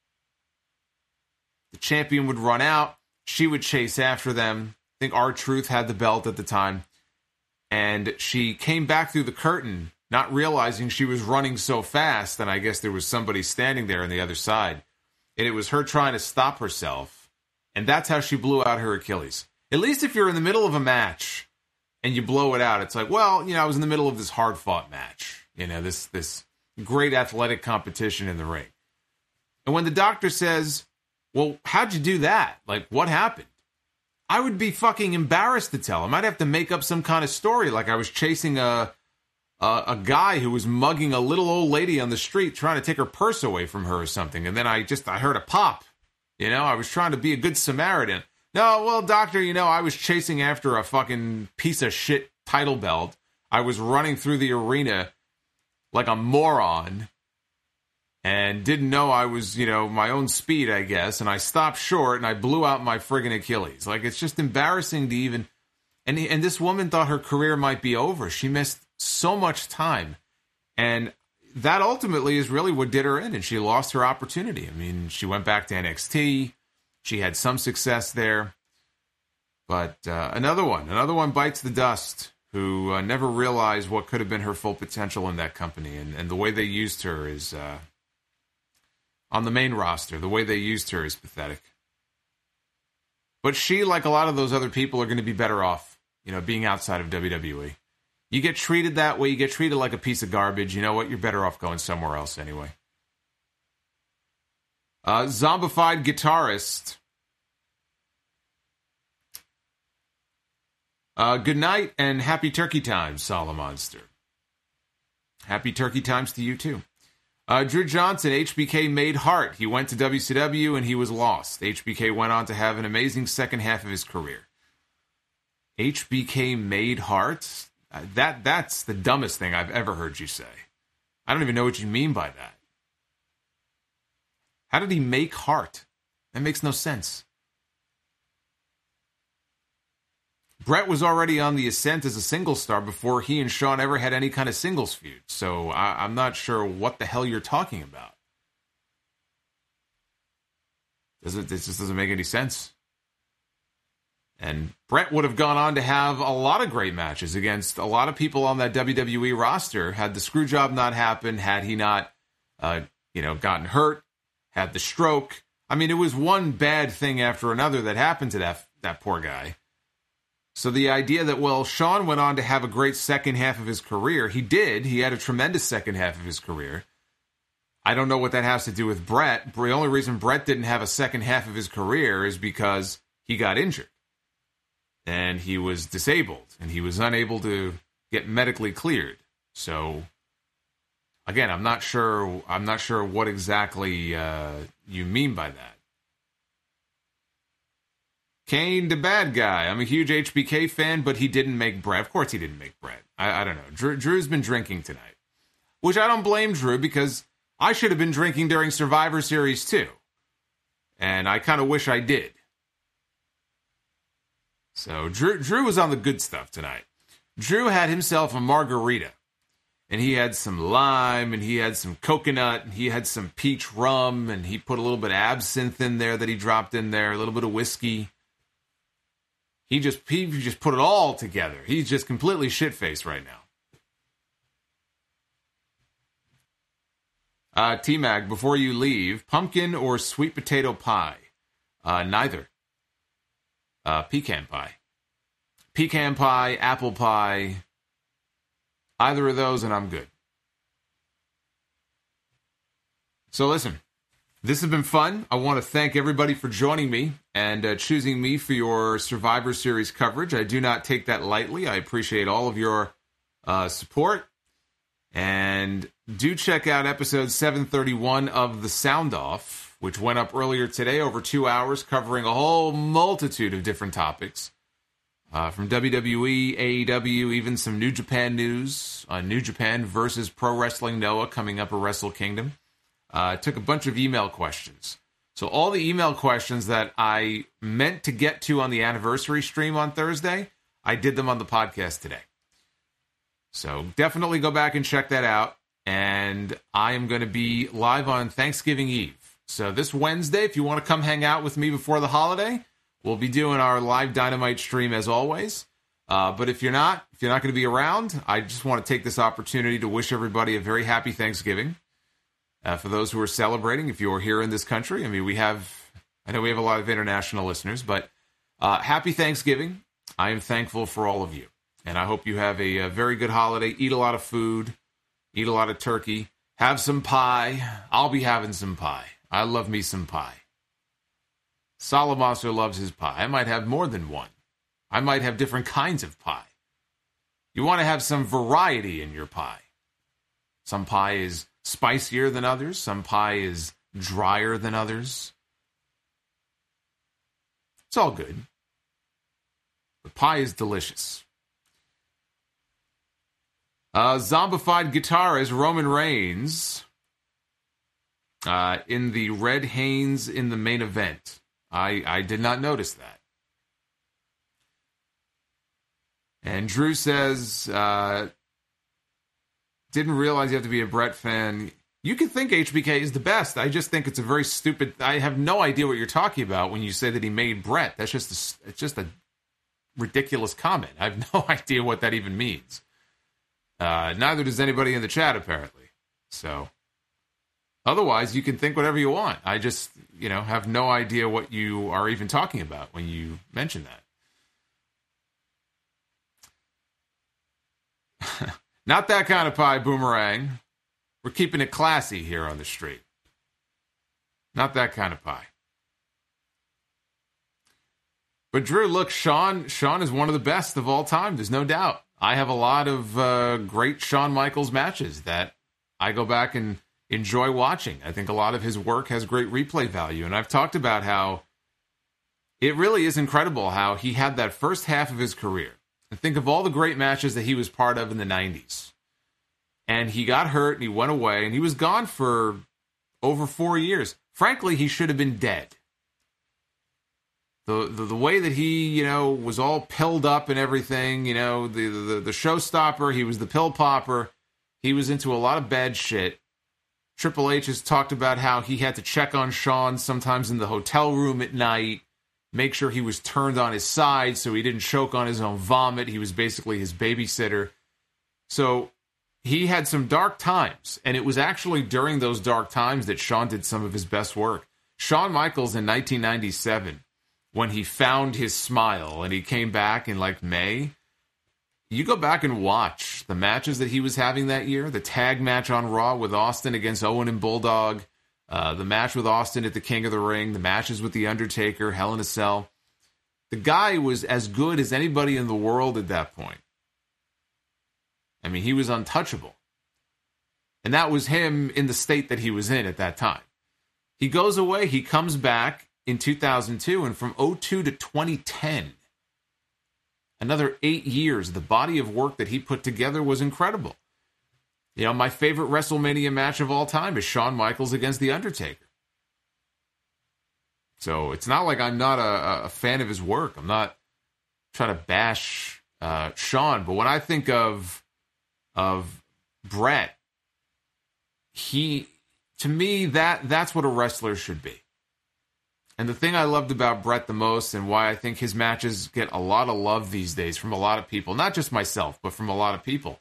[SPEAKER 1] The champion would run out. She would chase after them. I think R-Truth had the belt at the time. And she came back through the curtain, not realizing she was running so fast. And I guess there was somebody standing there on the other side. And it was her trying to stop herself. And that's how she blew out her Achilles. At least if you're in the middle of a match and you blow it out, it's like, well, you know, I was in the middle of this hard-fought match. You know, this this great athletic competition in the ring. And when the doctor says, well, how'd you do that? Like, what happened? I would be fucking embarrassed to tell him. I'd have to make up some kind of story, like I was chasing a, a a guy who was mugging a little old lady on the street, trying to take her purse away from her or something. And then I just, I heard a pop. You know, I was trying to be a good Samaritan. No, well, doctor, you know, I was chasing after a fucking piece of shit title belt. I was running through the arena like a moron. And didn't know I was, you know, my own speed, I guess. And I stopped short and I blew out my friggin' Achilles. Like, it's just embarrassing to even... And, and this woman thought her career might be over. She missed so much time. And that ultimately is really what did her in. And she lost her opportunity. I mean, she went back to N X T. She had some success there. But uh, another one. Another one bites the dust. Who uh, never realized what could have been her full potential in that company. And, and the way they used her is... Uh, on the main roster, the way they used her is pathetic. But she, like a lot of those other people, are going to be better off, you know, being outside of W W E. You get treated that way, you get treated like a piece of garbage, you know what, you're better off going somewhere else anyway. Uh, zombified guitarist Uh, good night and happy turkey times, Solomonster. Happy turkey times to you, too. Uh, Drew Johnson, H B K made heart. He went to W C W and he was lost. H B K went on to have an amazing second half of his career. H B K made heart? Uh, that That's the dumbest thing I've ever heard you say. I don't even know what you mean by that. How did he make heart? That makes no sense. Brett was already on the ascent as a single star before he and Shawn ever had any kind of singles feud, so I, I'm not sure what the hell you're talking about. Does it, this just doesn't make any sense. And Brett would have gone on to have a lot of great matches against a lot of people on that W W E roster had the screw job not happened, had he not, uh, you know, gotten hurt, had the stroke. I mean, it was one bad thing after another that happened to that that poor guy. So the idea that, well, Shawn went on to have a great second half of his career. He did. He had a tremendous second half of his career. I don't know what that has to do with Brett. The only reason Brett didn't have a second half of his career is because he got injured. And he was disabled. And he was unable to get medically cleared. So, again, I'm not sure, I'm not sure what exactly uh, you mean by that. Kane, the bad guy. I'm a huge H B K fan, but he didn't make Brett. Of course he didn't make Brett. I, I don't know. Drew, Drew's been drinking tonight. Which I don't blame Drew, because I should have been drinking during Survivor Series too. And I kind of wish I did. So Drew, Drew was on the good stuff tonight. Drew had himself a margarita. And he had some lime, and he had some coconut, and he had some peach rum, and he put a little bit of absinthe in there that he dropped in there, a little bit of whiskey. He just he just put it all together. He's just completely shit-faced right now. Uh, T-Mag, before you leave, pumpkin or sweet potato pie? Uh, neither. Uh, pecan pie. Pecan pie, apple pie, either of those, and I'm good. So listen. This has been fun. I want to thank everybody for joining me and uh, choosing me for your Survivor Series coverage. I do not take that lightly. I appreciate all of your uh, support. And do check out episode seven thirty-one of The Sound Off, which went up earlier today, over two hours, covering a whole multitude of different topics. Uh, from W W E, A E W, even some New Japan news. Uh, New Japan versus Pro Wrestling Noah coming up at Wrestle Kingdom. I uh, took a bunch of email questions. So all the email questions that I meant to get to on the anniversary stream on Thursday, I did them on the podcast today. So definitely go back and check that out. And I am going to be live on Thanksgiving Eve. So this Wednesday, if you want to come hang out with me before the holiday, we'll be doing our live Dynamite stream as always. Uh, but if you're not, if you're not going to be around, I just want to take this opportunity to wish everybody a very happy Thanksgiving. Uh, for those who are celebrating, if you're here in this country, I mean, we have, I know we have a lot of international listeners, but uh, happy Thanksgiving. I am thankful for all of you. And I hope you have a, a very good holiday. Eat a lot of food. Eat a lot of turkey. Have some pie. I'll be having some pie. I love me some pie. Solomonster loves his pie. I might have more than one. I might have different kinds of pie. You want to have some variety in your pie. Some pie is spicier than others. Some pie is drier than others. It's all good. The pie is delicious. Uh, zombified guitar as Roman Reigns uh, in the Red Haines in the main event. I, I did not notice that. And Drew says, uh, didn't realize you have to be a Brett fan. You can think H B K is the best. I just think it's a very stupid... I have no idea what you're talking about when you say that he made Brett. That's just a, it's just a ridiculous comment. I have no idea what that even means. Uh, neither does anybody in the chat, apparently. So, otherwise, you can think whatever you want. I just, you know, have no idea what you are even talking about when you mention that. Not that kind of pie, Boomerang. We're keeping it classy here on the street. Not that kind of pie. But Drew, look, Shawn, Shawn is one of the best of all time. There's no doubt. I have a lot of uh, great Shawn Michaels matches that I go back and enjoy watching. I think a lot of his work has great replay value. And I've talked about how it really is incredible how he had that first half of his career. And think of all the great matches that he was part of in the nineties. And he got hurt and he went away and he was gone for over four years. Frankly, he should have been dead. The, the the way that he, you know, was all pilled up and everything, you know, the, the, the showstopper, he was the pill popper. He was into a lot of bad shit. Triple H has talked about how he had to check on Shawn sometimes in the hotel room at night, make sure he was turned on his side so he didn't choke on his own vomit. He was basically his babysitter. So he had some dark times, and it was actually during those dark times that Shawn did some of his best work. Shawn Michaels in nineteen ninety-seven, when he found his smile and he came back in like May, you go back and watch the matches that he was having that year, the tag match on Raw with Austin against Owen and Bulldog, uh, the match with Austin at the King of the Ring, the matches with The Undertaker, Hell in a Cell. The guy was as good as anybody in the world at that point. I mean, he was untouchable. And that was him in the state that he was in at that time. He goes away, he comes back in two thousand two, and from oh two to twenty ten, another eight years, the body of work that he put together was incredible. You know, my favorite WrestleMania match of all time is Shawn Michaels against The Undertaker. So it's not like I'm not a, a fan of his work. I'm not trying to bash uh, Shawn, but when I think of of Bret, he, to me, that that's what a wrestler should be. And the thing I loved about Bret the most, and why I think his matches get a lot of love these days from a lot of people, not just myself, but from a lot of people,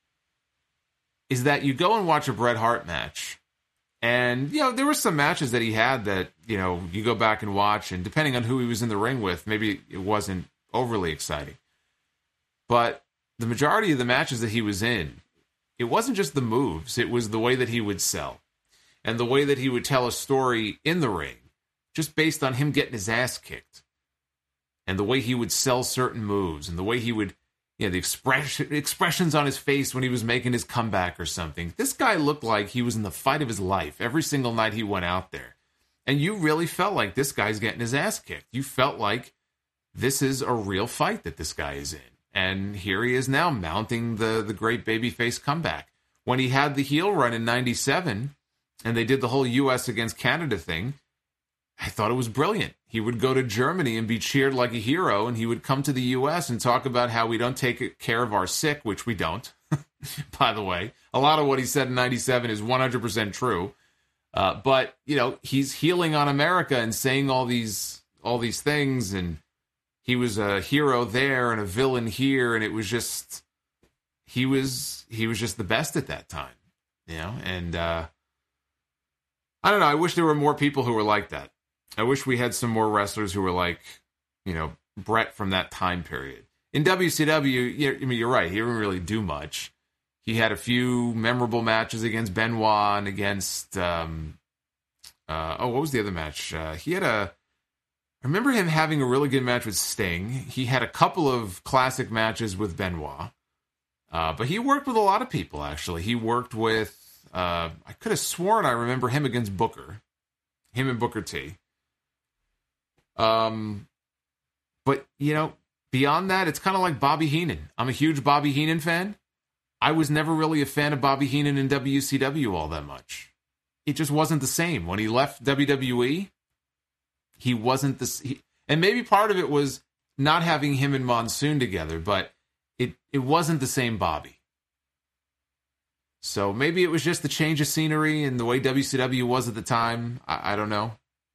[SPEAKER 1] is that you go and watch a Bret Hart match, and, you know, there were some matches that he had that, you know, you go back and watch, and depending on who he was in the ring with, maybe it wasn't overly exciting. But the majority of the matches that he was in, it wasn't just the moves, it was the way that he would sell, and the way that he would tell a story in the ring, just based on him getting his ass kicked, and the way he would sell certain moves, and the way he would, you know, the expression, expressions on his face when he was making his comeback or something. This guy looked like he was in the fight of his life every single night he went out there. And you really felt like this guy's getting his ass kicked. You felt like this is a real fight that this guy is in. And here he is now mounting the, the great babyface comeback. When he had the heel run in ninety-seven, and they did the whole U S against Canada thing, I thought it was brilliant. He would go to Germany and be cheered like a hero, and he would come to the U S and talk about how we don't take care of our sick, which we don't, by the way. A lot of what he said in ninety-seven is one hundred percent true. Uh, but, you know, he's healing on America and saying all these all these things, and he was a hero there and a villain here, and it was just, he was he was just the best at that time, you know, and uh, I don't know, I wish there were more people who were like that. I wish we had some more wrestlers who were like, you know, Bret from that time period. In W C W, yeah, I mean, you're right, he didn't really do much. He had a few memorable matches against Benoit and against, um, uh, oh, what was the other match? Uh, he had a, I remember him having a really good match with Sting. He had a couple of classic matches with Benoit. Uh, but he worked with a lot of people, actually. He worked with, uh, I could have sworn I remember him against Booker. Him and Booker T. Um, but, you know, beyond that, it's kind of like Bobby Heenan. I'm a huge Bobby Heenan fan. I was never really a fan of Bobby Heenan in W C W all that much. It just wasn't the same. When he left W W E, he wasn't the... He, and maybe part of it was not having him and Monsoon together, but it, it wasn't the same Bobby. So maybe it was just the change of scenery and the way W C W was at the time. I, I don't know.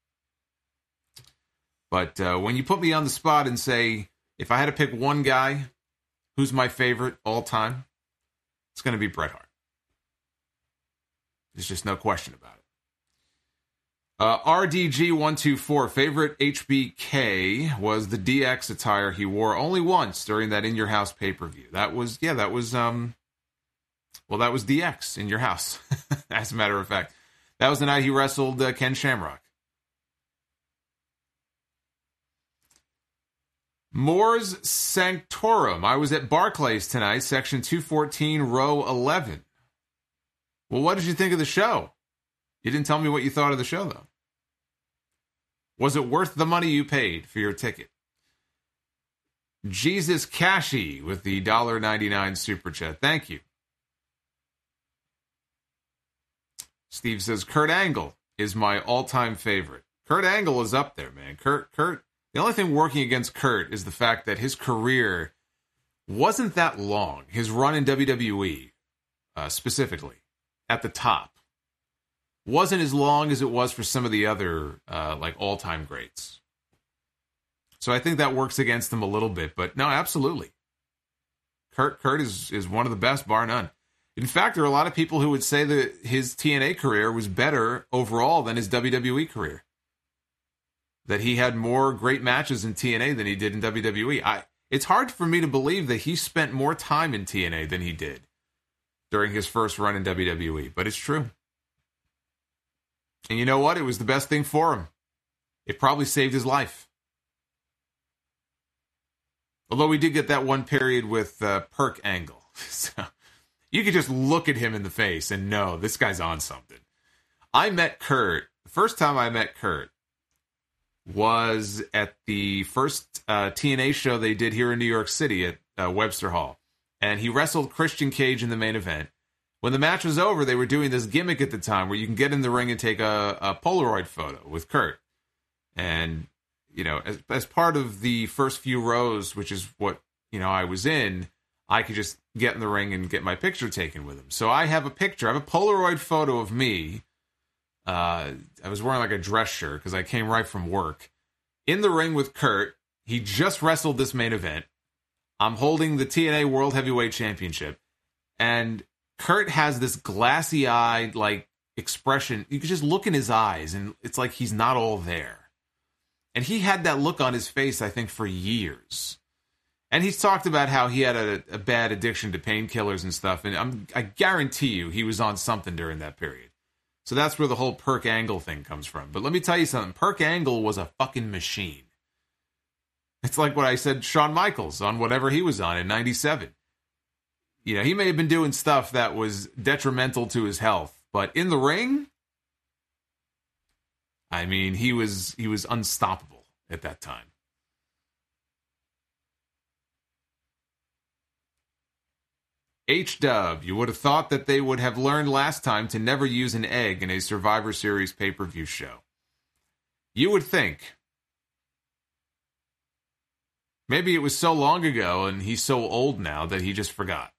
[SPEAKER 1] But uh, when you put me on the spot and say, if I had to pick one guy who's my favorite all time, it's going to be Bret Hart. There's just no question about it. Uh, R D G one two four, favorite H B K was the D X attire he wore only once during that In Your House pay-per-view. That was, yeah, that was, um, well, that was D X In Your House, as a matter of fact. That was the night he wrestled uh, Ken Shamrock. Mors Sanctorum. I was at Barclays tonight, section two fourteen, row eleven. Well, what did you think of the show? You didn't tell me what you thought of the show, though. Was it worth the money you paid for your ticket? Jesus Cashy with the one dollar ninety-nine super chat. Thank you. Steve says, Kurt Angle is my all-time favorite. Kurt Angle is up there, man. Kurt, Kurt, the only thing working against Kurt is the fact that his career wasn't that long. His run in W W E, uh, specifically, at the top, wasn't as long as it was for some of the other, uh, like, all-time greats. So I think that works against him a little bit. But, no, absolutely. Kurt, Kurt is, is one of the best, bar none. In fact, there are a lot of people who would say that his T N A career was better overall than his W W E career. That he had more great matches in T N A than he did in W W E. I, it's hard for me to believe that he spent more time in T N A than he did during his first run in W W E, but it's true. And you know what? It was the best thing for him. It probably saved his life. Although we did get that one period with uh, Perk Angle. So you could just look at him in the face and know this guy's on something. I met Kurt, the first time I met Kurt was at the first uh, T N A show they did here in New York City at uh, Webster Hall. And he wrestled Christian Cage in the main event. When the match was over, they were doing this gimmick at the time where you can get in the ring and take a, a Polaroid photo with Kurt. And, you know, as, as part of the first few rows, which is what, you know, I was in, I could just get in the ring and get my picture taken with him. So I have a picture. I have a Polaroid photo of me. Uh, I was wearing like a dress shirt because I came right from work. In the ring with Kurt. He just wrestled this main event. I'm holding the T N A World Heavyweight Championship. And Kurt has this glassy-eyed, like, expression. You could just look in his eyes, and it's like he's not all there. And he had that look on his face, I think, for years. And he's talked about how he had a, a bad addiction to painkillers and stuff. And I'm, I guarantee you he was on something during that period. So that's where the whole Perk Angle thing comes from. But let me tell you something. Perk Angle was a fucking machine. It's like what I said Shawn Michaels on whatever he was on in ninety-seven. You know, he may have been doing stuff that was detrimental to his health. But in the ring, I mean, he was he was unstoppable at that time. H-Dub, you would have thought that they would have learned last time to never use an egg in a Survivor Series pay-per-view show. You would think. Maybe it was so long ago and he's so old now that he just forgot.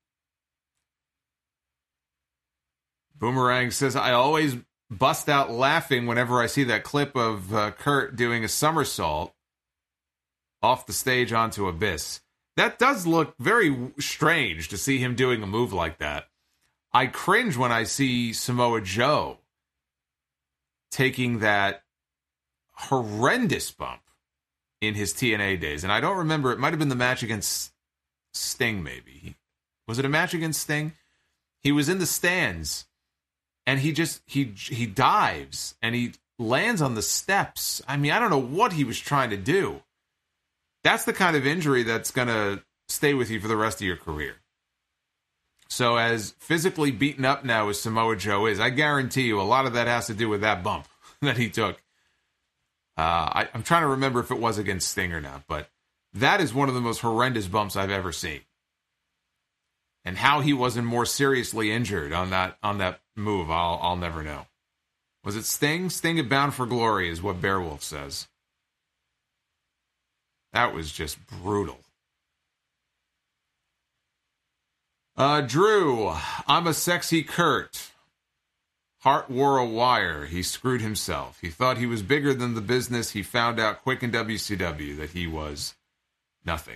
[SPEAKER 1] Boomerang says, I always bust out laughing whenever I see that clip of uh, Kurt doing a somersault off the stage onto Abyss. That does look very strange to see him doing a move like that. I cringe when I see Samoa Joe taking that horrendous bump in his T N A days. And I don't remember, it might have been the match against Sting, maybe. Was it a match against Sting? He was in the stands, and he just, he he dives, and he lands on the steps. I mean, I don't know what he was trying to do. That's the kind of injury that's going to stay with you for the rest of your career. So as physically beaten up now as Samoa Joe is, I guarantee you a lot of that has to do with that bump that he took. Uh, I, I'm trying to remember if it was against Sting or not, but that is one of the most horrendous bumps I've ever seen. And how he wasn't more seriously injured on that on that move, I'll I'll never know. Was it Sting? Sting at Bound for Glory is what Beowulf says. That was just brutal. Uh, Drew, I'm a sexy Kurt. Hart wore a wire. He screwed himself. He thought he was bigger than the business. He found out quick in W C W that he was nothing.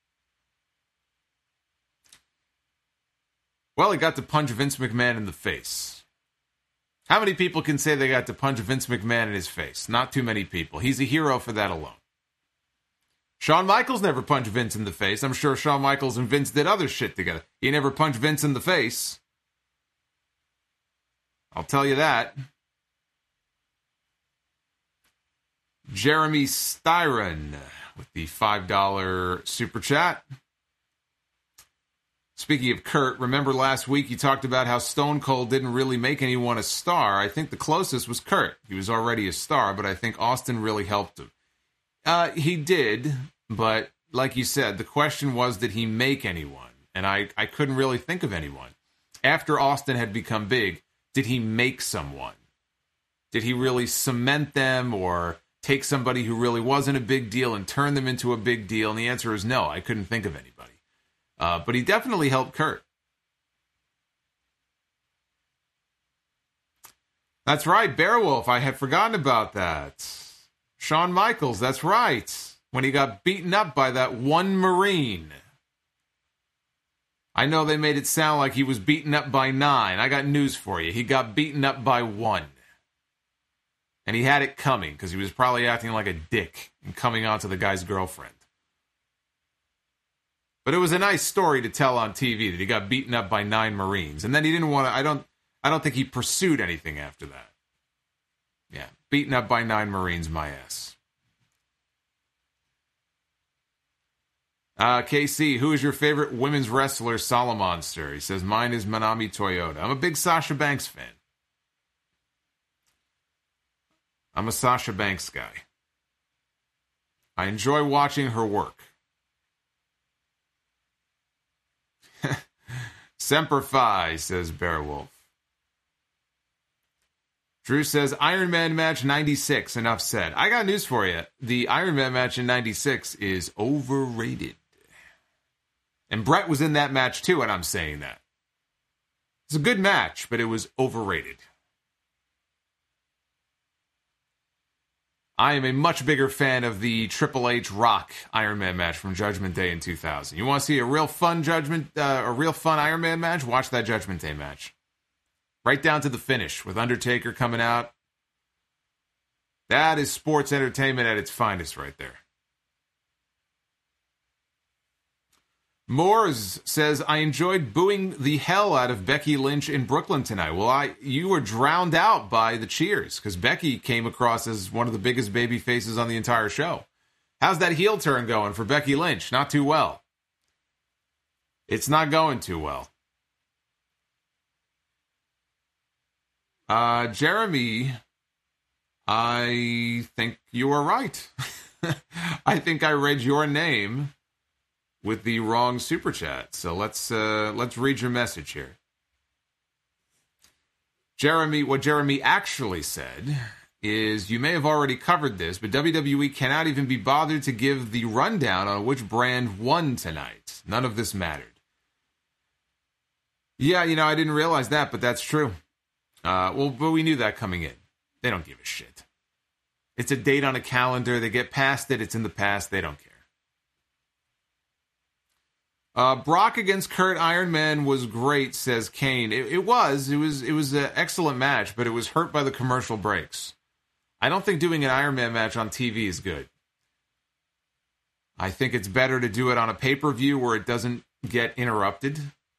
[SPEAKER 1] Well, he got to punch Vince McMahon in the face. How many people can say they got to punch Vince McMahon in his face? Not too many people. He's a hero for that alone. Shawn Michaels never punched Vince in the face. I'm sure Shawn Michaels and Vince did other shit together. He never punched Vince in the face. I'll tell you that. Jeremy Styron. with the five dollar super chat. Speaking of Kurt, remember last week you talked about how Stone Cold didn't really make anyone a star. I think the closest was Kurt. He was already a star, but I think Austin really helped him. Uh, he did, but like you said, the question was, did he make anyone? And I, I couldn't really think of anyone. After Austin had become big, did he make someone? Did he really cement them or take somebody who really wasn't a big deal and turn them into a big deal? And the answer is no, I couldn't think of anybody. Uh, but he definitely helped Kurt. That's right, Beowulf. I had forgotten about that. Shawn Michaels, that's right. When he got beaten up by that one Marine. I know they made it sound like he was beaten up by nine. I got news for you. He got beaten up by one. And he had it coming because he was probably acting like a dick and coming on to the guy's girlfriend. But it was a nice story to tell on T V that he got beaten up by nine Marines. And then he didn't want to, I don't, I don't think he pursued anything after that. Yeah, beaten up by nine Marines, my ass. Uh, K C, who is your favorite women's wrestler, Solomonster? He says, mine is Manami Toyota. I'm a big Sasha Banks fan. I'm a Sasha Banks guy. I enjoy watching her work. Semper Fi, says Beowulf. Drew says, Iron Man match ninety-six. Enough said. I got news for you. The Iron Man match in ninety-six is overrated. And Brett was in that match too, and I'm saying that. It's a good match, but it was overrated. I am a much bigger fan of the Triple H Rock Iron Man match from Judgment Day in two thousand. You want to see a real fun Judgment, uh, a real fun Iron Man match? Watch that Judgment Day match. Right down to the finish with Undertaker coming out. That is sports entertainment at its finest right there. Moores says, I enjoyed booing the hell out of Becky Lynch in Brooklyn tonight. Well, I you were drowned out by the cheers because Becky came across as one of the biggest baby faces on the entire show. How's that heel turn going for Becky Lynch? Not too well. It's not going too well. Uh, Jeremy, I think you are right. I think I read your name with the wrong super chat. So let's uh, let's read your message here. Jeremy, what Jeremy actually said is, you may have already covered this, but W W E cannot even be bothered to give the rundown on which brand won tonight. None of this mattered. Yeah, you know, I didn't realize that, but that's true. Uh, well, but we knew that coming in. They don't give a shit. It's a date on a calendar. They get past it. It's in the past. They don't care. Uh, Brock against Kurt Iron Man was great, says Kane. It, it was. It was It was an excellent match, but it was hurt by the commercial breaks. I don't think doing an Iron Man match on T V is good. I think it's better to do it on a pay-per-view where it doesn't get interrupted.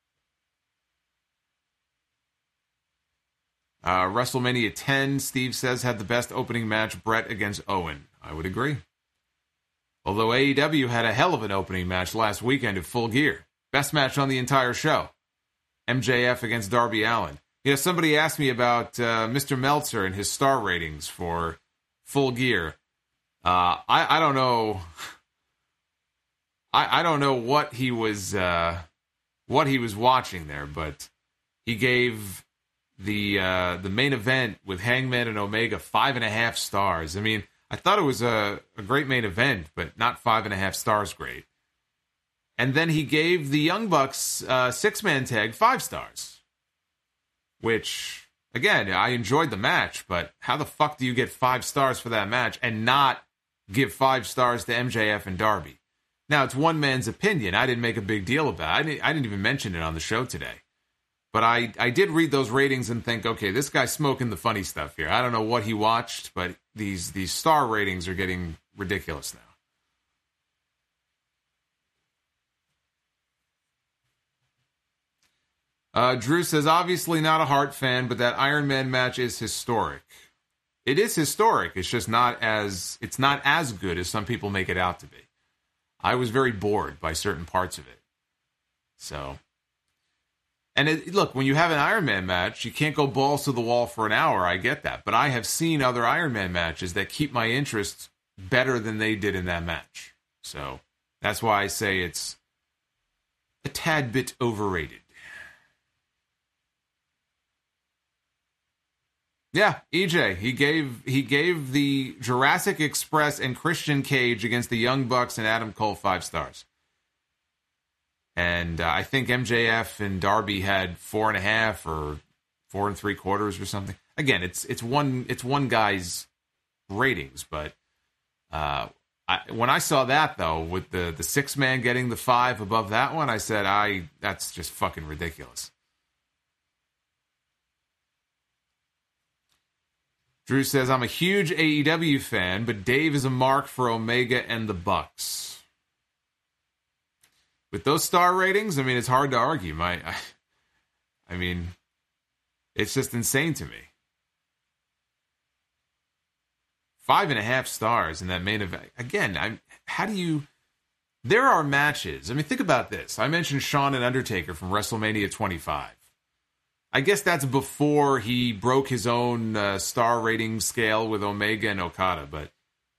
[SPEAKER 1] Uh, WrestleMania ten, Steve says, had the best opening match, Brett against Owen. I would agree. Although A E W had a hell of an opening match last weekend at Full Gear. Best match on the entire show. M J F against Darby Allin. You know, somebody asked me about uh, Mister Meltzer and his star ratings for Full Gear. Uh, I, I don't know. I, I don't know what he was uh, what he was watching there, but he gave the uh, the main event with Hangman and Omega five and a half stars. I mean, I thought it was a, a great main event, but not five and a half stars great. And then he gave the Young Bucks uh, six-man tag five stars. Which, again, I enjoyed the match, but how the fuck do you get five stars for that match and not give five stars to M J F and Darby? Now, it's one man's opinion. I didn't make a big deal about it. I didn't, I didn't even mention it on the show today. But I, I did read those ratings and think, okay, this guy's smoking the funny stuff here. I don't know what he watched, but these these star ratings are getting ridiculous now. Uh, Drew says, obviously not a Hart fan, but that Iron Man match is historic. It is historic. It's just not as it's not as good as some people make it out to be. I was very bored by certain parts of it. So, and it, look, when you have an Iron Man match, you can't go balls to the wall for an hour. I get that. But I have seen other Iron Man matches that keep my interest better than they did in that match. So, that's why I say it's a tad bit overrated. Yeah, E J, he gave he gave the Jurassic Express and Christian Cage against the Young Bucks and Adam Cole five stars. And uh, I think M J F and Darby had four and a half or four and three quarters or something. Again, it's it's one it's one guy's ratings, but uh, I, when I saw that though, with the the six man getting the five above that one, I said, I that's just fucking ridiculous. Drew says, I'm a huge A E W fan, but Dave is a mark for Omega and the Bucks. With those star ratings, I mean, it's hard to argue. My, I, I mean, it's just insane to me. Five and a half stars in that main event. Again, I'm, how do you... There are matches. I mean, think about this. I mentioned Shawn and Undertaker from WrestleMania twenty-five. I guess that's before he broke his own uh, star rating scale with Omega and Okada, but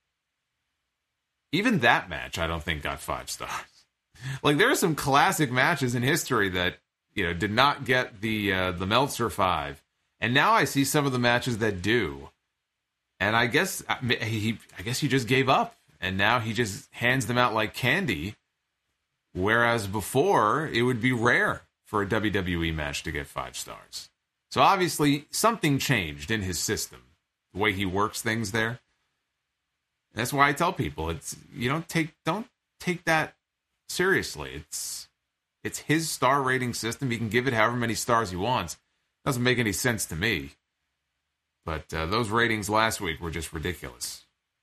[SPEAKER 1] even that match, I don't think got five stars. Like, there are some classic matches in history that, you know, did not get the uh, the Meltzer five, and now I see some of the matches that do, and I guess he, I guess he just gave up, and now he just hands them out like candy, whereas before it would be rare for a W W E match to get five stars. So obviously something changed in his system, the way he works things there. And that's why I tell people, it's you don't take don't take that seriously. It's it's his star rating system. He can give it however many stars he wants. Doesn't make any sense to me. But uh, those ratings last week were just ridiculous.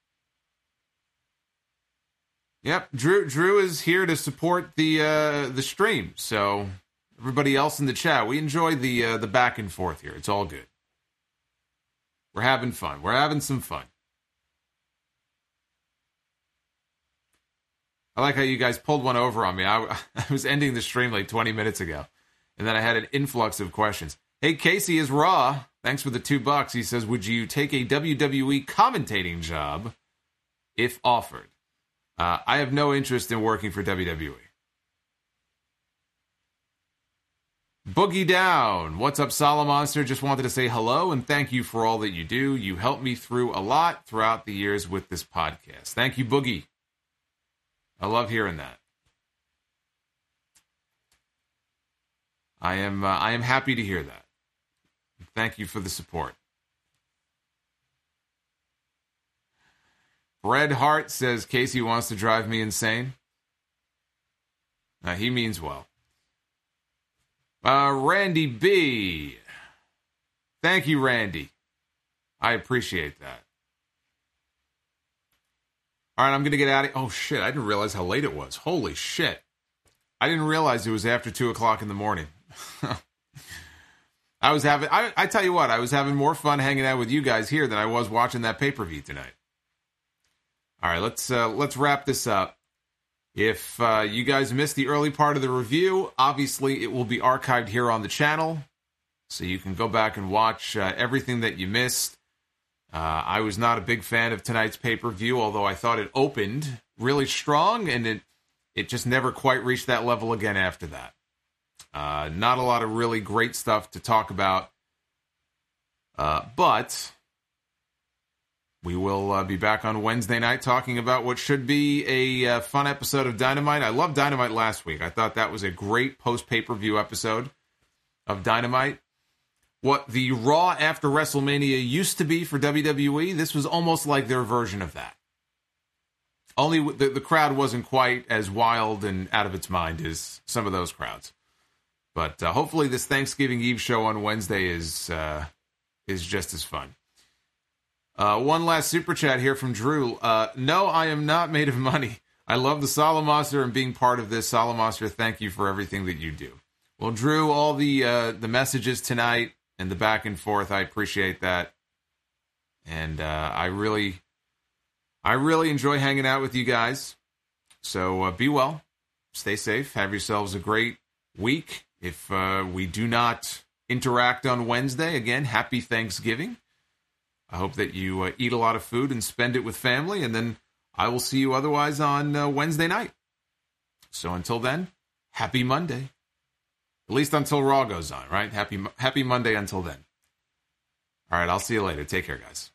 [SPEAKER 1] Yep, Drew Drew is here to support the uh, the stream. So everybody else in the chat, we enjoy the uh, the back and forth here. It's all good. We're having fun. We're having some fun. I like how you guys pulled one over on me. I, I was ending the stream like twenty minutes ago, and then I had an influx of questions. Hey, Casey is Raw. Thanks for the two bucks. He says, would you take a W W E commentating job if offered? Uh, I have no interest in working for W W E. Boogie Down. What's up, Solomonster? Just wanted to say hello and thank you for all that you do. You helped me through a lot throughout the years with this podcast. Thank you, Boogie. I love hearing that. I am uh, I am happy to hear that. Thank you for the support. Bret Hart says Casey wants to drive me insane. Uh, he means well. Uh, Randy B. Thank you, Randy. I appreciate that. All right, I'm going to get out of here. Oh, shit, I didn't realize how late it was. Holy shit. I didn't realize it was after two o'clock in the morning. I was having, I, I tell you what, I was having more fun hanging out with you guys here than I was watching that pay-per-view tonight. All right, let's uh, let's wrap this up. If uh, you guys missed the early part of the review, obviously it will be archived here on the channel, so you can go back and watch uh, everything that you missed. Uh, I was not a big fan of tonight's pay-per-view, although I thought it opened really strong, and it it just never quite reached that level again after that. Uh, not a lot of really great stuff to talk about, uh, but we will uh, be back on Wednesday night talking about what should be a uh, fun episode of Dynamite. I loved Dynamite last week. I thought that was a great post-pay-per-view episode of Dynamite. What the Raw after WrestleMania used to be for W W E, this was almost like their version of that. Only the, the crowd wasn't quite as wild and out of its mind as some of those crowds. But uh, hopefully this Thanksgiving Eve show on Wednesday is uh, is just as fun. Uh, one last super chat here from Drew. Uh, no, I am not made of money. I love the Solomonster and being part of this. Solomonster, thank you for everything that you do. Well, Drew, all the uh, the messages tonight and the back and forth, I appreciate that. And uh, I really, I really enjoy hanging out with you guys. So uh, be well, stay safe, have yourselves a great week. If uh, we do not interact on Wednesday, again, happy Thanksgiving. I hope that you uh, eat a lot of food and spend it with family, and then I will see you otherwise on uh, Wednesday night. So until then, happy Monday. At least until Raw goes on, right? Happy Happy Monday until then. All right, I'll see you later. Take care, guys.